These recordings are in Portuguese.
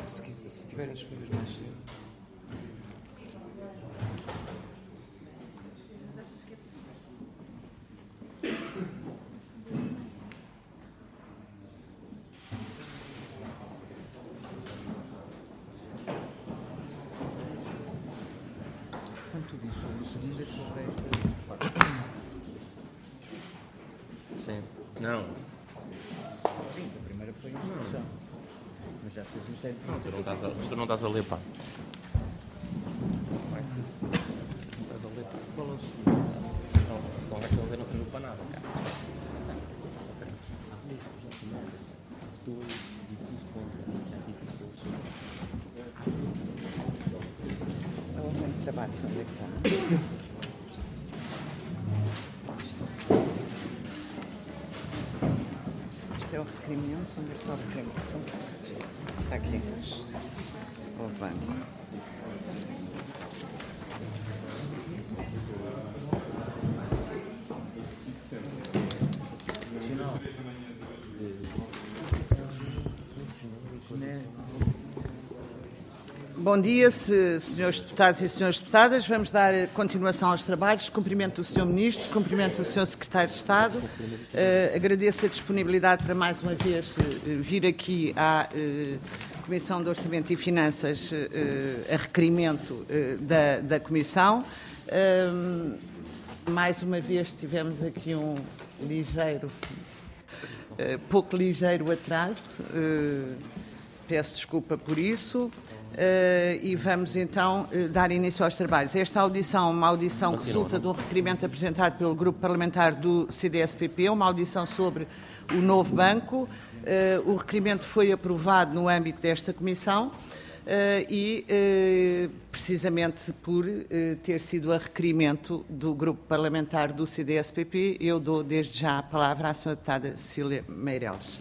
Se tiverem disponíveis mais cedo. Quanto disso, sobre segundas sobre esta. Sim. Não. Sim, a primeira foi uma instrução. Mas já se fez um tempo. Tu não estás a ler, pá. Não estás a ler, pá. Qual é o segundo? Não vais a ler, não serviu para nada, cara. É o momento de trabalho, onde é que está? Isto é o requerimento, onde é que está o requerimento? Está aqui. O banco. Bom dia, senhores deputados e senhoras deputadas. Vamos dar continuação aos trabalhos. Cumprimento do Sr. Ministro, cumprimento do Sr. Secretário de Estado. Agradeço a disponibilidade para, mais uma vez, vir aqui à Comissão de Orçamento e Finanças a requerimento da Comissão. Mais uma vez tivemos aqui um pouco ligeiro atraso. Peço desculpa por isso. E vamos então dar início aos trabalhos. Esta audição é uma audição que resulta de um requerimento apresentado pelo Grupo Parlamentar do CDS-PP, uma audição sobre o novo banco. O requerimento foi aprovado no âmbito desta comissão e, precisamente por ter sido a requerimento do Grupo Parlamentar do CDS-PP, eu dou desde já a palavra à Sra. Deputada Cecília Meireles.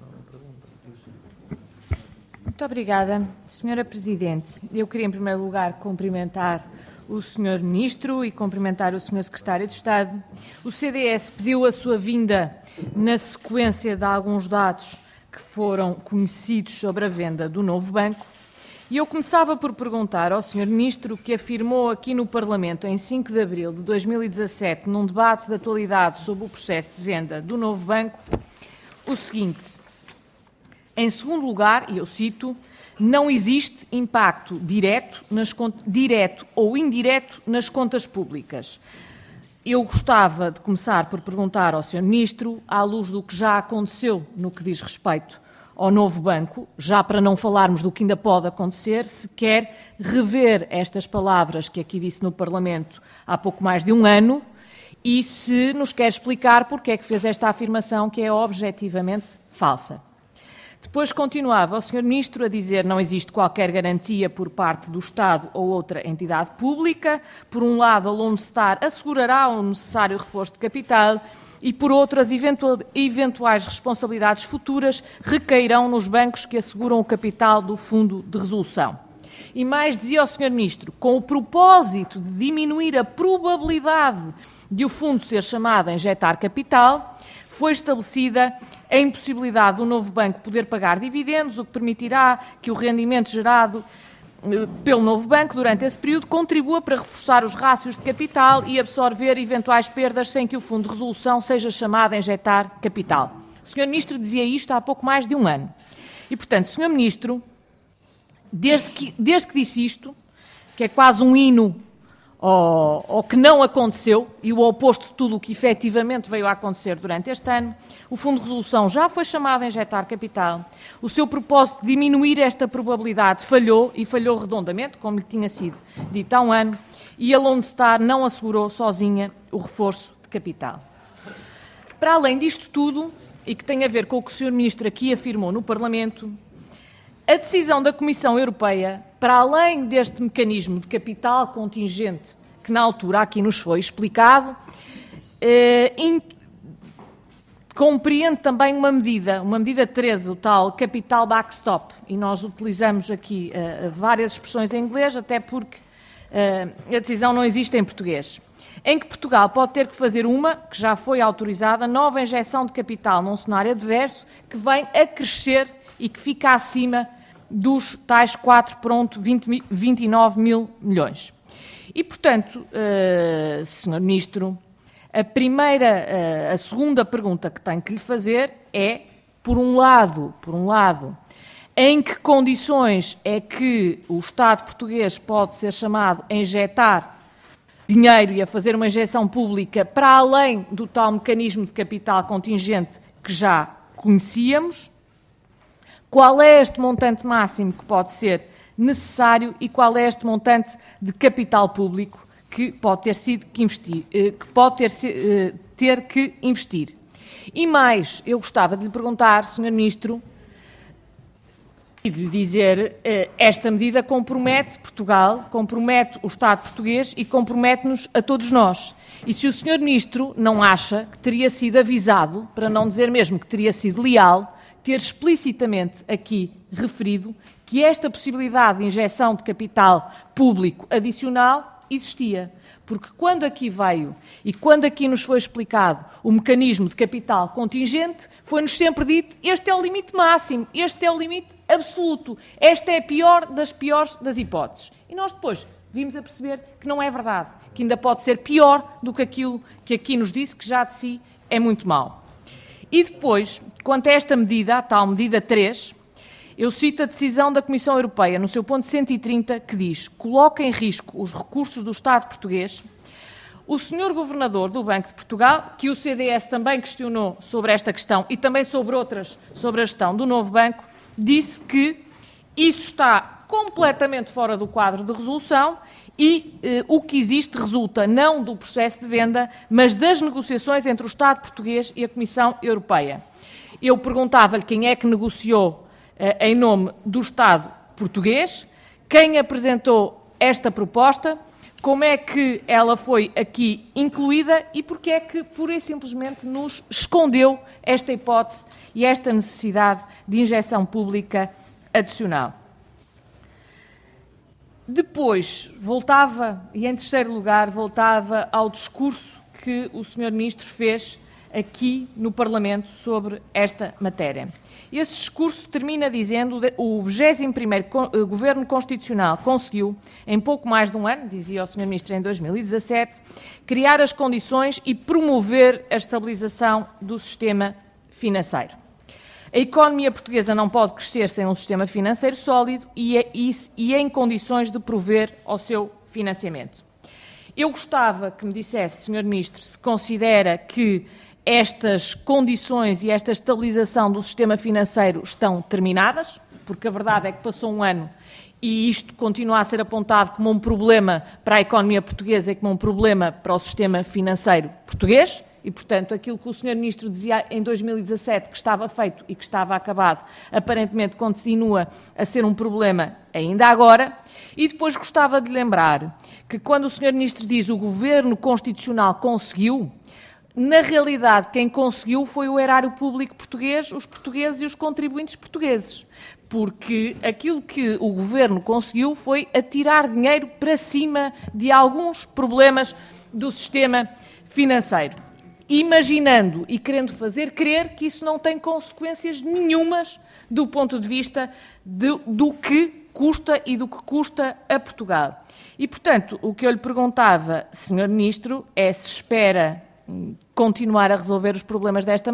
Muito obrigada, Sra. Presidente. Eu queria, em primeiro lugar, cumprimentar o Sr. Ministro e cumprimentar o Sr. Secretário de Estado. O CDS pediu a sua vinda na sequência de alguns dados que foram conhecidos sobre a venda do novo banco. E eu começava por perguntar ao Sr. Ministro, que afirmou aqui no Parlamento, em 5 de abril de 2017, num debate de atualidade sobre o processo de venda do novo banco, o seguinte: em segundo lugar, e eu cito, não existe impacto direto ou indireto nas contas públicas. Eu gostava de começar por perguntar ao Sr. Ministro, à luz do que já aconteceu no que diz respeito ao novo banco, já para não falarmos do que ainda pode acontecer, se quer rever estas palavras que aqui disse no Parlamento há pouco mais de um ano e se nos quer explicar porque é que fez esta afirmação que é objetivamente falsa. Depois continuava o Sr. Ministro a dizer que não existe qualquer garantia por parte do Estado ou outra entidade pública. Por um lado, a Lone Star assegurará o necessário reforço de capital e, por outro, as eventuais responsabilidades futuras recairão nos bancos que asseguram o capital do Fundo de Resolução. E mais dizia o Sr. Ministro, com o propósito de diminuir a probabilidade de o fundo ser chamado a injetar capital, foi estabelecida a impossibilidade do novo banco poder pagar dividendos, o que permitirá que o rendimento gerado pelo novo banco durante esse período contribua para reforçar os rácios de capital e absorver eventuais perdas sem que o Fundo de Resolução seja chamado a injetar capital. O Sr. Ministro dizia isto há pouco mais de um ano. E, portanto, Sr. Ministro, desde que disse isto, que é quase um hino ao que não aconteceu e o oposto de tudo o que efetivamente veio a acontecer durante este ano, o Fundo de Resolução já foi chamado a injetar capital, o seu propósito de diminuir esta probabilidade falhou e falhou redondamente, como lhe tinha sido dito há um ano, e a Lone Star não assegurou sozinha o reforço de capital. Para além disto tudo, e que tem a ver com o que o Sr. Ministro aqui afirmou no Parlamento, a decisão da Comissão Europeia, para além deste mecanismo de capital contingente que na altura aqui nos foi explicado, compreende também uma medida 13, o tal capital backstop, e nós utilizamos aqui várias expressões em inglês, até porque a decisão não existe em português, em que Portugal pode ter que fazer que já foi autorizada, nova injeção de capital num cenário adverso, que vem a crescer e que fica acima dos tais 4,29 mil milhões. E, portanto, Sr. Ministro, a segunda pergunta que tenho que lhe fazer é, por um lado, em que condições é que o Estado português pode ser chamado a injetar dinheiro e a fazer uma injeção pública para além do tal mecanismo de capital contingente que já conhecíamos? Qual é este montante máximo que pode ser necessário e qual é este montante de capital público que pode ter que investir? E mais, eu gostava de lhe perguntar, Sr. Ministro, e de lhe dizer, esta medida compromete Portugal, compromete o Estado português e compromete-nos a todos nós. E se o Sr. Ministro não acha que teria sido avisado, para não dizer mesmo que teria sido leal, ter explicitamente aqui referido que esta possibilidade de injeção de capital público adicional existia. Porque quando aqui veio e quando aqui nos foi explicado o mecanismo de capital contingente, foi-nos sempre dito este é o limite máximo, este é o limite absoluto, esta é a pior das piores das hipóteses. E nós depois vimos a perceber que não é verdade, que ainda pode ser pior do que aquilo que aqui nos disse, que já de si é muito mau. E depois, quanto a esta medida, a tal medida 3, eu cito a decisão da Comissão Europeia, no seu ponto 130, que diz: coloca em risco os recursos do Estado português. O senhor Governador do Banco de Portugal, que o CDS também questionou sobre esta questão e também sobre outras, sobre a gestão do novo banco, disse que isso está completamente fora do quadro de resolução e o que existe resulta não do processo de venda, mas das negociações entre o Estado português e a Comissão Europeia. Eu perguntava-lhe quem é que negociou em nome do Estado português, quem apresentou esta proposta, como é que ela foi aqui incluída e porque é que, pura e simplesmente, nos escondeu esta hipótese e esta necessidade de injeção pública adicional. Depois, voltava, e em terceiro lugar, voltava ao discurso que o Sr. Ministro fez aqui no Parlamento sobre esta matéria. Esse discurso termina dizendo que o 21º Governo Constitucional conseguiu, em pouco mais de um ano, dizia o Sr. Ministro em 2017, criar as condições e promover a estabilização do sistema financeiro. A economia portuguesa não pode crescer sem um sistema financeiro sólido e em condições de prover ao seu financiamento. Eu gostava que me dissesse, Sr. Ministro, se considera que estas condições e esta estabilização do sistema financeiro estão terminadas, porque a verdade é que passou um ano e isto continua a ser apontado como um problema para a economia portuguesa e como um problema para o sistema financeiro português e, portanto, aquilo que o Sr. Ministro dizia em 2017 que estava feito e que estava acabado, aparentemente continua a ser um problema ainda agora. E depois gostava de lembrar que quando o Sr. Ministro diz o Governo Constitucional conseguiu, na realidade, quem conseguiu foi o erário público português, os portugueses e os contribuintes portugueses, porque aquilo que o Governo conseguiu foi atirar dinheiro para cima de alguns problemas do sistema financeiro, imaginando e querendo fazer crer que isso não tem consequências nenhumas do ponto de vista do que custa e do que custa a Portugal. E, portanto, o que eu lhe perguntava, Sr. Ministro, é se espera continuar a resolver os problemas desta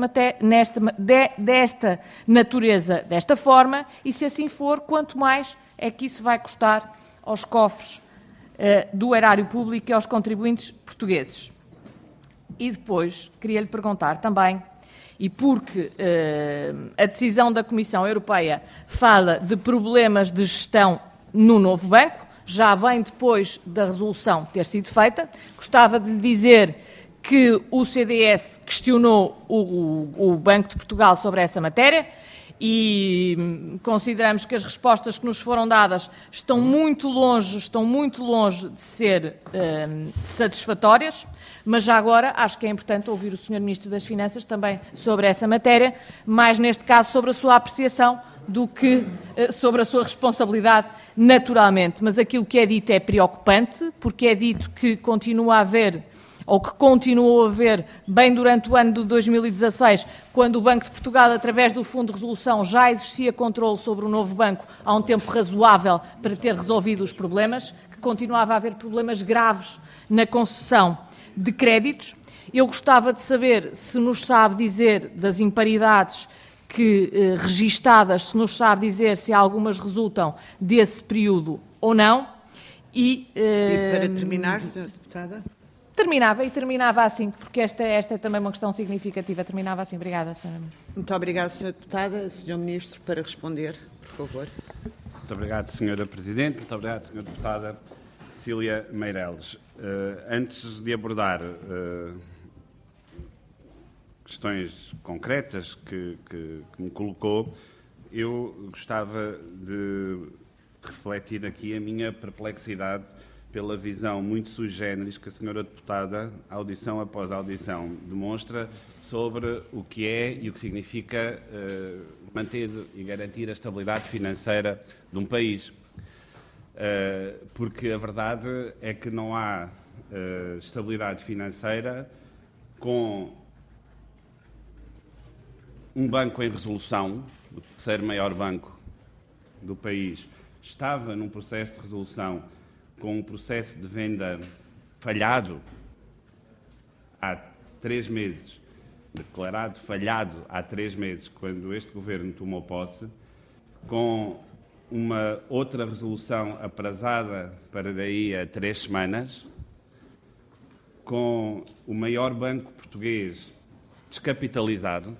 natureza, desta forma, e se assim for, quanto mais é que isso vai custar aos cofres do erário público e aos contribuintes portugueses. E depois, queria lhe perguntar também, e porque a decisão da Comissão Europeia fala de problemas de gestão no novo banco, já bem depois da resolução ter sido feita, gostava de lhe dizer que o CDS questionou o Banco de Portugal sobre essa matéria e consideramos que as respostas que nos foram dadas estão muito longe de ser satisfatórias, mas já agora acho que é importante ouvir o Sr. Ministro das Finanças também sobre essa matéria, mais neste caso sobre a sua apreciação do que sobre a sua responsabilidade, naturalmente. Mas aquilo que é dito é preocupante, porque é dito que continua a haver ou que continuou a haver bem durante o ano de 2016, quando o Banco de Portugal, através do Fundo de Resolução, já existia controle sobre o novo banco há um tempo razoável para ter resolvido os problemas, que continuava a haver problemas graves na concessão de créditos. Eu gostava de saber se nos sabe dizer das imparidades registadas, se nos sabe dizer se algumas resultam desse período ou não. E para terminar, Sra. Deputada? Terminava assim, porque esta é também uma questão significativa. Terminava assim. Obrigada, Sra. Muito obrigada, Sra. Deputada. Sr. Ministro, para responder, por favor. Muito obrigado, Sra. Presidente. Muito obrigado, Sra. Deputada Cília Meireles. Antes de abordar questões concretas que me colocou, eu gostava de refletir aqui a minha perplexidade pela visão muito sui generis que a senhora deputada, audição após audição, demonstra sobre o que é e o que significa manter e garantir a estabilidade financeira de um país. Porque a verdade é que não há estabilidade financeira com um banco em resolução, o terceiro maior banco do país, estava num processo de resolução com um processo de venda falhado há 3 meses, declarado falhado há 3 meses, quando este governo tomou posse, com uma outra resolução aprazada para daí a 3 semanas, com o maior banco português descapitalizado,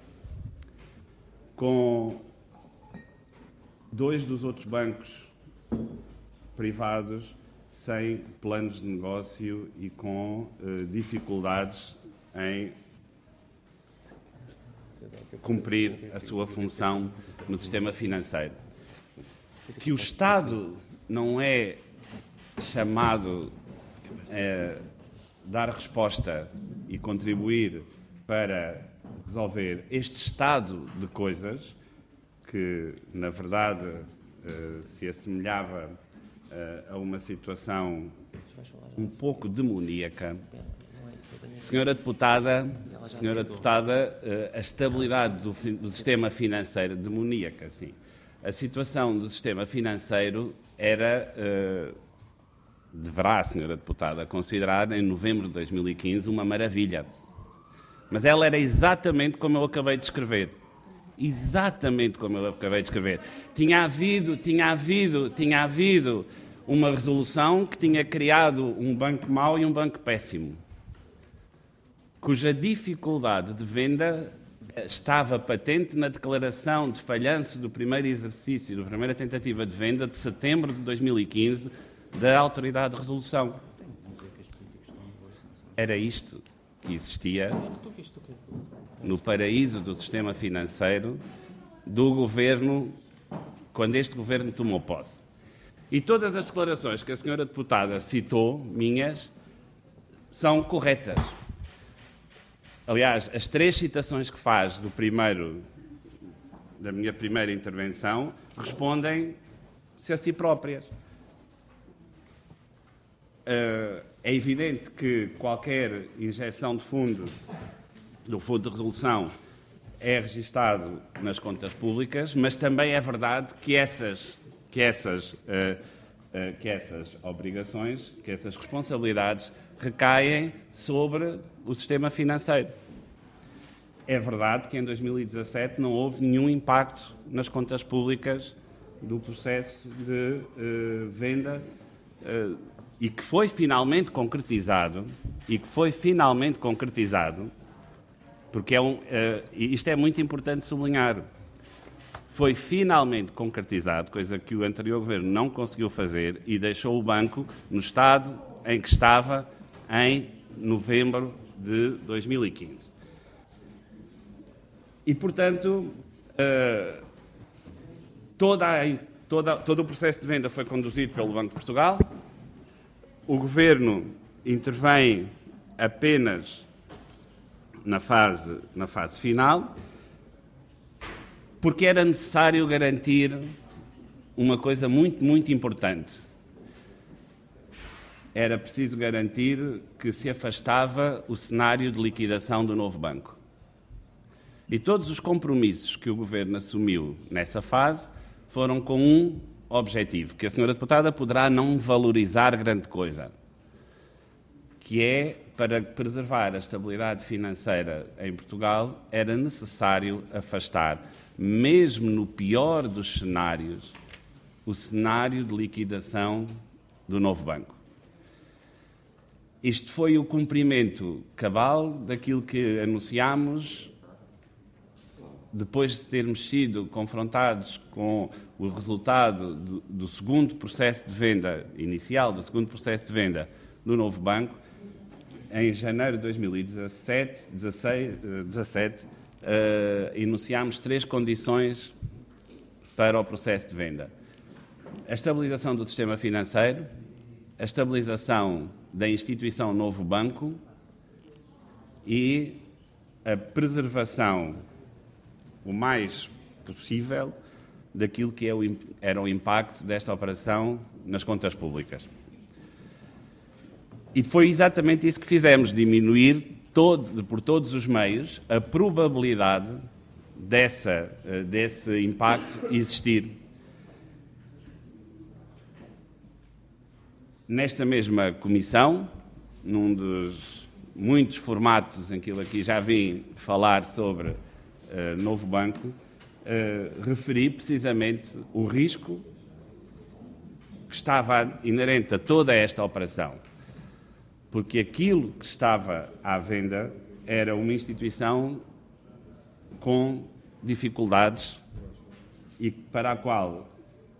com 2 dos outros bancos privados sem planos de negócio e com dificuldades em cumprir a sua função no sistema financeiro. Se o Estado não é chamado a dar resposta e contribuir para resolver este estado de coisas, que, na verdade, se assemelhava a uma situação um pouco demoníaca. Senhora deputada, a estabilidade do sistema financeiro, demoníaca, sim. A situação do sistema financeiro deverá, senhora deputada, considerar em novembro de 2015 uma maravilha. Mas ela era exatamente como eu acabei de descrever. Exatamente como eu acabei de descrever. Tinha havido uma resolução que tinha criado um banco mau e um banco péssimo, cuja dificuldade de venda estava patente na declaração de falhanço do primeiro exercício, da primeira tentativa de venda de setembro de 2015 da Autoridade de Resolução. Era isto que existia no paraíso do sistema financeiro do governo, quando este governo tomou posse. E todas as declarações que a senhora deputada citou, minhas, são corretas. Aliás, as 3 citações que faz da minha primeira intervenção respondem-se a si próprias. É evidente que qualquer injeção de fundo do Fundo de Resolução é registado nas contas públicas, mas também é verdade que essas obrigações, que essas responsabilidades recaem sobre o sistema financeiro. É verdade que em 2017 não houve nenhum impacto nas contas públicas do processo de venda e que foi finalmente concretizado, porque isto é muito importante sublinhar, foi finalmente concretizado, coisa que o anterior governo não conseguiu fazer e deixou o banco no estado em que estava em novembro de 2015. E, portanto, todo o processo de venda foi conduzido pelo Banco de Portugal. O Governo intervém apenas na fase final, porque era necessário garantir uma coisa muito, muito importante. era preciso garantir que se afastava o cenário de liquidação do novo banco. E todos os compromissos que o Governo assumiu nessa fase foram com um objetivo, que a senhora deputada poderá não valorizar grande coisa, que é, para preservar a estabilidade financeira em Portugal, era necessário afastar, mesmo no pior dos cenários, o cenário de liquidação do novo banco. Isto foi o cumprimento cabal daquilo que anunciámos depois de termos sido confrontados com o resultado do segundo processo de venda inicial, do segundo processo de venda do novo banco. Em janeiro de 2017, enunciámos 3 condições para o processo de venda: a estabilização do sistema financeiro, a estabilização da instituição Novo Banco e a preservação o mais possível daquilo que era o impacto desta operação nas contas públicas. E foi exatamente isso que fizemos, diminuir por todos os meios a probabilidade desse impacto existir. Nesta mesma comissão, num dos muitos formatos em que eu aqui já vim falar sobre Novo Banco, referi precisamente o risco que estava inerente a toda esta operação, porque aquilo que estava à venda era uma instituição com dificuldades e para a qual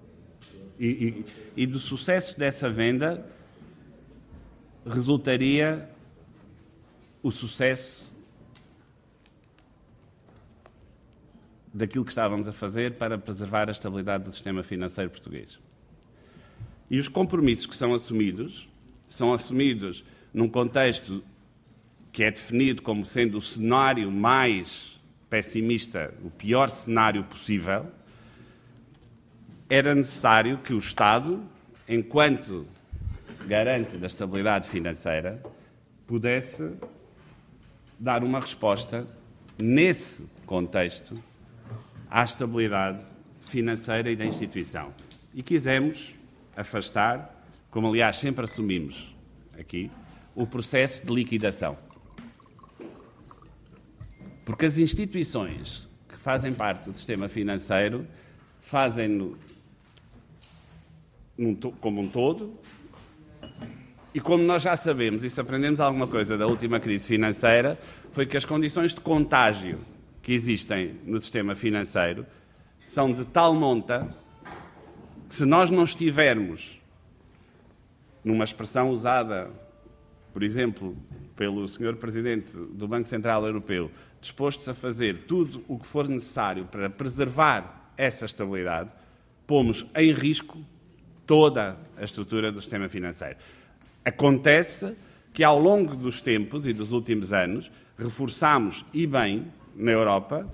e do sucesso dessa venda resultaria o sucesso daquilo que estávamos a fazer para preservar a estabilidade do sistema financeiro português. E os compromissos que são assumidos num contexto que é definido como sendo o cenário mais pessimista, o pior cenário possível. Era necessário que o Estado, enquanto garante da estabilidade financeira, pudesse dar uma resposta, nesse contexto, à estabilidade financeira e da instituição. E quisemos afastar, como aliás sempre assumimos aqui, o processo de liquidação. Porque as instituições que fazem parte do sistema financeiro fazem-no como um todo, e como nós já sabemos, e se aprendemos alguma coisa da última crise financeira, foi que as condições de contágio que existem no sistema financeiro são de tal monta que, se nós não estivermos, numa expressão usada, por exemplo, pelo Sr. Presidente do Banco Central Europeu, dispostos a fazer tudo o que for necessário para preservar essa estabilidade, pomos em risco toda a estrutura do sistema financeiro. Acontece que, ao longo dos tempos e dos últimos anos, reforçamos, e bem, na Europa,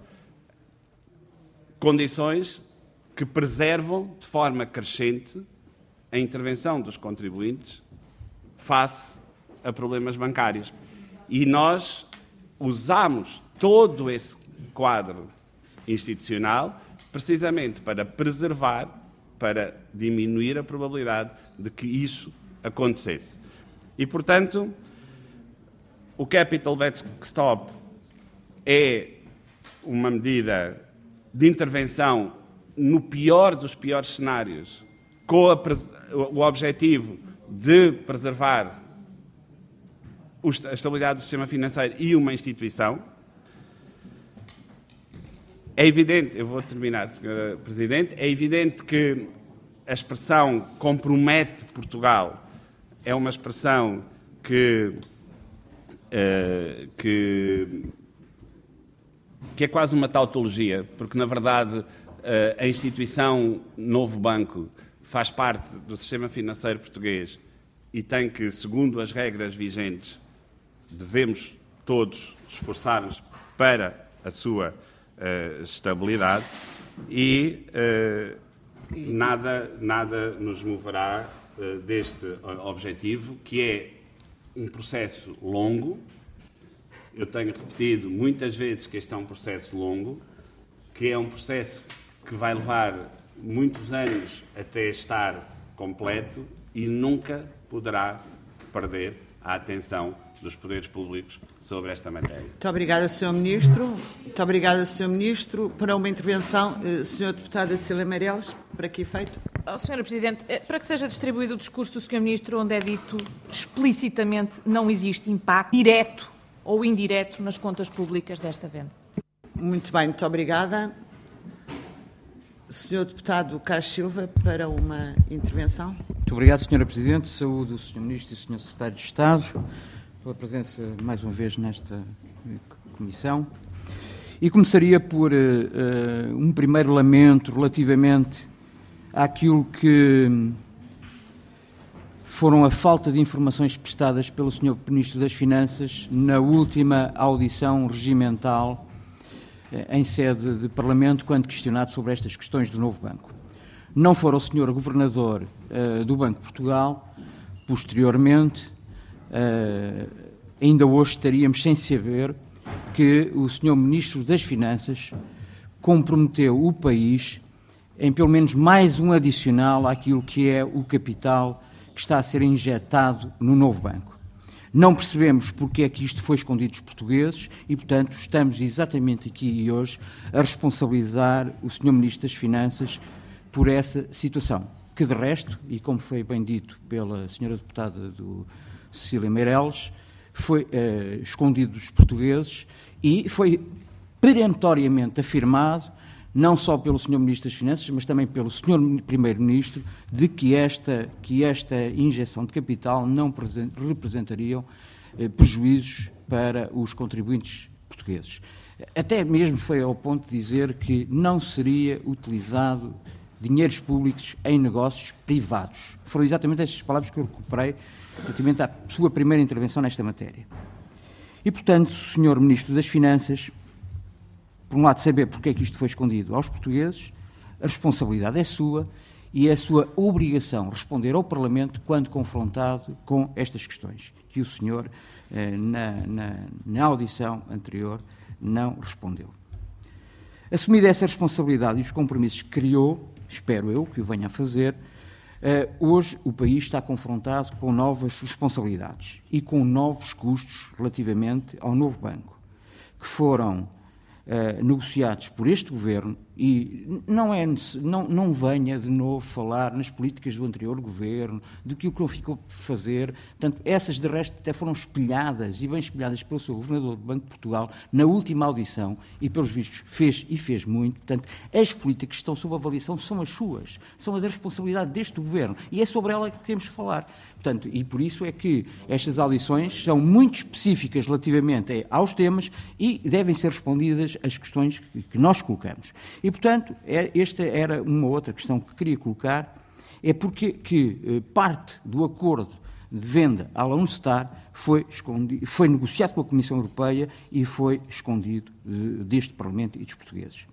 condições que preservam de forma crescente a intervenção dos contribuintes face a problemas bancários. E nós usamos todo esse quadro institucional precisamente para preservar, para diminuir a probabilidade de que isso acontecesse. E, portanto, o Capital Backstop é uma medida de intervenção no pior dos piores cenários, com o objetivo de preservar a estabilidade do sistema financeiro e uma instituição. É evidente, eu vou terminar, Sra. Presidente, é evidente que a expressão compromete Portugal é uma expressão que é quase uma tautologia, porque, na verdade, a instituição Novo Banco faz parte do sistema financeiro português e tem que, segundo as regras vigentes, devemos todos esforçar-nos para a sua estabilidade e nada nos moverá deste objetivo, que é um processo longo. Eu tenho repetido muitas vezes que este é um processo longo, que é um processo que vai levar muitos anos até estar completo e nunca poderá perder a atenção dos poderes públicos sobre esta matéria. Muito obrigada, Sr. Ministro. Muito obrigada, Sr. Ministro. Para uma intervenção, Sra. Deputada Cecília Meireles, para que efeito? Sra. Presidente, para que seja distribuído o discurso do Sr. Ministro, onde é dito explicitamente não existe impacto direto ou indireto nas contas públicas desta venda. Muito bem, muito obrigada. Sr. Deputado Carlos Silva, para uma intervenção. Muito obrigado, Sra. Presidente. Saúdo o Sr. Ministro e o Sr. Secretário de Estado pela presença, mais uma vez, nesta comissão. E começaria por um primeiro lamento relativamente àquilo que foram a falta de informações prestadas pelo Sr. Ministro das Finanças na última audição regimental em sede de Parlamento, quando questionado sobre estas questões do novo banco. Não fora o Sr. Governador do Banco de Portugal, posteriormente, ainda hoje estaríamos sem saber que o Sr. Ministro das Finanças comprometeu o país em pelo menos mais um adicional àquilo que é o capital que está a ser injetado no novo banco. Não percebemos porque é que isto foi escondido dos portugueses e, portanto, estamos exatamente aqui e hoje a responsabilizar o Sr. Ministro das Finanças por essa situação, que de resto, e como foi bem dito pela Sra. Deputada Cecília Meireles, foi escondido dos portugueses e foi perentoriamente afirmado, não só pelo Sr. Ministro das Finanças, mas também pelo Sr. Primeiro-Ministro, de que esta injeção de capital não representaria prejuízos para os contribuintes portugueses. Até mesmo foi ao ponto de dizer que não seria utilizado dinheiros públicos em negócios privados. Foram exatamente estas palavras que eu recuperei relativamente à sua primeira intervenção nesta matéria. E, portanto, Sr. Ministro das Finanças, por um lado, saber porque é que isto foi escondido aos portugueses, a responsabilidade é sua e é a sua obrigação responder ao Parlamento quando confrontado com estas questões, que o senhor, na audição anterior, não respondeu. Assumida essa responsabilidade e os compromissos que criou, espero eu que o venha a fazer, hoje o país está confrontado com novas responsabilidades e com novos custos relativamente ao novo banco, que foram negociados por este Governo e não venha de novo falar nas políticas do anterior Governo, do que o que não ficou por fazer. Portanto, essas de resto até foram espelhadas e bem espelhadas pelo seu Governador do Banco de Portugal na última audição e, pelos vistos, fez muito. Portanto, as políticas que estão sob avaliação são as suas, são a da responsabilidade deste Governo e é sobre ela que temos que falar. Portanto, e por isso é que estas audições são muito específicas relativamente aos temas e devem ser respondidas as questões que nós colocamos. E, portanto, esta era uma outra questão que queria colocar, é porque que parte do acordo de venda à Lone Star foi negociado com a Comissão Europeia e foi escondido deste Parlamento e dos portugueses.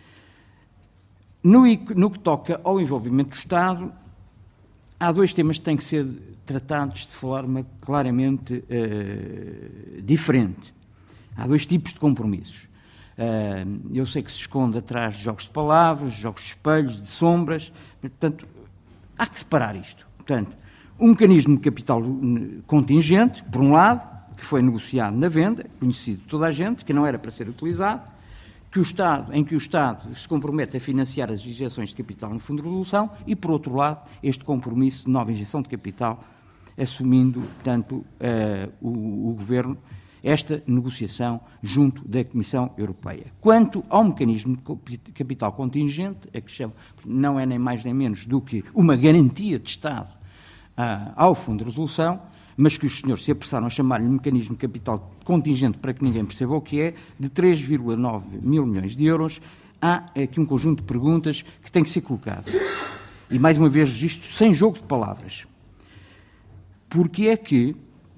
No que toca ao envolvimento do Estado, há dois temas que têm que ser tratados de forma claramente diferente. Há dois tipos de compromissos. Eu sei que se esconde atrás de jogos de palavras, jogos de espelhos, de sombras, mas, portanto, há que separar isto. Portanto, um mecanismo de capital contingente, por um lado, que foi negociado na venda, conhecido de toda a gente, que não era para ser utilizado, em que o Estado se compromete a financiar as injeções de capital no Fundo de Resolução e, por outro lado, este compromisso de nova injeção de capital, assumindo, portanto, o Governo esta negociação junto da Comissão Europeia. Quanto ao mecanismo de capital contingente, a que chama, não é nem mais nem menos do que uma garantia de Estado ao Fundo de Resolução, mas que os senhores se apressaram a chamar-lhe mecanismo de capital contingente para que ninguém perceba o que é, de 3,9 mil milhões de euros, há aqui um conjunto de perguntas que têm que ser colocadas. E, mais uma vez, registro sem jogo de palavras. Porque é que,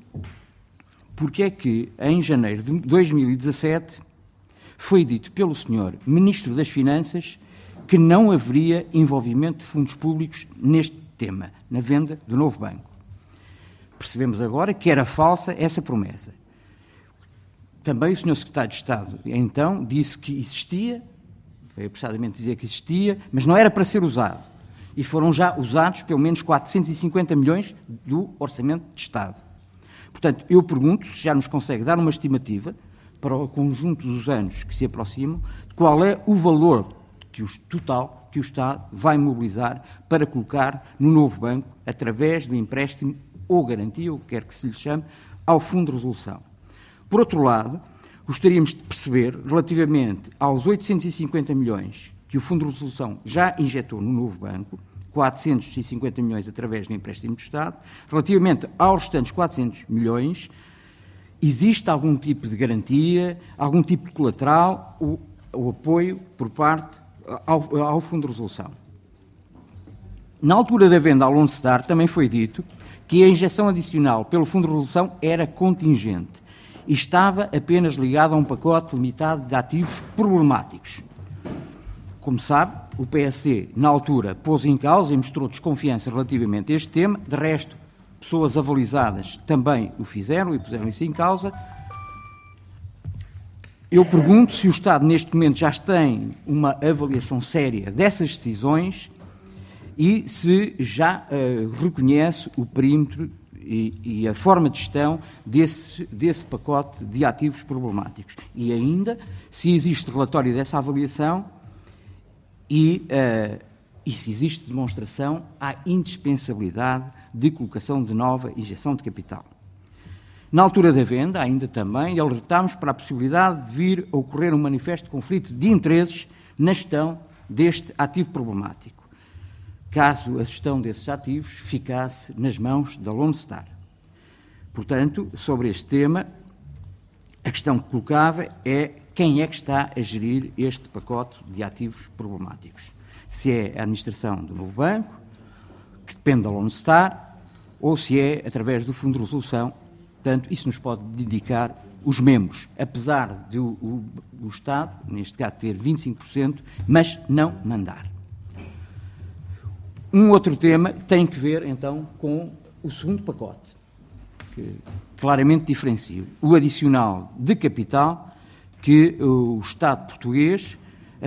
em janeiro de 2017, foi dito pelo Sr. Ministro das Finanças que não haveria envolvimento de fundos públicos tema, na venda do novo banco. Percebemos agora que era falsa essa promessa. Também o Sr. Secretário de Estado, então, disse que existia, foi apressadamente dizer que existia, mas não era para ser usado. E foram já usados pelo menos 450 milhões do Orçamento de Estado. Portanto, eu pergunto se já nos consegue dar uma estimativa para o conjunto dos anos que se aproximam, de qual é o valor total que o Estado vai mobilizar para colocar no novo banco, através do empréstimo ou garantia, o que quer que se lhe chame, ao Fundo de Resolução. Por outro lado, gostaríamos de perceber, relativamente aos 850 milhões que o Fundo de Resolução já injetou no novo banco, 450 milhões através do empréstimo do Estado, relativamente aos restantes 400 milhões, existe algum tipo de garantia, algum tipo de colateral, o apoio por parte ao Fundo de Resolução. Na altura da venda ao Lone Star também foi dito que a injeção adicional pelo Fundo de Resolução era contingente e estava apenas ligada a um pacote limitado de ativos problemáticos. Como sabe, o PSD, na altura, pôs em causa e mostrou desconfiança relativamente a este tema. De resto, pessoas avalizadas também o fizeram e puseram isso em causa. Eu pergunto se o Estado, neste momento, já tem uma avaliação séria dessas decisões e se já reconhece o perímetro e a forma de gestão desse pacote de ativos problemáticos. E ainda, se existe relatório dessa avaliação e se existe demonstração à indispensabilidade de colocação de nova injeção de capital. Na altura da venda, ainda também, alertámos para a possibilidade de vir a ocorrer um manifesto de conflito de interesses na gestão deste ativo problemático, caso a gestão desses ativos ficasse nas mãos da Lone Star. Portanto, sobre este tema, a questão que colocava é quem é que está a gerir este pacote de ativos problemáticos. Se é a administração do novo banco, que depende da Lone Star, ou se é através do Fundo de Resolução. Portanto, isso nos pode indicar os membros, apesar de o Estado, neste caso, ter 25%, mas não mandar. Um outro tema tem que ver, então, com o segundo pacote, que claramente diferencia o adicional de capital que o Estado português,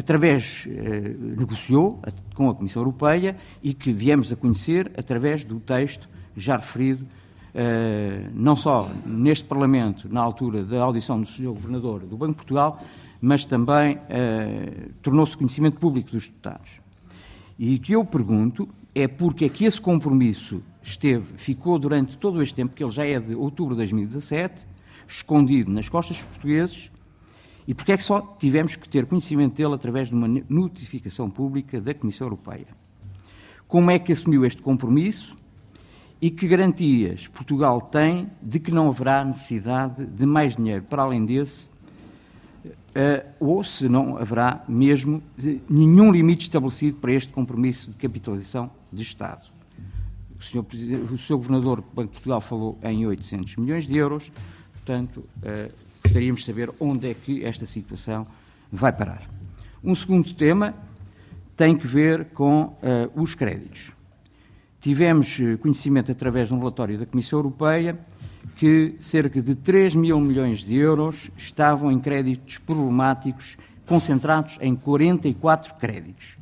negociou com a Comissão Europeia e que viemos a conhecer através do texto já referido, não só neste Parlamento, na altura da audição do Sr. Governador do Banco de Portugal, mas também tornou-se conhecimento público dos deputados. E o que eu pergunto é porque é que esse compromisso ficou durante todo este tempo, que ele já é de outubro de 2017, escondido nas costas dos portugueses, e porque é que só tivemos que ter conhecimento dele através de uma notificação pública da Comissão Europeia. Como é que assumiu este compromisso e que garantias Portugal tem de que não haverá necessidade de mais dinheiro para além desse, ou se não haverá mesmo nenhum limite estabelecido para este compromisso de capitalização de Estado? O Sr. Governador do Banco de Portugal falou em 800 milhões de euros, portanto, gostaríamos de saber onde é que esta situação vai parar. Um segundo tema tem que ver com os créditos. Tivemos conhecimento, através de um relatório da Comissão Europeia, que cerca de 3 mil milhões de euros estavam em créditos problemáticos, concentrados em 44 créditos.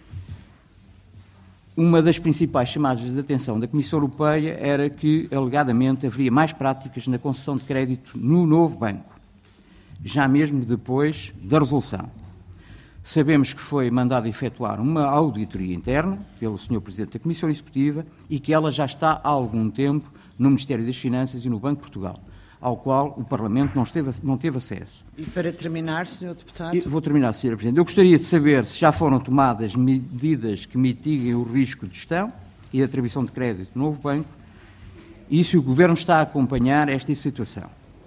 Uma das principais chamadas de atenção da Comissão Europeia era que, alegadamente, haveria mais práticas na concessão de crédito no novo banco, já mesmo depois da resolução. Sabemos que foi mandado efetuar uma auditoria interna pelo Sr. Presidente da Comissão Executiva e que ela já está há algum tempo no Ministério das Finanças e no Banco de Portugal, ao qual o Parlamento não teve acesso. E para terminar, Sr. Deputado... Vou terminar, Sra. Presidente. Eu gostaria de saber se já foram tomadas medidas que mitiguem o risco de gestão e de atribuição de crédito no novo banco e se o Governo está a acompanhar esta situação.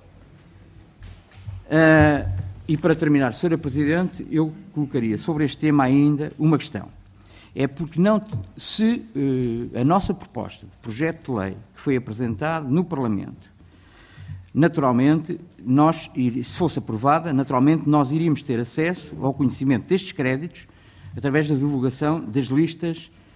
E para terminar, Sra. Presidente, eu colocaria sobre este tema ainda uma questão. É porque se a nossa proposta de projeto de lei que foi apresentado no Parlamento, naturalmente, se fosse aprovada, naturalmente nós iríamos ter acesso ao conhecimento destes créditos através da divulgação das listas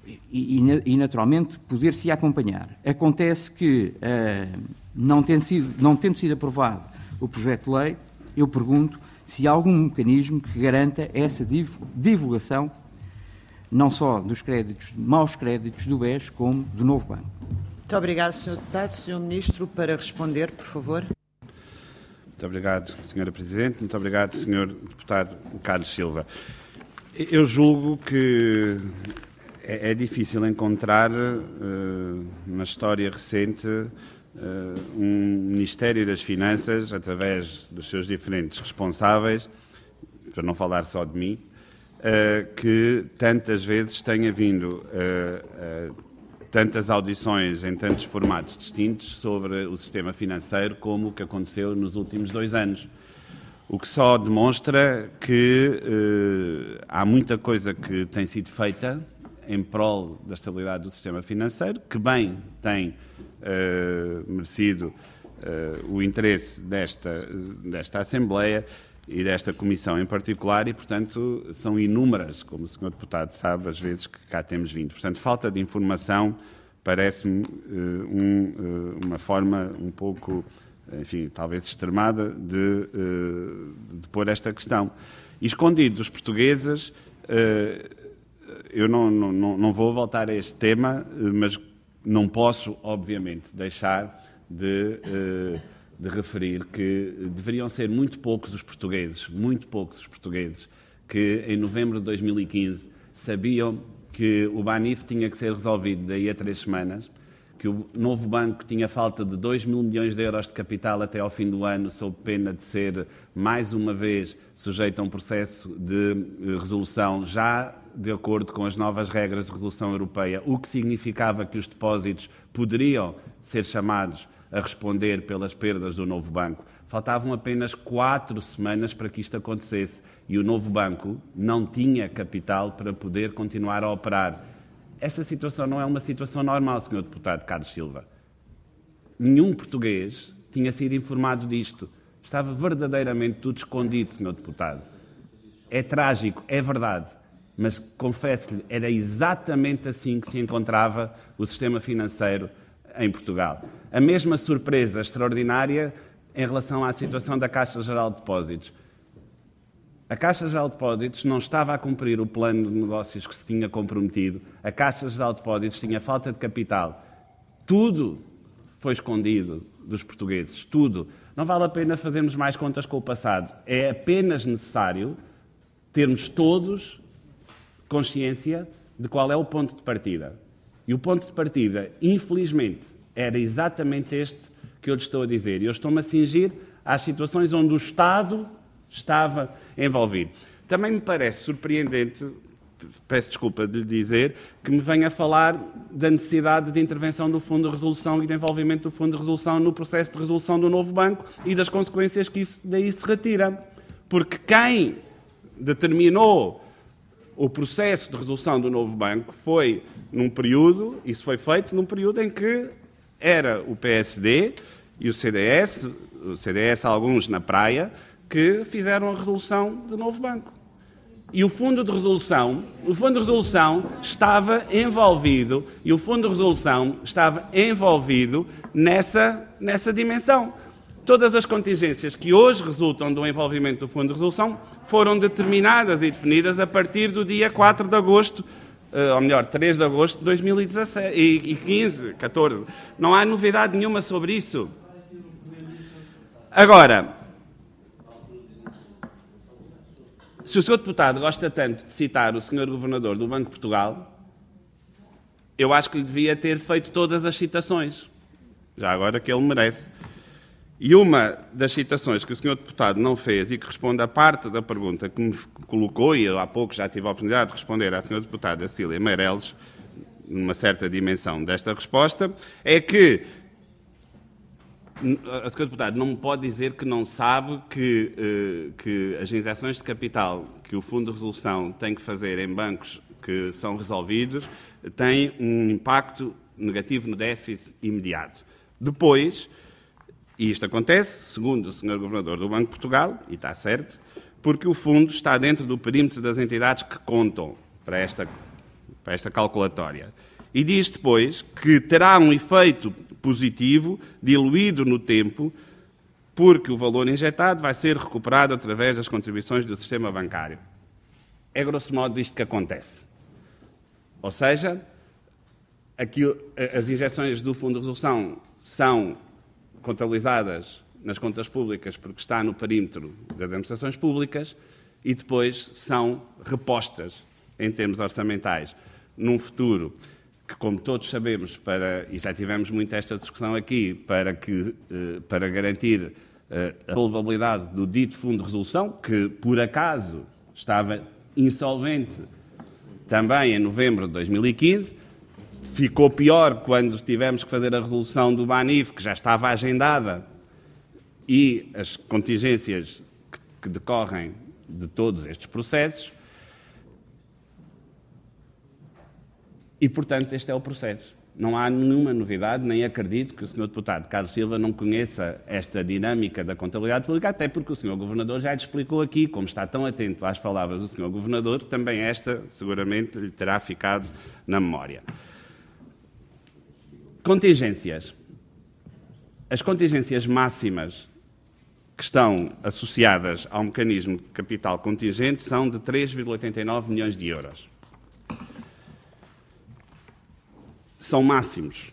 e naturalmente, poder-se acompanhar. Acontece que, não tendo sido aprovado o projeto de lei, eu pergunto se há algum mecanismo que garanta essa divulgação, não só dos maus créditos do BES, como do novo banco. Muito obrigado, Sr. Deputado. Sr. Ministro, para responder, por favor. Muito obrigado, Sra. Presidente. Muito obrigado, Sr. Deputado Carlos Silva. Eu julgo que é difícil encontrar, na história recente, um Ministério das Finanças, através dos seus diferentes responsáveis, para não falar só de mim, que tantas vezes tenha vindo tantas audições em tantos formatos distintos sobre o sistema financeiro como o que aconteceu nos últimos 2 anos. O que só demonstra que há muita coisa que tem sido feita em prol da estabilidade do sistema financeiro, que bem tem merecido o interesse desta Assembleia e desta Comissão em particular e, portanto, são inúmeras, como o Sr. Deputado sabe, as vezes que cá temos vindo. Portanto, falta de informação parece-me uma forma um pouco, enfim, talvez extremada de pôr esta questão. E escondido dos portugueses, eu não vou voltar a este tema, mas não posso, obviamente, deixar de referir que deveriam ser muito poucos os portugueses, que em novembro de 2015 sabiam que o Banif tinha que ser resolvido daí a 3 semanas, que o novo banco tinha falta de 2 mil milhões de euros de capital até ao fim do ano, sob pena de ser, mais uma vez, sujeito a um processo de resolução já de acordo com as novas regras de resolução europeia, o que significava que os depósitos poderiam ser chamados a responder pelas perdas do novo banco. Faltavam apenas 4 semanas para que isto acontecesse e o novo banco não tinha capital para poder continuar a operar. Esta situação não é uma situação normal, Sr. Deputado Carlos Silva. Nenhum português tinha sido informado disto. Estava verdadeiramente tudo escondido, Sr. Deputado. É trágico, é verdade, mas confesso-lhe, era exatamente assim que se encontrava o sistema financeiro em Portugal. A mesma surpresa extraordinária em relação à situação da Caixa Geral de Depósitos. A Caixa Geral de Depósitos não estava a cumprir o plano de negócios que se tinha comprometido. A Caixa Geral de Depósitos tinha falta de capital. Tudo foi escondido dos portugueses. Tudo. Não vale a pena fazermos mais contas com o passado. É apenas necessário termos todos consciência de qual é o ponto de partida. E o ponto de partida, infelizmente, era exatamente este que eu lhe estou a dizer. E eu estou-me a cingir às situações onde o Estado estava envolvido. Também me parece surpreendente, peço desculpa de lhe dizer, que me venha falar da necessidade de intervenção do Fundo de Resolução e de envolvimento do Fundo de Resolução no processo de resolução do novo banco e das consequências que isso daí se retira. Porque quem determinou o processo de resolução do novo banco foi num período, isso foi feito num período em que era o PSD e o CDS alguns na praia, que fizeram a resolução do novo banco. E o Fundo de Resolução estava envolvido, nessa dimensão. Todas as contingências que hoje resultam do envolvimento do Fundo de Resolução foram determinadas e definidas a partir do dia 4 de agosto, ou melhor, 3 de agosto de 2015, 14. Não há novidade nenhuma sobre isso. Agora, se o Sr. Deputado gosta tanto de citar o Sr. Governador do Banco de Portugal, eu acho que lhe devia ter feito todas as citações, já agora que ele merece. E uma das citações que o Sr. Deputado não fez e que responde a parte da pergunta que me colocou, e eu há pouco já tive a oportunidade de responder à Sra. Deputada Cília Meireles, numa certa dimensão desta resposta, é que a Sra. Deputada não me pode dizer que não sabe que as injeções de capital que o Fundo de Resolução tem que fazer em bancos que são resolvidos têm um impacto negativo no déficit imediato. Depois, e isto acontece, segundo o Sr. Governador do Banco de Portugal, e está certo, porque o fundo está dentro do perímetro das entidades que contam para esta para esta calculatória. E diz depois que terá um efeito positivo diluído no tempo, porque o valor injetado vai ser recuperado através das contribuições do sistema bancário. É grosso modo isto que acontece. Ou seja, as injeções do Fundo de Resolução são contabilizadas nas contas públicas porque está no perímetro das administrações públicas e depois são repostas em termos orçamentais num futuro que, como todos sabemos, e já tivemos muito esta discussão aqui, para garantir a solvabilidade do dito Fundo de Resolução, que por acaso estava insolvente também em novembro de 2015, ficou pior quando tivemos que fazer a resolução do Banif, que já estava agendada, e as contingências que decorrem de todos estes processos. E, portanto, este é o processo. Não há nenhuma novidade, nem acredito que o Sr. Deputado Carlos Silva não conheça esta dinâmica da contabilidade pública, até porque o Sr. Governador já lhe explicou aqui, como está tão atento às palavras do Sr. Governador, também esta, seguramente, lhe terá ficado na memória. Contingências. As contingências máximas que estão associadas ao mecanismo de capital contingente são de 3,89 milhões de euros. São máximos.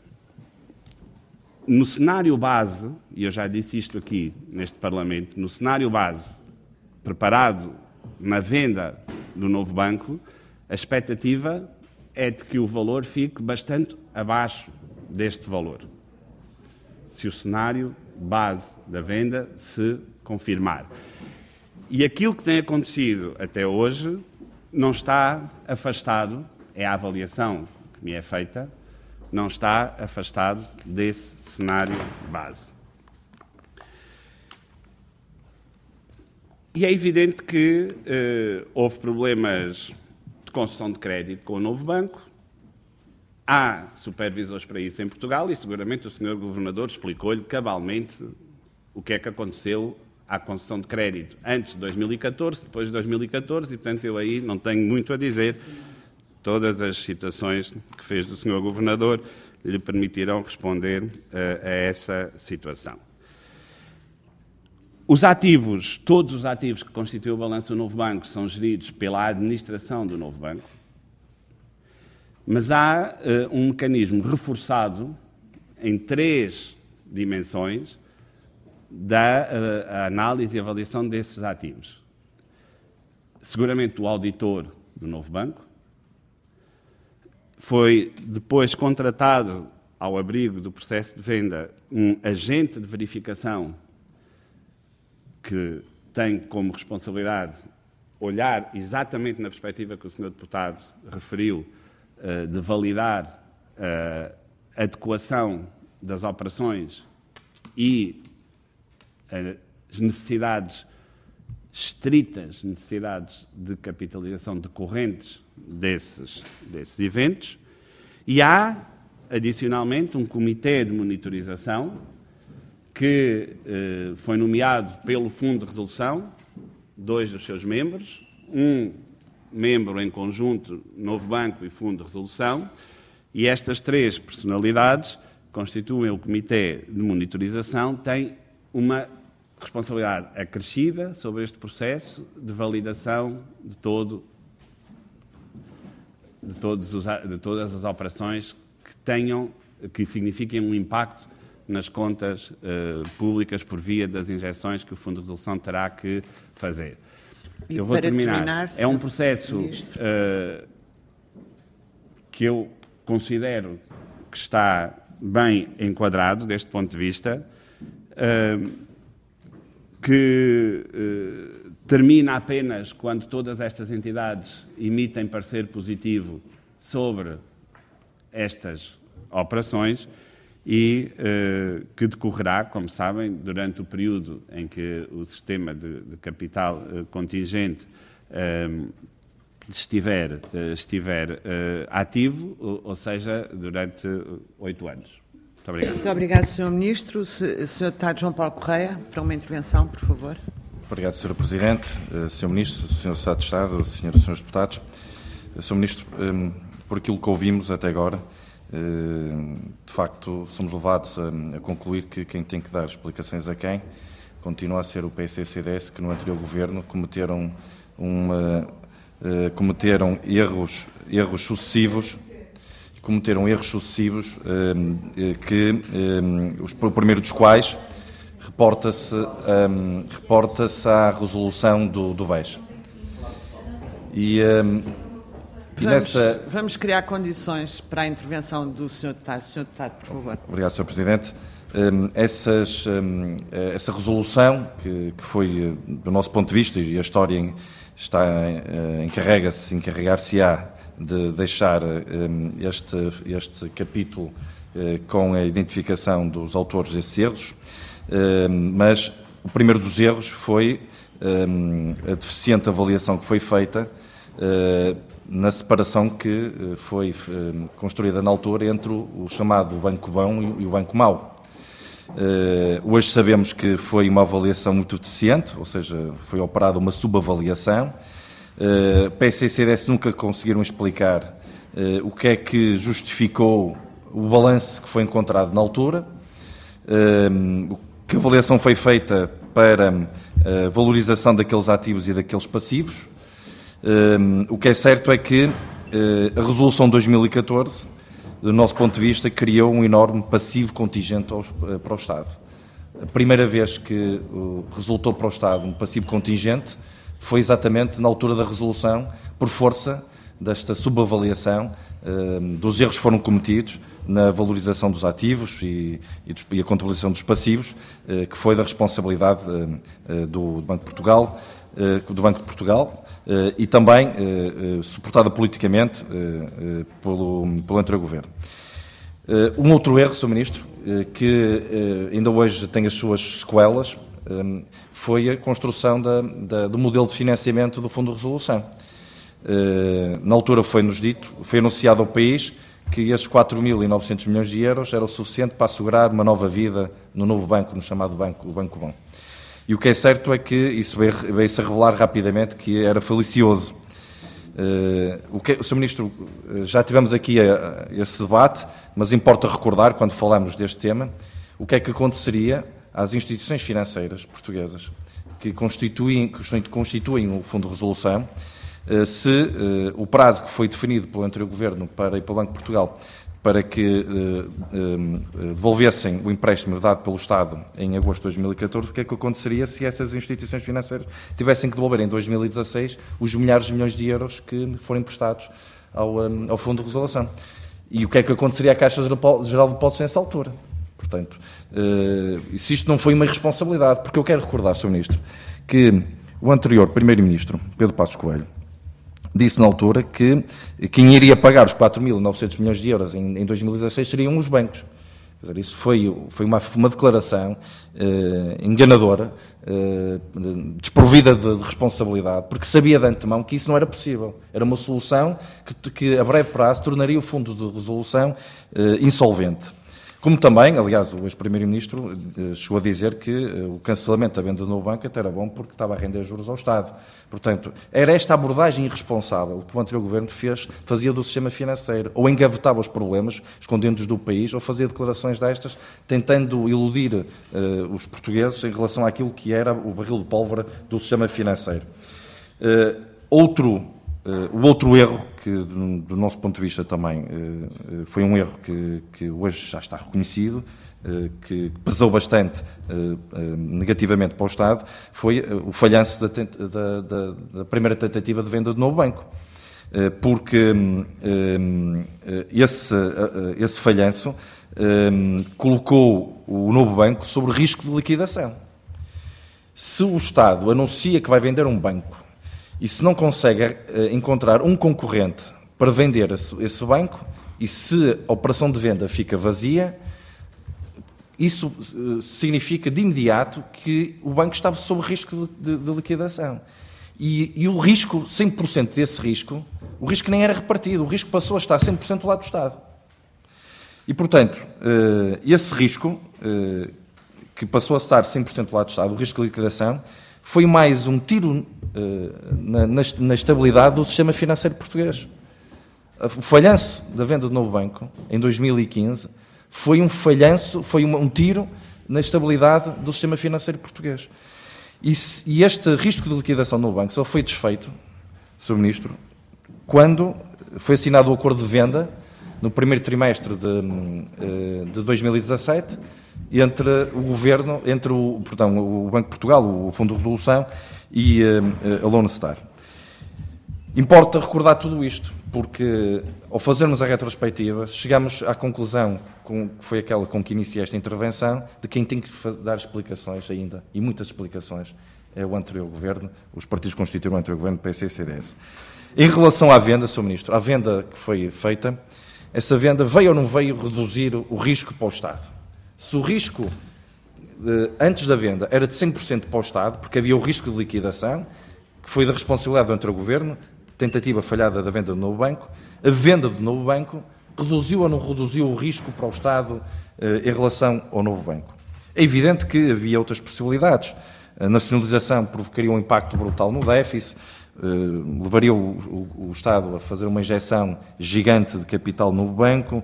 No cenário base, e eu já disse isto aqui neste Parlamento, no cenário base preparado na venda do novo banco, a expectativa é de que o valor fique bastante abaixo deste valor, se o cenário base da venda se confirmar. E aquilo que tem acontecido até hoje não está afastado, é a avaliação que me é feita, não está afastado desse cenário base. E é evidente que houve problemas de concessão de crédito com o novo banco, há supervisores para isso em Portugal e seguramente o Sr. Governador explicou-lhe cabalmente o que é que aconteceu à concessão de crédito antes de 2014, depois de 2014, e portanto eu aí não tenho muito a dizer. Todas as citações que fez do Sr. Governador lhe permitirão responder a essa situação. Os ativos, todos os ativos que constituem o balanço do novo banco são geridos pela administração do novo banco, mas há um mecanismo reforçado em 3 dimensões da análise e avaliação desses ativos. Seguramente o auditor do novo banco, foi depois contratado, ao abrigo do processo de venda, um agente de verificação que tem como responsabilidade olhar exatamente na perspectiva que o Sr. Deputado referiu, de validar a adequação das operações e as necessidades estritas, necessidades de capitalização decorrentes desses eventos, e há, adicionalmente, um comitê de monitorização que foi nomeado pelo Fundo de Resolução, 2 dos seus membros, um membro em conjunto, Novo Banco e Fundo de Resolução, e estas 3 personalidades constituem o comitê de monitorização, têm uma responsabilidade acrescida sobre este processo de validação de todas as operações que signifiquem um impacto nas contas públicas por via das injeções que o Fundo de Resolução terá que fazer. Eu vou terminar. É um processo que eu considero que está bem enquadrado deste ponto de vista, que termina apenas quando todas estas entidades emitem parecer positivo sobre estas operações e que decorrerá, como sabem, durante o período em que o sistema de capital contingente estiver ativo, ou seja, durante 8 anos. Muito obrigado. Muito obrigado, Sr. Ministro. Sr. Deputado João Paulo Correia, para uma intervenção, por favor. Obrigado, Sr. Presidente, Sr. Ministro, Sr. Secretário de Estado, Srs. e Srs. Deputados. Sr. Ministro, por aquilo que ouvimos até agora, de facto, somos levados a concluir que quem tem que dar explicações a quem continua a ser o PS e o CDS, que no anterior governo cometeram erros sucessivos, que o primeiro dos quais reporta-se à resolução do BES. Vamos criar condições para a intervenção do Sr. Deputado. Sr. Deputado, por favor. Obrigado, Sr. Presidente. Essa resolução, que foi, do nosso ponto de vista, e a história encarregar-se-á de deixar este capítulo com a identificação dos autores desses erros, mas o primeiro dos erros foi a deficiente avaliação que foi feita na separação que foi construída na altura entre o chamado Banco Bom e o Banco Mau. Hoje sabemos que foi uma avaliação muito deficiente, ou seja, foi operada uma subavaliação. PS e CDS nunca conseguiram explicar o que é que justificou o balanço que foi encontrado na altura, que avaliação foi feita para a valorização daqueles ativos e daqueles passivos. O que é certo é que a resolução de 2014, do nosso ponto de vista, criou um enorme passivo contingente para o Estado. A primeira vez que resultou para o Estado um passivo contingente foi exatamente na altura da resolução, por força desta subavaliação, dos erros que foram cometidos na valorização dos ativos e a contabilização dos passivos, que foi da responsabilidade do Banco de Portugal, e também suportada politicamente pelo anterior governo. Um outro erro, Sr. Ministro, que ainda hoje tem as suas sequelas, foi a construção do modelo de financiamento do Fundo de Resolução. Na altura foi-nos dito, foi anunciado ao país que esses 4.900 milhões de euros era o suficiente para assegurar uma nova vida no novo banco, no chamado Banco Bom. E o que é certo é que isso veio-se a revelar rapidamente que era falicioso. Sr. Ministro, já tivemos aqui esse debate, mas importa recordar, quando falamos deste tema, o que é que aconteceria às instituições financeiras portuguesas que constituem o Fundo de Resolução, se o prazo que foi definido pelo anterior Governo e pelo Banco de Portugal para que devolvessem o empréstimo dado pelo Estado em agosto de 2014, o que é que aconteceria se essas instituições financeiras tivessem que devolver em 2016 os milhares de milhões de euros que foram emprestados ao Fundo de Resolução? E o que é que aconteceria à Caixa Geral de Depósitos nessa altura? Portanto, se isto não foi uma irresponsabilidade, porque eu quero recordar, Sr. Ministro, que o anterior Primeiro-Ministro, Pedro Passos Coelho, disse na altura que quem iria pagar os 4.900 milhões de euros em 2016 seriam os bancos. Quer dizer, isso foi uma declaração enganadora, desprovida de responsabilidade, porque sabia de antemão que isso não era possível. Era uma solução que a breve prazo tornaria o Fundo de Resolução insolvente. Como também, aliás, o ex-primeiro-ministro chegou a dizer que o cancelamento da venda do novo banco até era bom porque estava a render juros ao Estado. Portanto, era esta abordagem irresponsável que o anterior governo fazia do sistema financeiro. Ou engavetava os problemas, escondendo-os do país, ou fazia declarações destas, tentando iludir os portugueses em relação àquilo que era o barril de pólvora do sistema financeiro. O outro erro, que do nosso ponto de vista também foi um erro que hoje já está reconhecido, que pesou bastante negativamente para o Estado, foi o falhanço da primeira tentativa de venda do novo banco. Porque esse falhanço colocou o novo banco sob risco de liquidação. Se o Estado anuncia que vai vender um banco e se não consegue encontrar um concorrente para vender esse banco, e se a operação de venda fica vazia, isso significa de imediato que o banco estava sob risco de liquidação. E o risco, 100% desse risco, o risco nem era repartido, o risco passou a estar 100% do lado do Estado. E, portanto, esse risco, que passou a estar 100% do lado do Estado, o risco de liquidação, foi mais um tiro na estabilidade do sistema financeiro português. O falhanço da venda do Novo Banco, em 2015, foi um falhanço, foi um tiro na estabilidade do sistema financeiro português. E este risco de liquidação do Novo Banco só foi desfeito, Sr. Ministro, quando foi assinado o acordo de venda, no primeiro trimestre de 2017, entre o Governo, o Banco de Portugal, o Fundo de Resolução e a Lone Star. Importa recordar tudo isto, porque ao fazermos a retrospectiva, chegamos à conclusão, que foi aquela com que iniciei esta intervenção, de quem tem que dar explicações ainda, e muitas explicações, é o anterior Governo, os partidos que constituíram o anterior Governo, PC e CDS. Em relação à venda, Sr. Ministro, à venda que foi feita, essa venda veio ou não veio reduzir o risco para o Estado? Se o risco, antes da venda, era de 100% para o Estado, porque havia o risco de liquidação, que foi da responsabilidade do anterior Governo, tentativa falhada da venda do Novo Banco, a venda do Novo Banco reduziu ou não reduziu o risco para o Estado em relação ao Novo Banco? É evidente que havia outras possibilidades. A nacionalização provocaria um impacto brutal no déficit, levaria o Estado a fazer uma injeção gigante de capital no banco,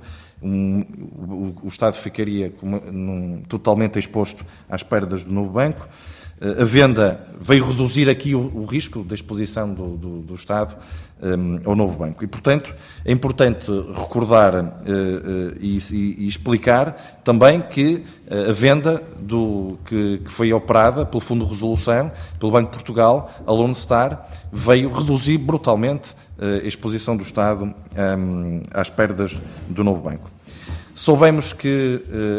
o Estado ficaria totalmente exposto às perdas do Novo Banco. A venda veio reduzir aqui o risco da exposição do Estado ao Novo Banco. E, portanto, é importante recordar e explicar também que a venda que foi operada pelo Fundo de Resolução, pelo Banco de Portugal, a Lone Star, veio reduzir brutalmente a exposição do Estado às perdas do Novo Banco. Soubemos que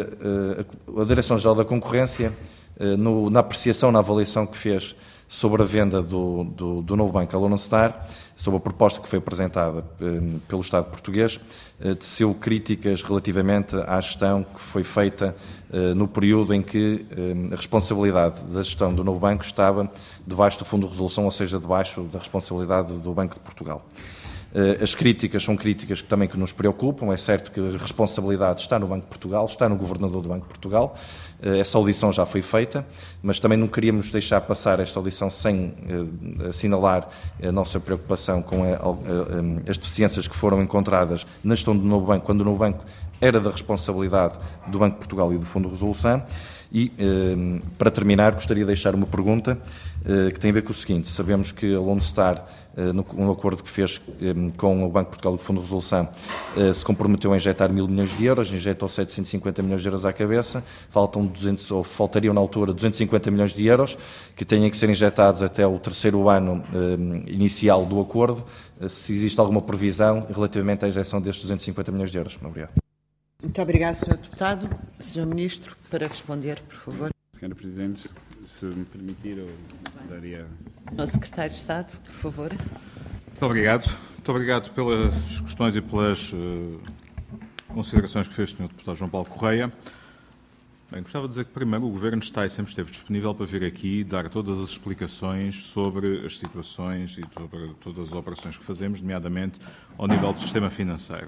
a Direção-Geral da Concorrência, na apreciação, na avaliação que fez sobre a venda do Novo Banco à Lone Star, sobre a proposta que foi apresentada pelo Estado português, teceu críticas relativamente à gestão que foi feita no período em que a responsabilidade da gestão do Novo Banco estava debaixo do Fundo de Resolução, ou seja, debaixo da responsabilidade do Banco de Portugal. As críticas são críticas que nos preocupam. É certo que a responsabilidade está no Banco de Portugal, está no Governador do Banco de Portugal. Essa audição já foi feita, mas também não queríamos deixar passar esta audição sem assinalar a nossa preocupação com as deficiências que foram encontradas na gestão do Novo Banco, quando o Novo Banco era da responsabilidade do Banco de Portugal e do Fundo de Resolução. E, para terminar, gostaria de deixar uma pergunta que tem a ver com o seguinte. Sabemos que a Lone Star, no acordo que fez com o Banco de Portugal e o Fundo de Resolução, se comprometeu a injetar 1.000 milhões de euros, injetou 750 milhões de euros à cabeça, faltariam na altura 250 milhões de euros, que têm que ser injetados até o terceiro ano inicial do acordo. Se existe alguma previsão relativamente à injeção destes 250 milhões de euros? Obrigado. Muito obrigado, Sr. Deputado. Sr. Ministro, para responder, por favor. Sra. Presidente, se me permitir, eu daria... Sr. Secretário de Estado, por favor. Muito obrigado. Muito obrigado pelas questões e pelas considerações que fez o Sr. Deputado João Paulo Correia. Bem, gostava de dizer que, primeiro, o Governo está e sempre esteve disponível para vir aqui dar todas as explicações sobre as situações e sobre todas as operações que fazemos, nomeadamente ao nível do sistema financeiro.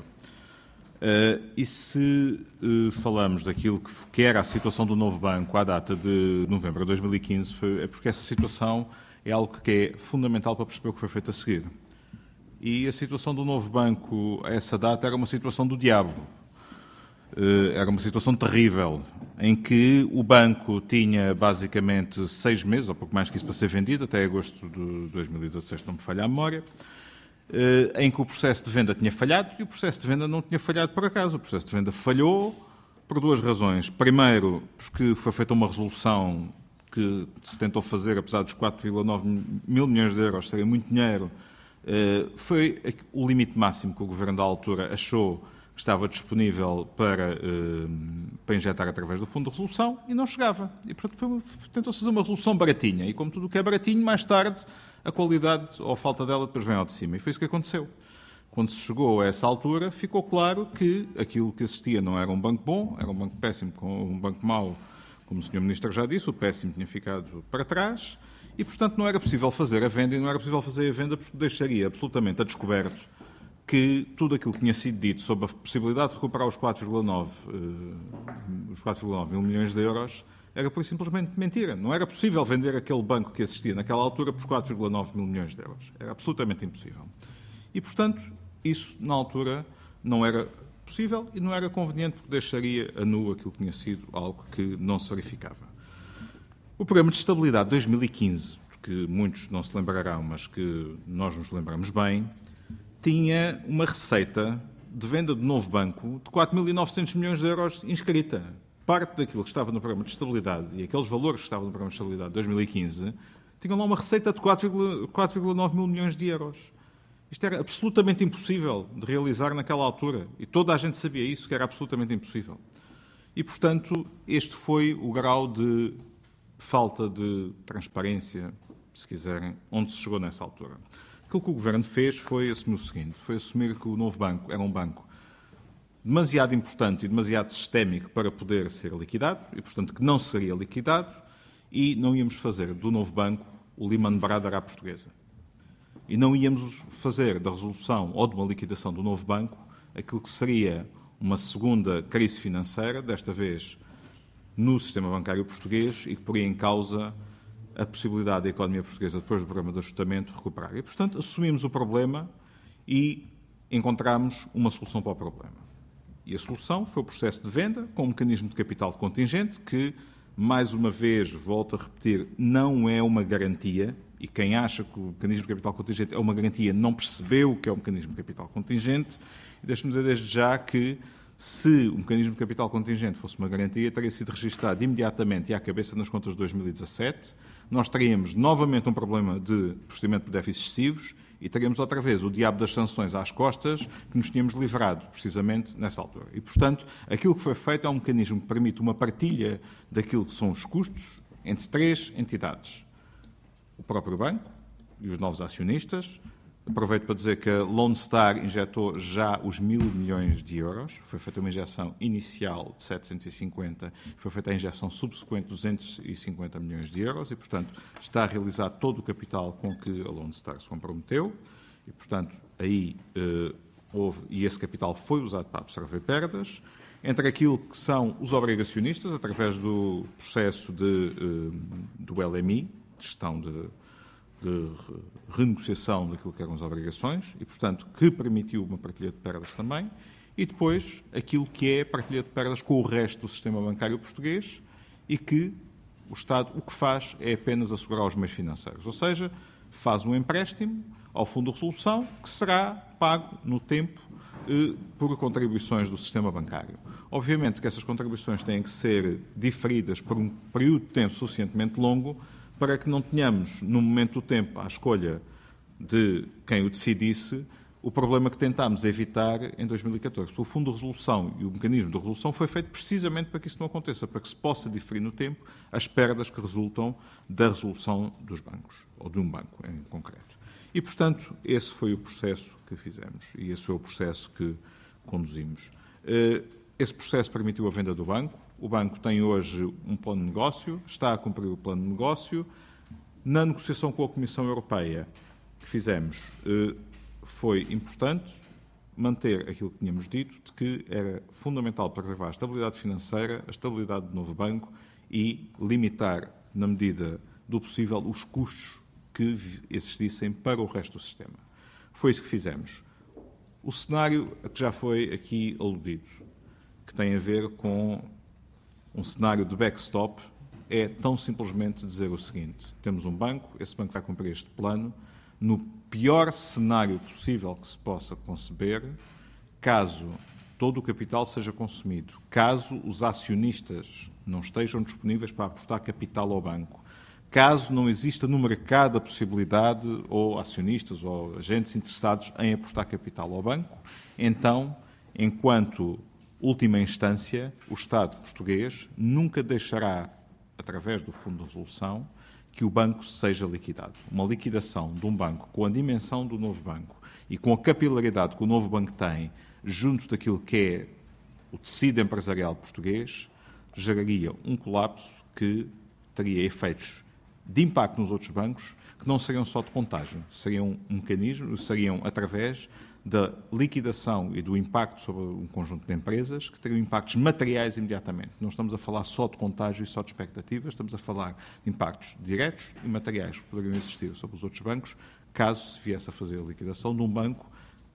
E se falamos daquilo que era a situação do Novo Banco à data de novembro de 2015, é porque essa situação é algo que é fundamental para perceber o que foi feito a seguir. E a situação do Novo Banco a essa data era uma situação do diabo. Era uma situação terrível, em que o banco tinha basicamente 6 meses, ou pouco mais que isso, para ser vendido, até agosto de 2016, não me falha a memória, em que o processo de venda tinha falhado, e o processo de venda não tinha falhado por acaso. O processo de venda falhou por duas razões. Primeiro, porque foi feita uma resolução que se tentou fazer, apesar dos 4,9 mil milhões de euros serem muito dinheiro, foi o limite máximo que o Governo da altura achou que estava disponível para injetar através do Fundo de Resolução, e não chegava. E, portanto, tentou-se fazer uma resolução baratinha. E, como tudo o que é baratinho, mais tarde a qualidade ou a falta dela depois vem ao de cima. E foi isso que aconteceu. Quando se chegou a essa altura, ficou claro que aquilo que existia não era um banco bom, era um banco péssimo com um banco mau, como o Sr. Ministro já disse, o péssimo tinha ficado para trás, e, portanto, não era possível fazer a venda, e não era possível fazer a venda porque deixaria absolutamente a descoberto que tudo aquilo que tinha sido dito sobre a possibilidade de recuperar os 4,9 mil milhões de euros era por simplesmente mentira. Não era possível vender aquele banco que existia naquela altura por 4,9 mil milhões de euros. Era absolutamente impossível. E, portanto, isso, na altura, não era possível e não era conveniente, porque deixaria a nu aquilo que tinha sido algo que não se verificava. O Programa de Estabilidade de 2015, que muitos não se lembrarão, mas que nós nos lembramos bem, tinha uma receita de venda de novo banco de 4.900 milhões de euros inscrita. Parte daquilo que estava no Programa de Estabilidade e aqueles valores que estavam no Programa de Estabilidade de 2015 tinham lá uma receita de 4,9 mil milhões de euros. Isto era absolutamente impossível de realizar naquela altura. E toda a gente sabia isso, que era absolutamente impossível. E, portanto, este foi o grau de falta de transparência, se quiserem, onde se chegou nessa altura. Aquilo que o Governo fez foi assumir o seguinte, foi assumir que o novo banco era um banco demasiado importante e demasiado sistémico para poder ser liquidado, e, portanto, que não seria liquidado, e não íamos fazer do novo banco o Lehman Brothers à portuguesa. E não íamos fazer da resolução ou de uma liquidação do novo banco aquilo que seria uma segunda crise financeira, desta vez no sistema bancário português, e que poria em causa a possibilidade da economia portuguesa, depois do programa de ajustamento, recuperar. E, portanto, assumimos o problema e encontramos uma solução para o problema. E a solução foi o processo de venda, com um mecanismo de capital contingente, que, mais uma vez, volto a repetir, não é uma garantia, e quem acha que o mecanismo de capital contingente é uma garantia não percebeu o que é o mecanismo de capital contingente. E deixe-me dizer desde já que, se o mecanismo de capital contingente fosse uma garantia, teria sido registado imediatamente e à cabeça nas contas de 2017. Nós teríamos novamente um problema de procedimento de déficits excessivos e teríamos outra vez o diabo das sanções às costas que nos tínhamos livrado, precisamente, nessa altura. E, portanto, aquilo que foi feito é um mecanismo que permite uma partilha daquilo que são os custos entre três entidades. O próprio banco e os novos acionistas. Aproveito para dizer que a Lone Star injetou já os 1.000 milhões de euros. Foi feita uma injeção inicial de 750, foi feita a injeção subsequente de 250 milhões de euros e, portanto, está a realizar todo o capital com que a Lone Star se comprometeu e, portanto, aí houve, e esse capital foi usado para absorver perdas. Entre aquilo que são os obrigacionistas, através do processo do LMI, de gestão de renegociação daquilo que eram as obrigações e, portanto, que permitiu uma partilha de perdas também, e depois aquilo que é a partilha de perdas com o resto do sistema bancário português e que o Estado o que faz é apenas assegurar os meios financeiros, ou seja, faz um empréstimo ao Fundo de Resolução que será pago no tempo por contribuições do sistema bancário. Obviamente que essas contribuições têm que ser diferidas por um período de tempo suficientemente longo para que não tenhamos, no momento do tempo, à escolha de quem o decidisse, o problema que tentámos evitar em 2014. O Fundo de Resolução e o mecanismo de resolução foi feito precisamente para que isso não aconteça, para que se possa diferir no tempo as perdas que resultam da resolução dos bancos, ou de um banco em concreto. E, portanto, esse foi o processo que fizemos e esse foi o processo que conduzimos. Esse processo permitiu a venda do banco. O banco tem hoje um plano de negócio, está a cumprir o plano de negócio. Na negociação com a Comissão Europeia que fizemos, foi importante manter aquilo que tínhamos dito, de que era fundamental preservar a estabilidade financeira, a estabilidade do novo banco e limitar, na medida do possível, os custos que existissem para o resto do sistema. Foi isso que fizemos. O cenário que já foi aqui aludido, que tem a ver com um cenário de backstop, é tão simplesmente dizer o seguinte: temos um banco, esse banco vai cumprir este plano, no pior cenário possível que se possa conceber, caso todo o capital seja consumido, caso os acionistas não estejam disponíveis para aportar capital ao banco, caso não exista no mercado a possibilidade, ou acionistas ou agentes interessados em aportar capital ao banco, então, enquanto última instância, o Estado português nunca deixará, através do Fundo de Resolução, que o banco seja liquidado. Uma liquidação de um banco com a dimensão do novo banco e com a capilaridade que o novo banco tem junto daquilo que é o tecido empresarial português, geraria um colapso que teria efeitos de impacto nos outros bancos que não seriam só de contágio, seriam um mecanismo, seriam através da liquidação e do impacto sobre um conjunto de empresas que teriam impactos materiais imediatamente. Não estamos a falar só de contágio e só de expectativas, estamos a falar de impactos diretos e materiais que poderiam existir sobre os outros bancos, caso se viesse a fazer a liquidação de um banco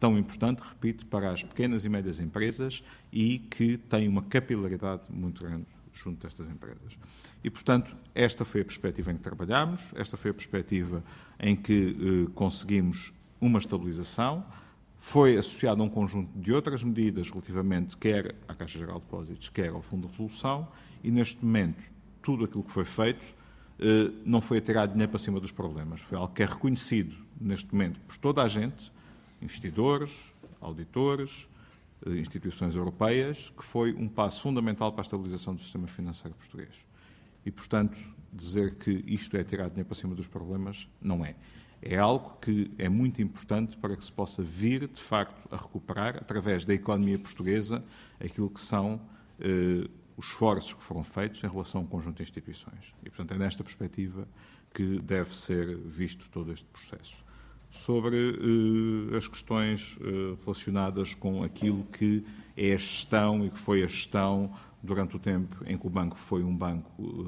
tão importante, repito, para as pequenas e médias empresas e que tem uma capilaridade muito grande junto destas empresas. E, portanto, esta foi a perspectiva em que trabalhámos, esta foi a perspectiva em que conseguimos uma estabilização, foi associado a um conjunto de outras medidas relativamente quer à Caixa Geral de Depósitos, quer ao Fundo de Resolução, e neste momento tudo aquilo que foi feito não foi atirar dinheiro para cima dos problemas, foi algo que é reconhecido neste momento por toda a gente, investidores, auditores, instituições europeias, que foi um passo fundamental para a estabilização do sistema financeiro português. E, portanto, dizer que isto é tirar dinheiro para cima dos problemas, não é. É algo que é muito importante para que se possa vir, de facto, a recuperar, através da economia portuguesa, aquilo que são os esforços que foram feitos em relação a um conjunto de instituições. E, portanto, é nesta perspectiva que deve ser visto todo este processo. Sobre as questões relacionadas com aquilo que é a gestão e que foi a gestão durante o tempo em que o banco foi um banco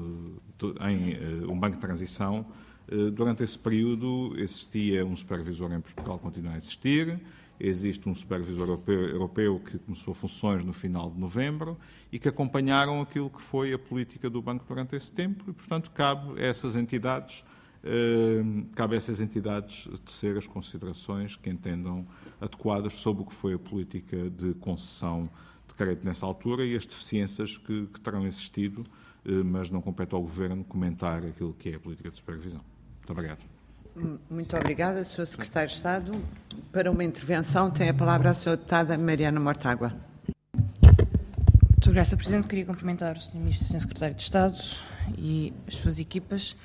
de transição. Durante esse período existia um supervisor em Portugal, continua a existir, existe um supervisor europeu que começou funções no final de novembro e que acompanharam aquilo que foi a política do banco durante esse tempo e, portanto, cabe a essas entidades tecer as considerações que entendam adequadas sobre o que foi a política de concessão de crédito nessa altura e as deficiências que terão existido, mas não compete ao Governo comentar aquilo que é a política de supervisão. Muito obrigado. Muito obrigada, Sr. Secretário de Estado. Para uma intervenção tem a palavra a Sra. Deputada Mariana Mortágua. Muito obrigada, Sr. Presidente. Queria cumprimentar o Sr. Ministro e o Sr. Secretário de Estado e as suas equipas.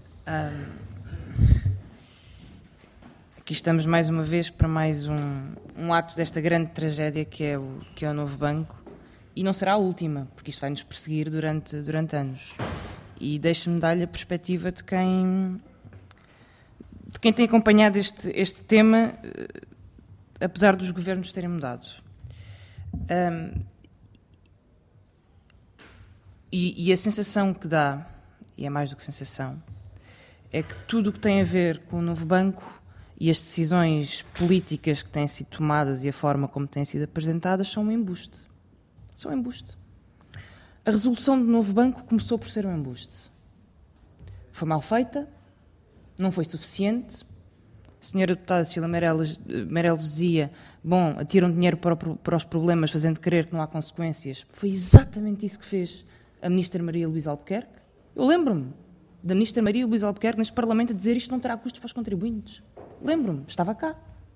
Aqui estamos mais uma vez para mais um ato desta grande tragédia que é o novo banco e não será a última, porque isto vai nos perseguir durante anos. E deixe-me dar-lhe a perspectiva de quem tem acompanhado este tema, apesar dos governos terem mudado. E a sensação que dá, e é mais do que sensação, é que tudo o que tem a ver com o novo banco e as decisões políticas que têm sido tomadas e a forma como têm sido apresentadas são um embuste. São um embuste. A resolução do novo banco começou por ser um embuste. Foi mal feita, não foi suficiente. A senhora deputada Cecília Meirelles dizia, bom, atiram dinheiro para os problemas fazendo crer que não há consequências. Foi exatamente isso que fez a ministra Maria Luísa Albuquerque. Eu lembro-me da ministra Maria Luísa Albuquerque neste Parlamento a dizer isto não terá custos para os contribuintes. Lembro-me, estava cá.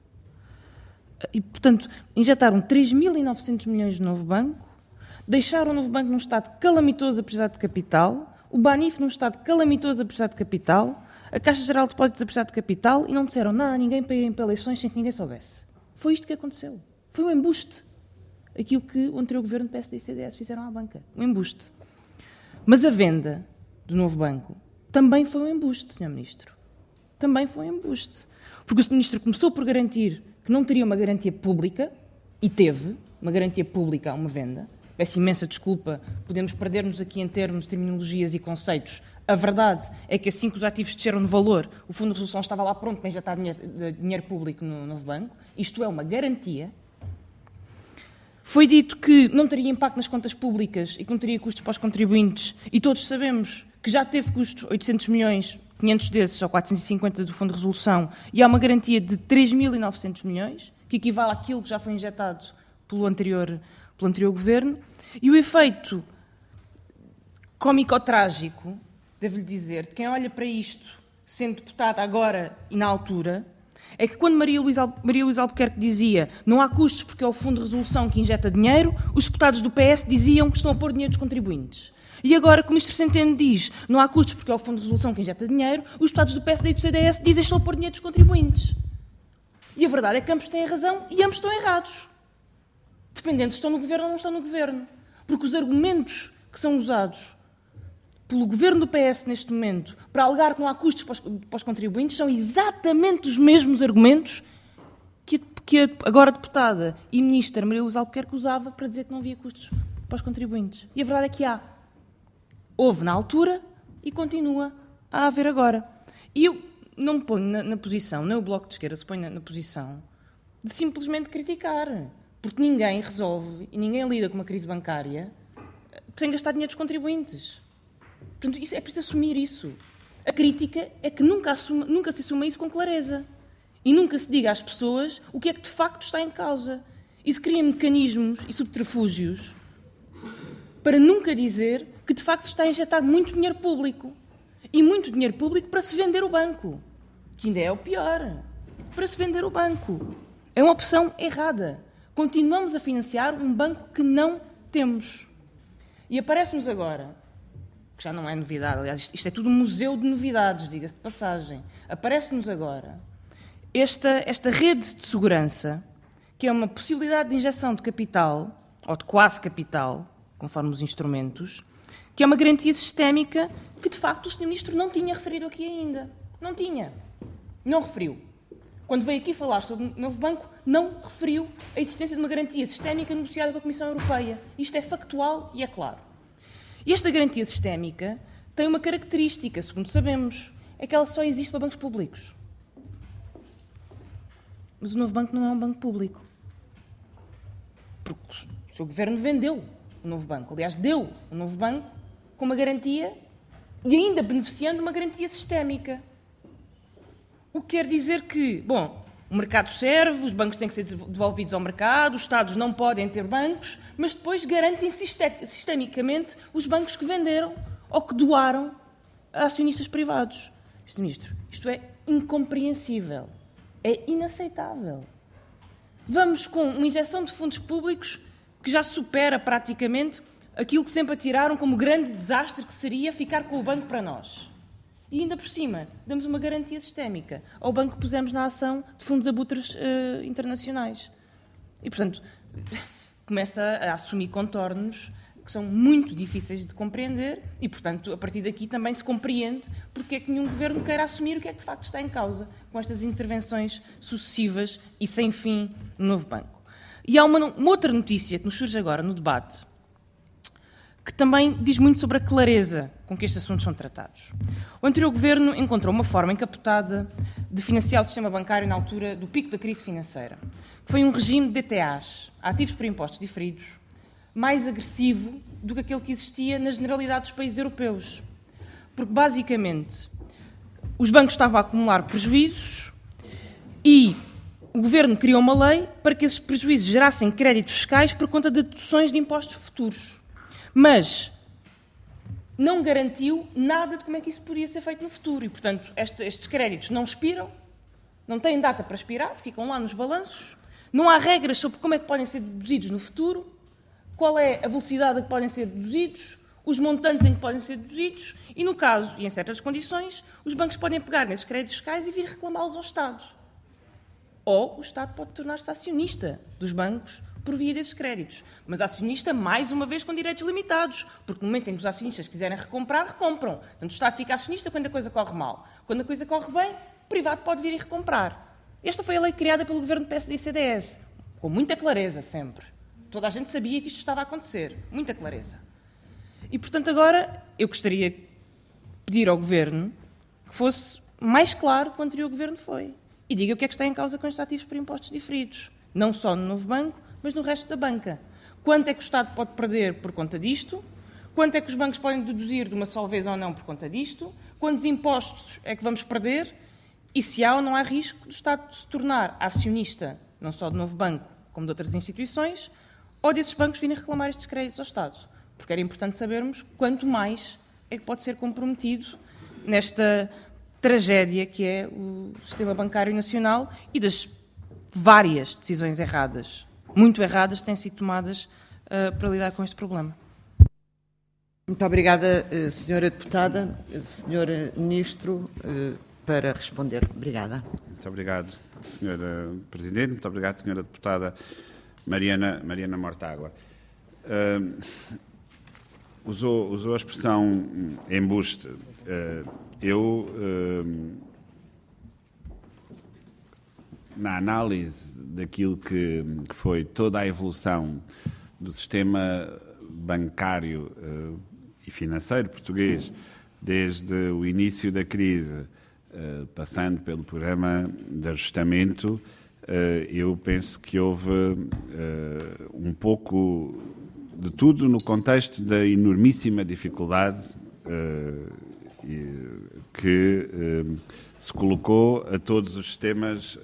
E, portanto, injetaram 3.900 milhões no novo banco, deixaram o novo banco num estado calamitoso a precisar de capital, o Banif num estado calamitoso a precisar de capital, a Caixa Geral de Depósitos a precisar de capital e não disseram nada a ninguém para irem para eleições sem que ninguém soubesse. Foi isto que aconteceu. Foi um embuste. Aquilo que o anterior governo do PSD e CDS fizeram à banca. Um embuste. Mas a venda do novo banco também foi um embuste, Sr. Ministro. Também foi um embuste. Porque o Sr. Ministro começou por garantir que não teria uma garantia pública, e teve uma garantia pública a uma venda. Peço imensa desculpa, podemos perder-nos aqui em termos, terminologias e conceitos. A verdade é que assim que os ativos desceram no valor, o Fundo de Resolução estava lá pronto para injetar dinheiro público no novo banco. Isto é uma garantia. Foi dito que não teria impacto nas contas públicas e que não teria custos para os contribuintes. E todos sabemos que já teve custos, 800 milhões, 500 desses ou 450 do Fundo de Resolução, e há uma garantia de 3.900 milhões, que equivale àquilo que já foi injetado pelo anterior governo. E o efeito cómico-trágico, devo-lhe dizer, de quem olha para isto, sendo deputada agora e na altura, é que quando Maria Luísa Albuquerque dizia não há custos porque é o Fundo de Resolução que injeta dinheiro, os deputados do PS diziam que estão a pôr dinheiro dos contribuintes. E agora que o Ministro Centeno diz não há custos porque é o Fundo de Resolução que injeta dinheiro, os deputados do PSD e do CDS dizem que estão a pôr dinheiro dos contribuintes. E a verdade é que ambos têm razão e ambos estão errados. Dependendo se estão no Governo ou não estão no Governo. Porque os argumentos que são usados pelo Governo do PS neste momento para alegar que não há custos para os contribuintes são exatamente os mesmos argumentos que a agora deputada e ministra Maria Luísa Albuquerque usava para dizer que não havia custos para os contribuintes. E a verdade é que há. Houve na altura e continua a haver agora. E eu não me ponho na posição, nem o Bloco de Esquerda se põe na posição de simplesmente criticar. Porque ninguém resolve e ninguém lida com uma crise bancária sem gastar dinheiro dos contribuintes. Portanto, é preciso assumir isso. A crítica é que nunca se assuma isso com clareza. E nunca se diga às pessoas o que é que de facto está em causa. E se criem mecanismos e subterfúgios para nunca dizer que de facto se está a injetar muito dinheiro público. E muito dinheiro público para se vender o banco. Que ainda é o pior. Para se vender o banco. É uma opção errada. Continuamos a financiar um banco que não temos. E aparece-nos agora, que já não é novidade, aliás, isto é tudo um museu de novidades, diga-se de passagem. Aparece-nos agora esta rede de segurança, que é uma possibilidade de injeção de capital, ou de quase capital, conforme os instrumentos, que é uma garantia sistémica que, de facto, o Sr. Ministro não tinha referido aqui ainda. Não tinha. Não referiu. Quando veio aqui falar sobre o novo banco, não referiu a existência de uma garantia sistémica negociada com a Comissão Europeia. Isto é factual e é claro. E esta garantia sistémica tem uma característica, segundo sabemos, é que ela só existe para bancos públicos. Mas o novo banco não é um banco público. Porque o seu governo vendeu o novo banco. Aliás, deu o novo banco com uma garantia e ainda beneficiando de uma garantia sistémica. O que quer dizer que, bom, o mercado serve, os bancos têm que ser devolvidos ao mercado, os Estados não podem ter bancos, mas depois garantem sistemicamente os bancos que venderam ou que doaram a acionistas privados. Sr. Ministro, isto é incompreensível, é inaceitável. Vamos com uma injeção de fundos públicos que já supera praticamente aquilo que sempre atiraram como grande desastre que seria ficar com o banco para nós. E ainda por cima, damos uma garantia sistémica ao banco que pusemos na ação de fundos abutres internacionais. E, portanto, começa a assumir contornos que são muito difíceis de compreender e, portanto, a partir daqui também se compreende porque é que nenhum governo queira assumir o que é que de facto está em causa com estas intervenções sucessivas e sem fim no novo banco. E há uma outra notícia que nos surge agora no debate, que também diz muito sobre a clareza com que estes assuntos são tratados. O anterior governo encontrou uma forma encapotada de financiar o sistema bancário na altura do pico da crise financeira, que foi um regime de DTAs, ativos por impostos diferidos, mais agressivo do que aquele que existia na generalidade dos países europeus. Porque, basicamente, os bancos estavam a acumular prejuízos e o governo criou uma lei para que esses prejuízos gerassem créditos fiscais por conta de deduções de impostos futuros. Mas não garantiu nada de como é que isso poderia ser feito no futuro. E, portanto, estes créditos não expiram, não têm data para expirar, ficam lá nos balanços, não há regras sobre como é que podem ser deduzidos no futuro, qual é a velocidade a que podem ser deduzidos, os montantes em que podem ser deduzidos e, no caso, e em certas condições, os bancos podem pegar nesses créditos fiscais e vir reclamá-los ao Estado. Ou o Estado pode tornar-se acionista dos bancos por via desses créditos. Mas acionista, mais uma vez, com direitos limitados, porque no momento em que os acionistas quiserem recomprar, recompram. Portanto, o Estado fica acionista quando a coisa corre mal. Quando a coisa corre bem, o privado pode vir e recomprar. Esta foi a lei criada pelo governo do PSD e CDS, com muita clareza sempre. Toda a gente sabia que isto estava a acontecer. Muita clareza. E, portanto, agora eu gostaria de pedir ao governo que fosse mais claro que o anterior governo foi. E diga o que é que está em causa com estes ativos por impostos diferidos. Não só no novo banco, mas no resto da banca. Quanto é que o Estado pode perder por conta disto? Quanto é que os bancos podem deduzir de uma só vez ou não por conta disto? Quantos impostos é que vamos perder? E se há ou não há risco do Estado se tornar acionista, não só do novo banco, como de outras instituições, ou desses bancos virem reclamar estes créditos ao Estado? Porque era importante sabermos quanto mais é que pode ser comprometido nesta tragédia que é o sistema bancário nacional e das várias decisões erradas, muito erradas, que têm sido tomadas para lidar com este problema. Muito obrigada, Sra. Deputada. Sr. Ministro, para responder. Obrigada. Muito obrigado, Sra. Presidente. Muito obrigado, Sra. Deputada Mariana Mortágua. Usou a expressão embuste. Na análise daquilo que foi toda a evolução do sistema bancário e financeiro português, desde o início da crise, passando pelo programa de ajustamento, eu penso que houve um pouco de tudo no contexto da enormíssima dificuldade que se colocou a todos os sistemas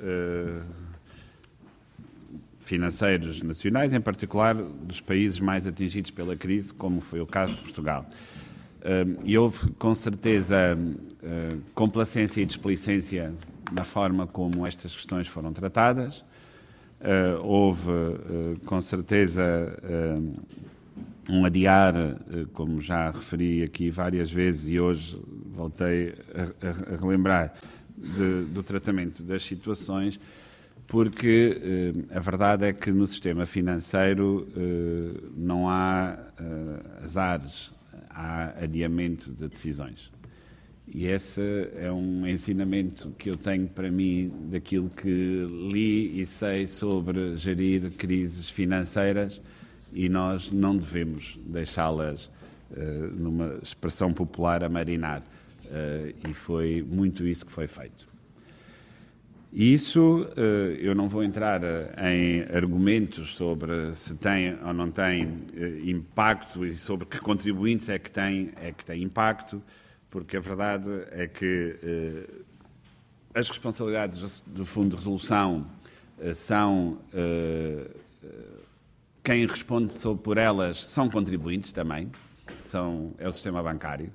financeiros nacionais, em particular dos países mais atingidos pela crise, como foi o caso de Portugal. E houve, com certeza, complacência e displicência na forma como estas questões foram tratadas. Houve, com certeza, um adiar, como já referi aqui várias vezes e hoje voltei a relembrar, do tratamento das situações, porque a verdade é que no sistema financeiro não há azares, há adiamento de decisões. E esse é um ensinamento que eu tenho para mim daquilo que li e sei sobre gerir crises financeiras, e nós não devemos deixá-las, numa expressão popular, a marinar. E foi muito isso que foi feito. E isso, eu não vou entrar em argumentos sobre se tem ou não tem impacto e sobre que contribuintes é que tem impacto, porque a verdade é que as responsabilidades do Fundo de Resolução são... quem responde por elas são contribuintes também, é o sistema bancário.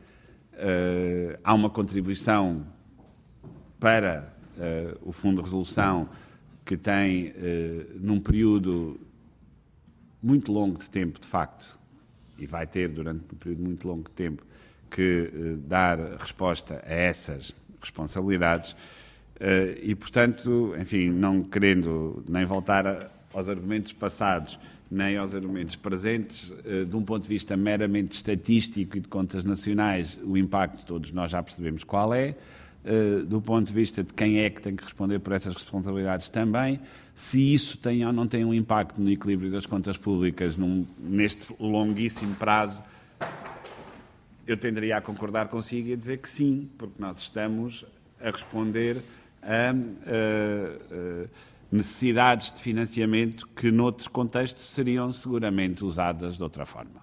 Há uma contribuição para o Fundo de Resolução que tem, num período muito longo de tempo, de facto, e vai ter durante um período muito longo de tempo, que dar resposta a essas responsabilidades e, portanto, enfim, não querendo nem voltar aos argumentos passados, nem aos argumentos presentes, de um ponto de vista meramente estatístico e de contas nacionais, o impacto todos nós já percebemos qual é. Do ponto de vista de quem é que tem que responder por essas responsabilidades também, se isso tem ou não tem um impacto no equilíbrio das contas públicas neste longuíssimo prazo, eu tenderia a concordar consigo e a dizer que sim, porque nós estamos a responder a necessidades de financiamento que noutros contextos seriam seguramente usadas de outra forma.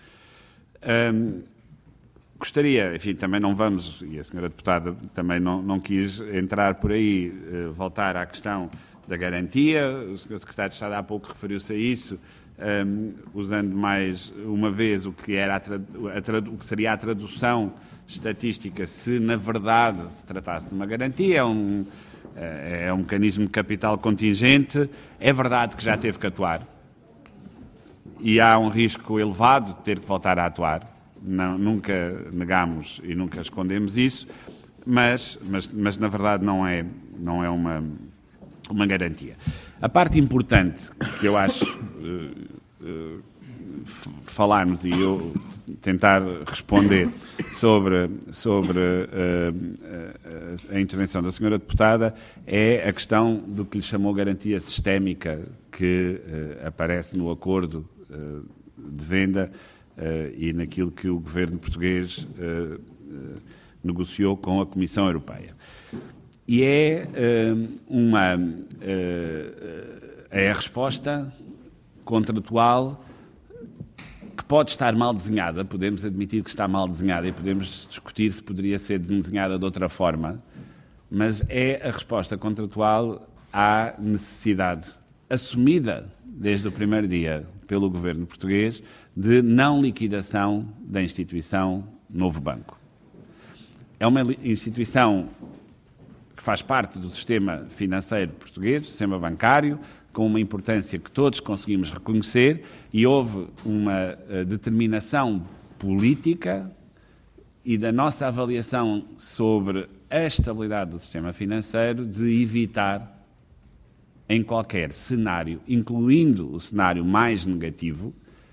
Gostaria, enfim, também não vamos, e a senhora deputada também não quis entrar por aí, voltar à questão da garantia. O senhor secretário de Estado há pouco referiu-se a isso, usando mais uma vez o que seria a tradução estatística, se na verdade se tratasse de uma garantia. É um mecanismo de capital contingente. É verdade que já teve que atuar e há um risco elevado de ter que voltar a atuar. Nunca negamos e nunca escondemos isso, mas na verdade não é uma garantia. A parte importante que eu acho falarmos e eu tentar responder sobre a intervenção da senhora deputada é a questão do que lhe chamou garantia sistémica, que aparece no acordo de venda e naquilo que o governo português negociou com a Comissão Europeia. E é a resposta contratual que pode estar mal desenhada, podemos admitir que está mal desenhada e podemos discutir se poderia ser desenhada de outra forma, mas é a resposta contratual à necessidade assumida desde o primeiro dia pelo governo português de não liquidação da instituição Novo Banco. É uma instituição que faz parte do sistema financeiro português, do sistema bancário, com uma importância que todos conseguimos reconhecer, e houve uma determinação política e da nossa avaliação sobre a estabilidade do sistema financeiro de evitar, em qualquer cenário, incluindo o cenário mais negativo,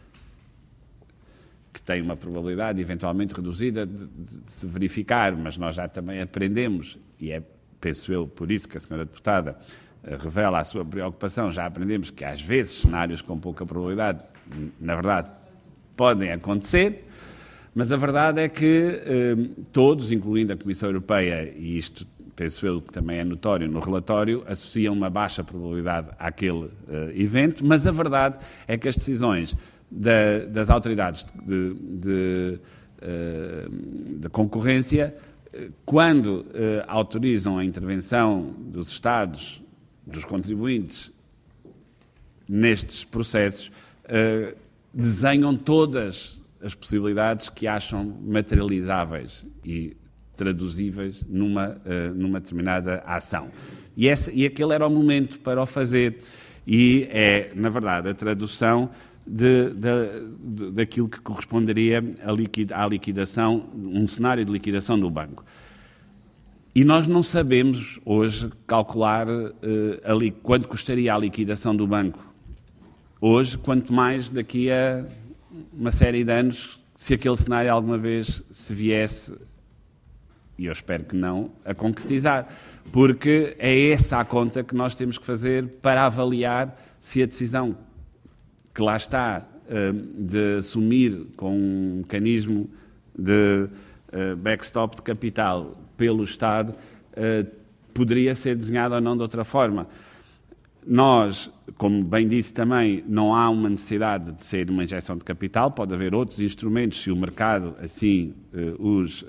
que tem uma probabilidade eventualmente reduzida de se verificar, mas nós já também aprendemos, e é, penso eu, por isso que a senhora deputada revela a sua preocupação, já aprendemos que às vezes cenários com pouca probabilidade, na verdade, podem acontecer, mas a verdade é que todos, incluindo a Comissão Europeia, e isto penso eu que também é notório no relatório, associa uma baixa probabilidade àquele evento, mas a verdade é que as decisões das autoridades de concorrência, quando autorizam a intervenção dos Estados, dos contribuintes, nestes processos, desenham todas as possibilidades que acham materializáveis e traduzíveis numa determinada ação. E aquele era o momento para o fazer. E é, na verdade, a tradução daquilo que corresponderia à liquidação, um cenário de liquidação do banco. E nós não sabemos hoje calcular quanto custaria a liquidação do banco hoje, quanto mais daqui a uma série de anos, se aquele cenário alguma vez se viesse, e eu espero que não, a concretizar. Porque é essa a conta que nós temos que fazer para avaliar se a decisão que lá está de assumir com um mecanismo de backstop de capital pelo Estado poderia ser desenhada ou não de outra forma. Nós, como bem disse também, não há uma necessidade de ser uma injeção de capital, pode haver outros instrumentos se o mercado assim os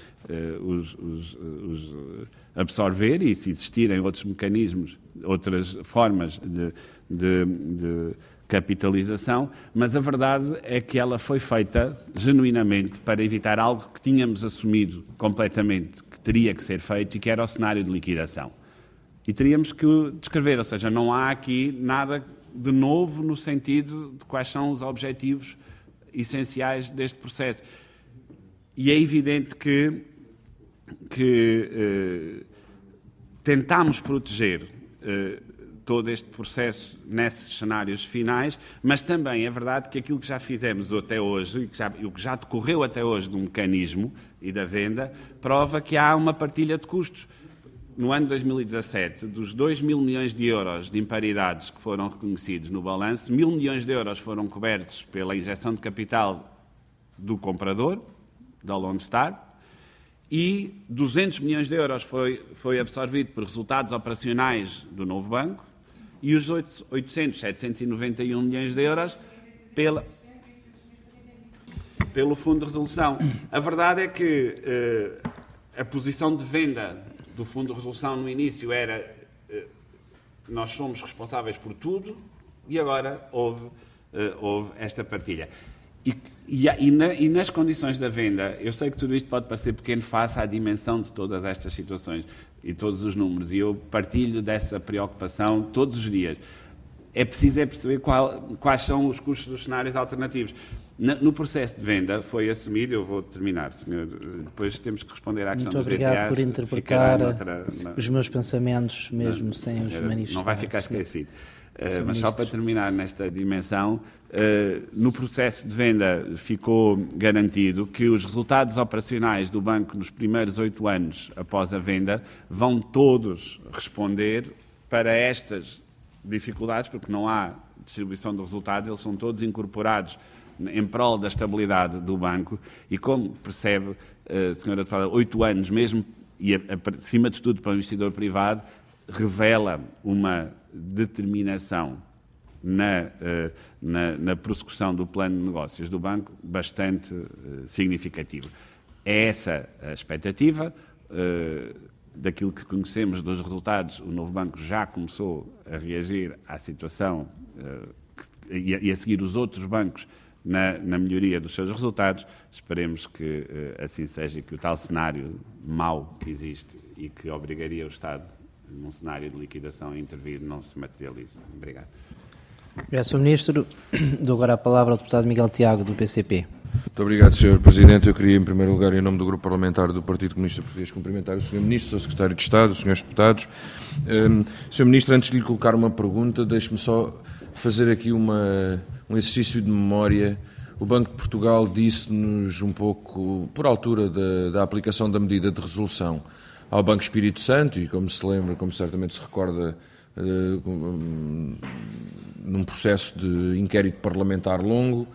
absorver e se existirem outros mecanismos, outras formas de capitalização, mas a verdade é que ela foi feita genuinamente para evitar algo que tínhamos assumido completamente que teria que ser feito e que era o cenário de liquidação. E teríamos que o descrever, ou seja, não há aqui nada de novo no sentido de quais são os objetivos essenciais deste processo. E é evidente que tentámos proteger todo este processo nesses cenários finais, mas também é verdade que aquilo que já fizemos até hoje, e o que já decorreu até hoje do mecanismo e da venda, prova que há uma partilha de custos. No ano de 2017, dos 2 mil milhões de euros de imparidades que foram reconhecidos no balanço, 1.000 milhões de euros foram cobertos pela injeção de capital do comprador, da Lone Star, e 200 milhões de euros foi absorvido por resultados operacionais do novo banco, e os 791 milhões de euros pelo Fundo de Resolução. A verdade é que a posição de venda do Fundo de Resolução no início era nós somos responsáveis por tudo e agora houve esta partilha. E nas condições da venda, eu sei que tudo isto pode parecer pequeno face à dimensão de todas estas situações e todos os números, e eu partilho dessa preocupação todos os dias. É preciso perceber quais são os custos dos cenários alternativos. No processo de venda foi assumido, eu vou terminar, senhor, depois temos que responder à questão dos VTAs. Muito obrigado por interpretar os meus pensamentos, mesmo sem os manifestar. Não vai ficar esquecido. Mas só para terminar nesta dimensão, no processo de venda ficou garantido que os resultados operacionais do banco nos primeiros 8 anos após a venda vão todos responder para estas dificuldades, porque não há distribuição de resultados, eles são todos incorporados em prol da estabilidade do banco e, como percebe, senhora deputada, 8 anos mesmo, e acima de tudo para o investidor privado, revela uma determinação na prossecução do plano de negócios do banco bastante significativo. É essa a expectativa. Daquilo que conhecemos dos resultados, o novo banco já começou a reagir à situação e a seguir os outros bancos na melhoria dos seus resultados. Esperemos que assim seja e que o tal cenário mau que existe e que obrigaria o Estado num cenário de liquidação a intervir não se materialize. Obrigado. Obrigado, Sr. Ministro. Dou agora a palavra ao deputado Miguel Tiago, do PCP. Muito obrigado, Sr. Presidente. Eu queria, em primeiro lugar, em nome do Grupo Parlamentar do Partido Comunista Português, cumprimentar o Sr. Ministro, o Sr. Secretário de Estado, os Srs. Deputados. Sr. Ministro, antes de lhe colocar uma pergunta, deixe-me só fazer aqui um exercício de memória. O Banco de Portugal disse-nos um pouco, por altura da aplicação da medida de resolução ao Banco Espírito Santo, e como se lembra, como certamente se recorda, num processo de inquérito parlamentar longo,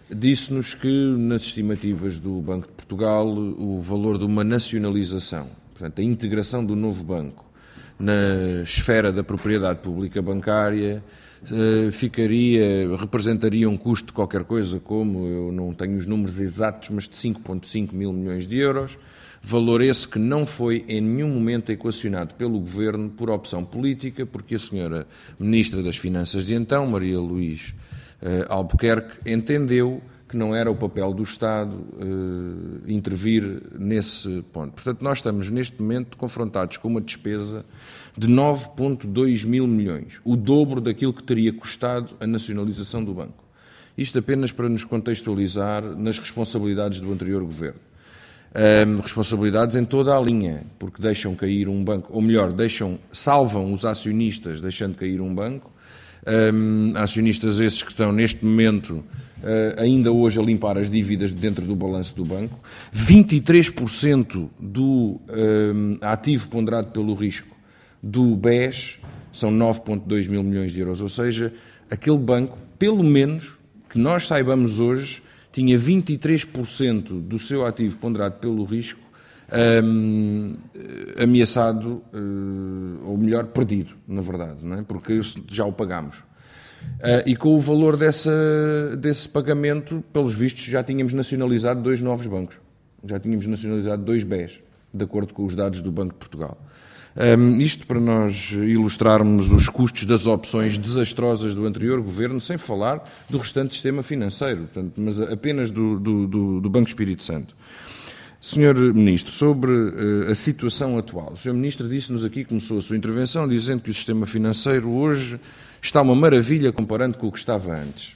disse-nos que, nas estimativas do Banco de Portugal, o valor de uma nacionalização, portanto, a integração do novo banco na esfera da propriedade pública bancária, representaria um custo de qualquer coisa como, eu não tenho os números exatos, mas de 5,5 mil milhões de euros, valor esse que não foi em nenhum momento equacionado pelo Governo por opção política, porque a senhora Ministra das Finanças de então, Maria Luís Albuquerque, entendeu que não era o papel do Estado intervir nesse ponto. Portanto, nós estamos neste momento confrontados com uma despesa de 9,2 mil milhões, o dobro daquilo que teria custado a nacionalização do banco. Isto apenas para nos contextualizar nas responsabilidades do anterior Governo. Responsabilidades em toda a linha, porque deixam cair um banco, ou melhor, salvam os acionistas deixando cair um banco, acionistas esses que estão neste momento ainda hoje a limpar as dívidas dentro do balanço do banco, 23% do ativo ponderado pelo risco do BES são 9,2 mil milhões de euros, ou seja, aquele banco, pelo menos, que nós saibamos hoje, tinha 23% do seu ativo ponderado pelo risco ameaçado, ou melhor, perdido, na verdade, não é? Porque já o pagámos. E com o valor desse pagamento, pelos vistos, já tínhamos nacionalizado 2 novos bancos. Já tínhamos nacionalizado 2 BES, de acordo com os dados do Banco de Portugal. Isto para nós ilustrarmos os custos das opções desastrosas do anterior Governo, sem falar do restante sistema financeiro, portanto, mas apenas do Banco Espírito Santo. Senhor Ministro, sobre a situação atual, o Sr. Ministro disse-nos aqui, começou a sua intervenção, dizendo que o sistema financeiro hoje está uma maravilha comparando com o que estava antes.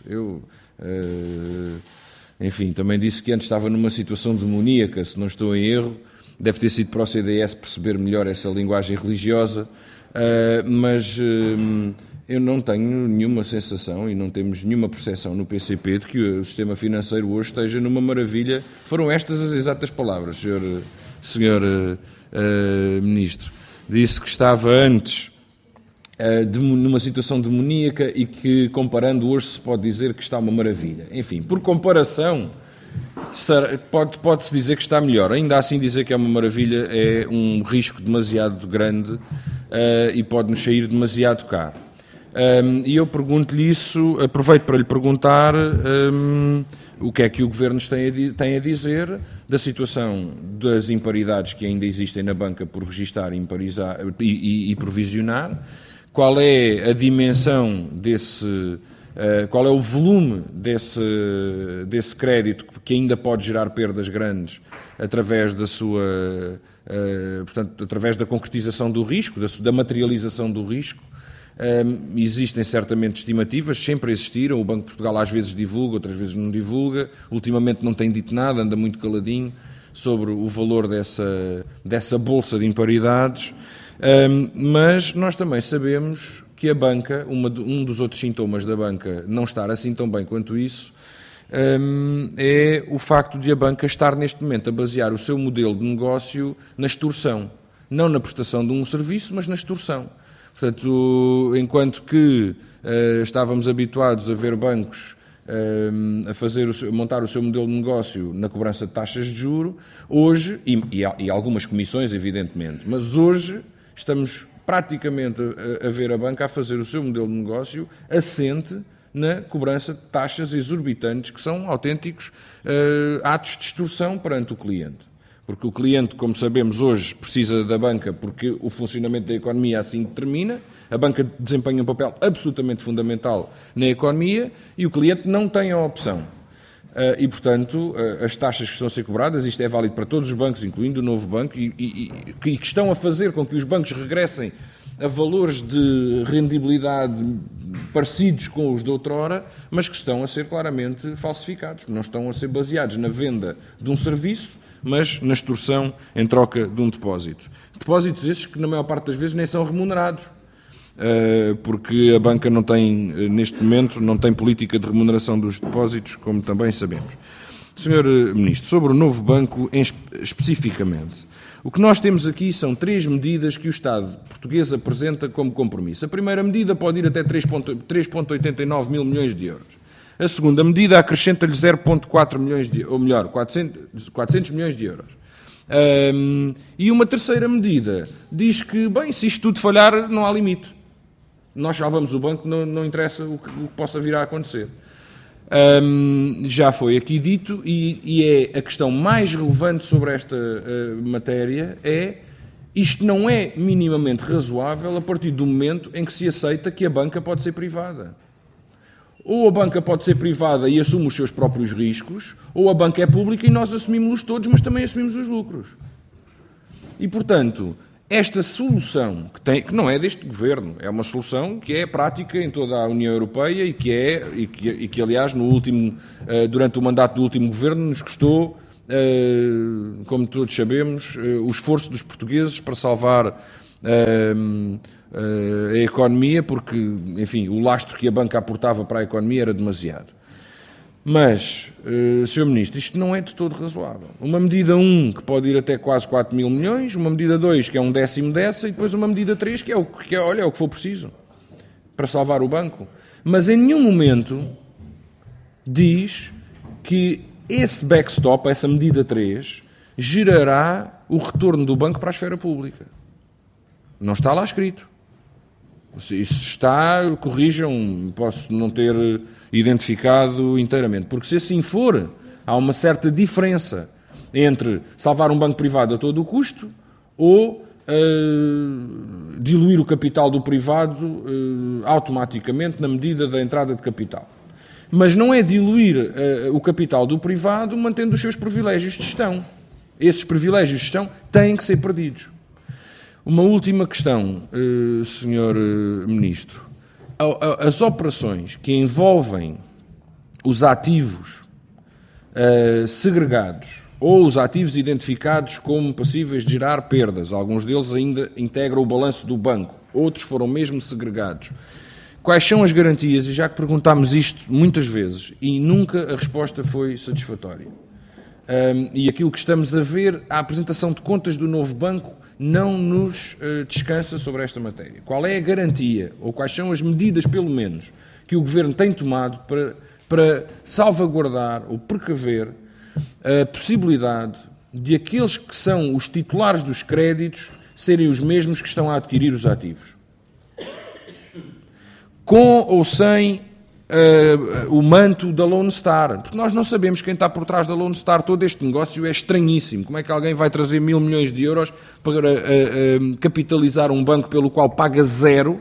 Enfim, também disse que antes estava numa situação demoníaca, se não estou em erro. Deve ter sido para o CDS perceber melhor essa linguagem religiosa, mas eu não tenho nenhuma sensação e não temos nenhuma percepção no PCP de que o sistema financeiro hoje esteja numa maravilha. Foram estas as exatas palavras, Sr. Ministro. Disse que estava antes numa situação demoníaca e que, comparando, hoje se pode dizer que está uma maravilha. Enfim, por comparação, pode-se dizer que está melhor. Ainda assim, dizer que é uma maravilha é um risco demasiado grande e pode-nos sair demasiado caro. E eu pergunto-lhe isso, aproveito para lhe perguntar o que é que o Governo tem a dizer da situação das imparidades que ainda existem na banca por registar e provisionar, qual é a dimensão qual é o volume desse crédito que ainda pode gerar perdas grandes através através da concretização do risco, da materialização do risco. Existem certamente estimativas, sempre existiram, o Banco de Portugal às vezes divulga, outras vezes não divulga, ultimamente não tem dito nada, anda muito caladinho sobre o valor dessa bolsa de imparidades, mas nós também sabemos que a banca, um dos outros sintomas da banca não estar assim tão bem quanto isso, é o facto de a banca estar neste momento a basear o seu modelo de negócio na extorsão, não na prestação de um serviço, mas na extorsão. Portanto, enquanto que estávamos habituados a ver bancos a montar o seu modelo de negócio na cobrança de taxas de juro, hoje, e algumas comissões, evidentemente, mas hoje estamos praticamente a ver a banca a fazer o seu modelo de negócio assente na cobrança de taxas exorbitantes, que são autênticos atos de extorsão perante o cliente. Porque o cliente, como sabemos hoje, precisa da banca porque o funcionamento da economia assim determina, a banca desempenha um papel absolutamente fundamental na economia e o cliente não tem a opção. E, portanto, as taxas que estão a ser cobradas, isto é válido para todos os bancos, incluindo o novo banco, e que estão a fazer com que os bancos regressem a valores de rendibilidade parecidos com os de outrora, mas que estão a ser claramente falsificados. Não estão a ser baseados na venda de um serviço, mas na extorsão em troca de um depósito. Depósitos esses que, na maior parte das vezes, nem são remunerados, porque a banca não tem, neste momento, não tem política de remuneração dos depósitos, como também sabemos. Sr. Ministro, sobre o novo banco especificamente, o que nós temos aqui são 3 medidas que o Estado português apresenta como compromisso. A primeira medida pode ir até 3,89 mil milhões de euros. A segunda medida acrescenta-lhe 0,4 milhões ou melhor, 400 milhões de euros. E uma terceira medida diz que, bem, se isto tudo falhar, não há limite. Nós salvamos o banco, não interessa o que possa vir a acontecer. Já foi aqui dito, e é a questão mais relevante sobre esta matéria, isto não é minimamente razoável a partir do momento em que se aceita que a banca pode ser privada. Ou a banca pode ser privada e assume os seus próprios riscos, ou a banca é pública e nós assumimos-los todos, mas também assumimos os lucros. E, portanto, esta solução, que não é deste Governo, é uma solução que é prática em toda a União Europeia e que aliás, durante o mandato do último Governo, nos custou, como todos sabemos, o esforço dos portugueses para salvar a economia, porque, enfim, o lastro que a banca aportava para a economia era demasiado. Mas, Sr. Ministro, isto não é de todo razoável. Uma medida 1, que pode ir até quase 4 mil milhões, uma medida 2, que é um décimo dessa, e depois uma medida 3, que é o que for preciso para salvar o banco. Mas em nenhum momento diz que esse backstop, essa medida 3, gerará o retorno do banco para a esfera pública. Não está lá escrito. Se isso está, corrijam, posso não ter identificado inteiramente. Porque se assim for, há uma certa diferença entre salvar um banco privado a todo o custo ou diluir o capital do privado automaticamente na medida da entrada de capital. Mas não é diluir o capital do privado mantendo os seus privilégios de gestão. Esses privilégios de gestão têm que ser perdidos. Uma última questão, Sr. Ministro. As operações que envolvem os ativos segregados ou os ativos identificados como passíveis de gerar perdas, alguns deles ainda integram o balanço do banco, outros foram mesmo segregados. Quais são as garantias? E já que perguntámos isto muitas vezes e nunca a resposta foi satisfatória. E aquilo que estamos a ver, a apresentação de contas do novo banco não nos descansa sobre esta matéria. Qual é a garantia, ou quais são as medidas, pelo menos, que o Governo tem tomado para salvaguardar ou precaver a possibilidade de aqueles que são os titulares dos créditos serem os mesmos que estão a adquirir os ativos? Com ou sem o manto da Lone Star, porque nós não sabemos quem está por trás da Lone Star. Todo este negócio é estranhíssimo. Como é que alguém vai trazer 1.000 milhões de euros para capitalizar um banco pelo qual paga zero?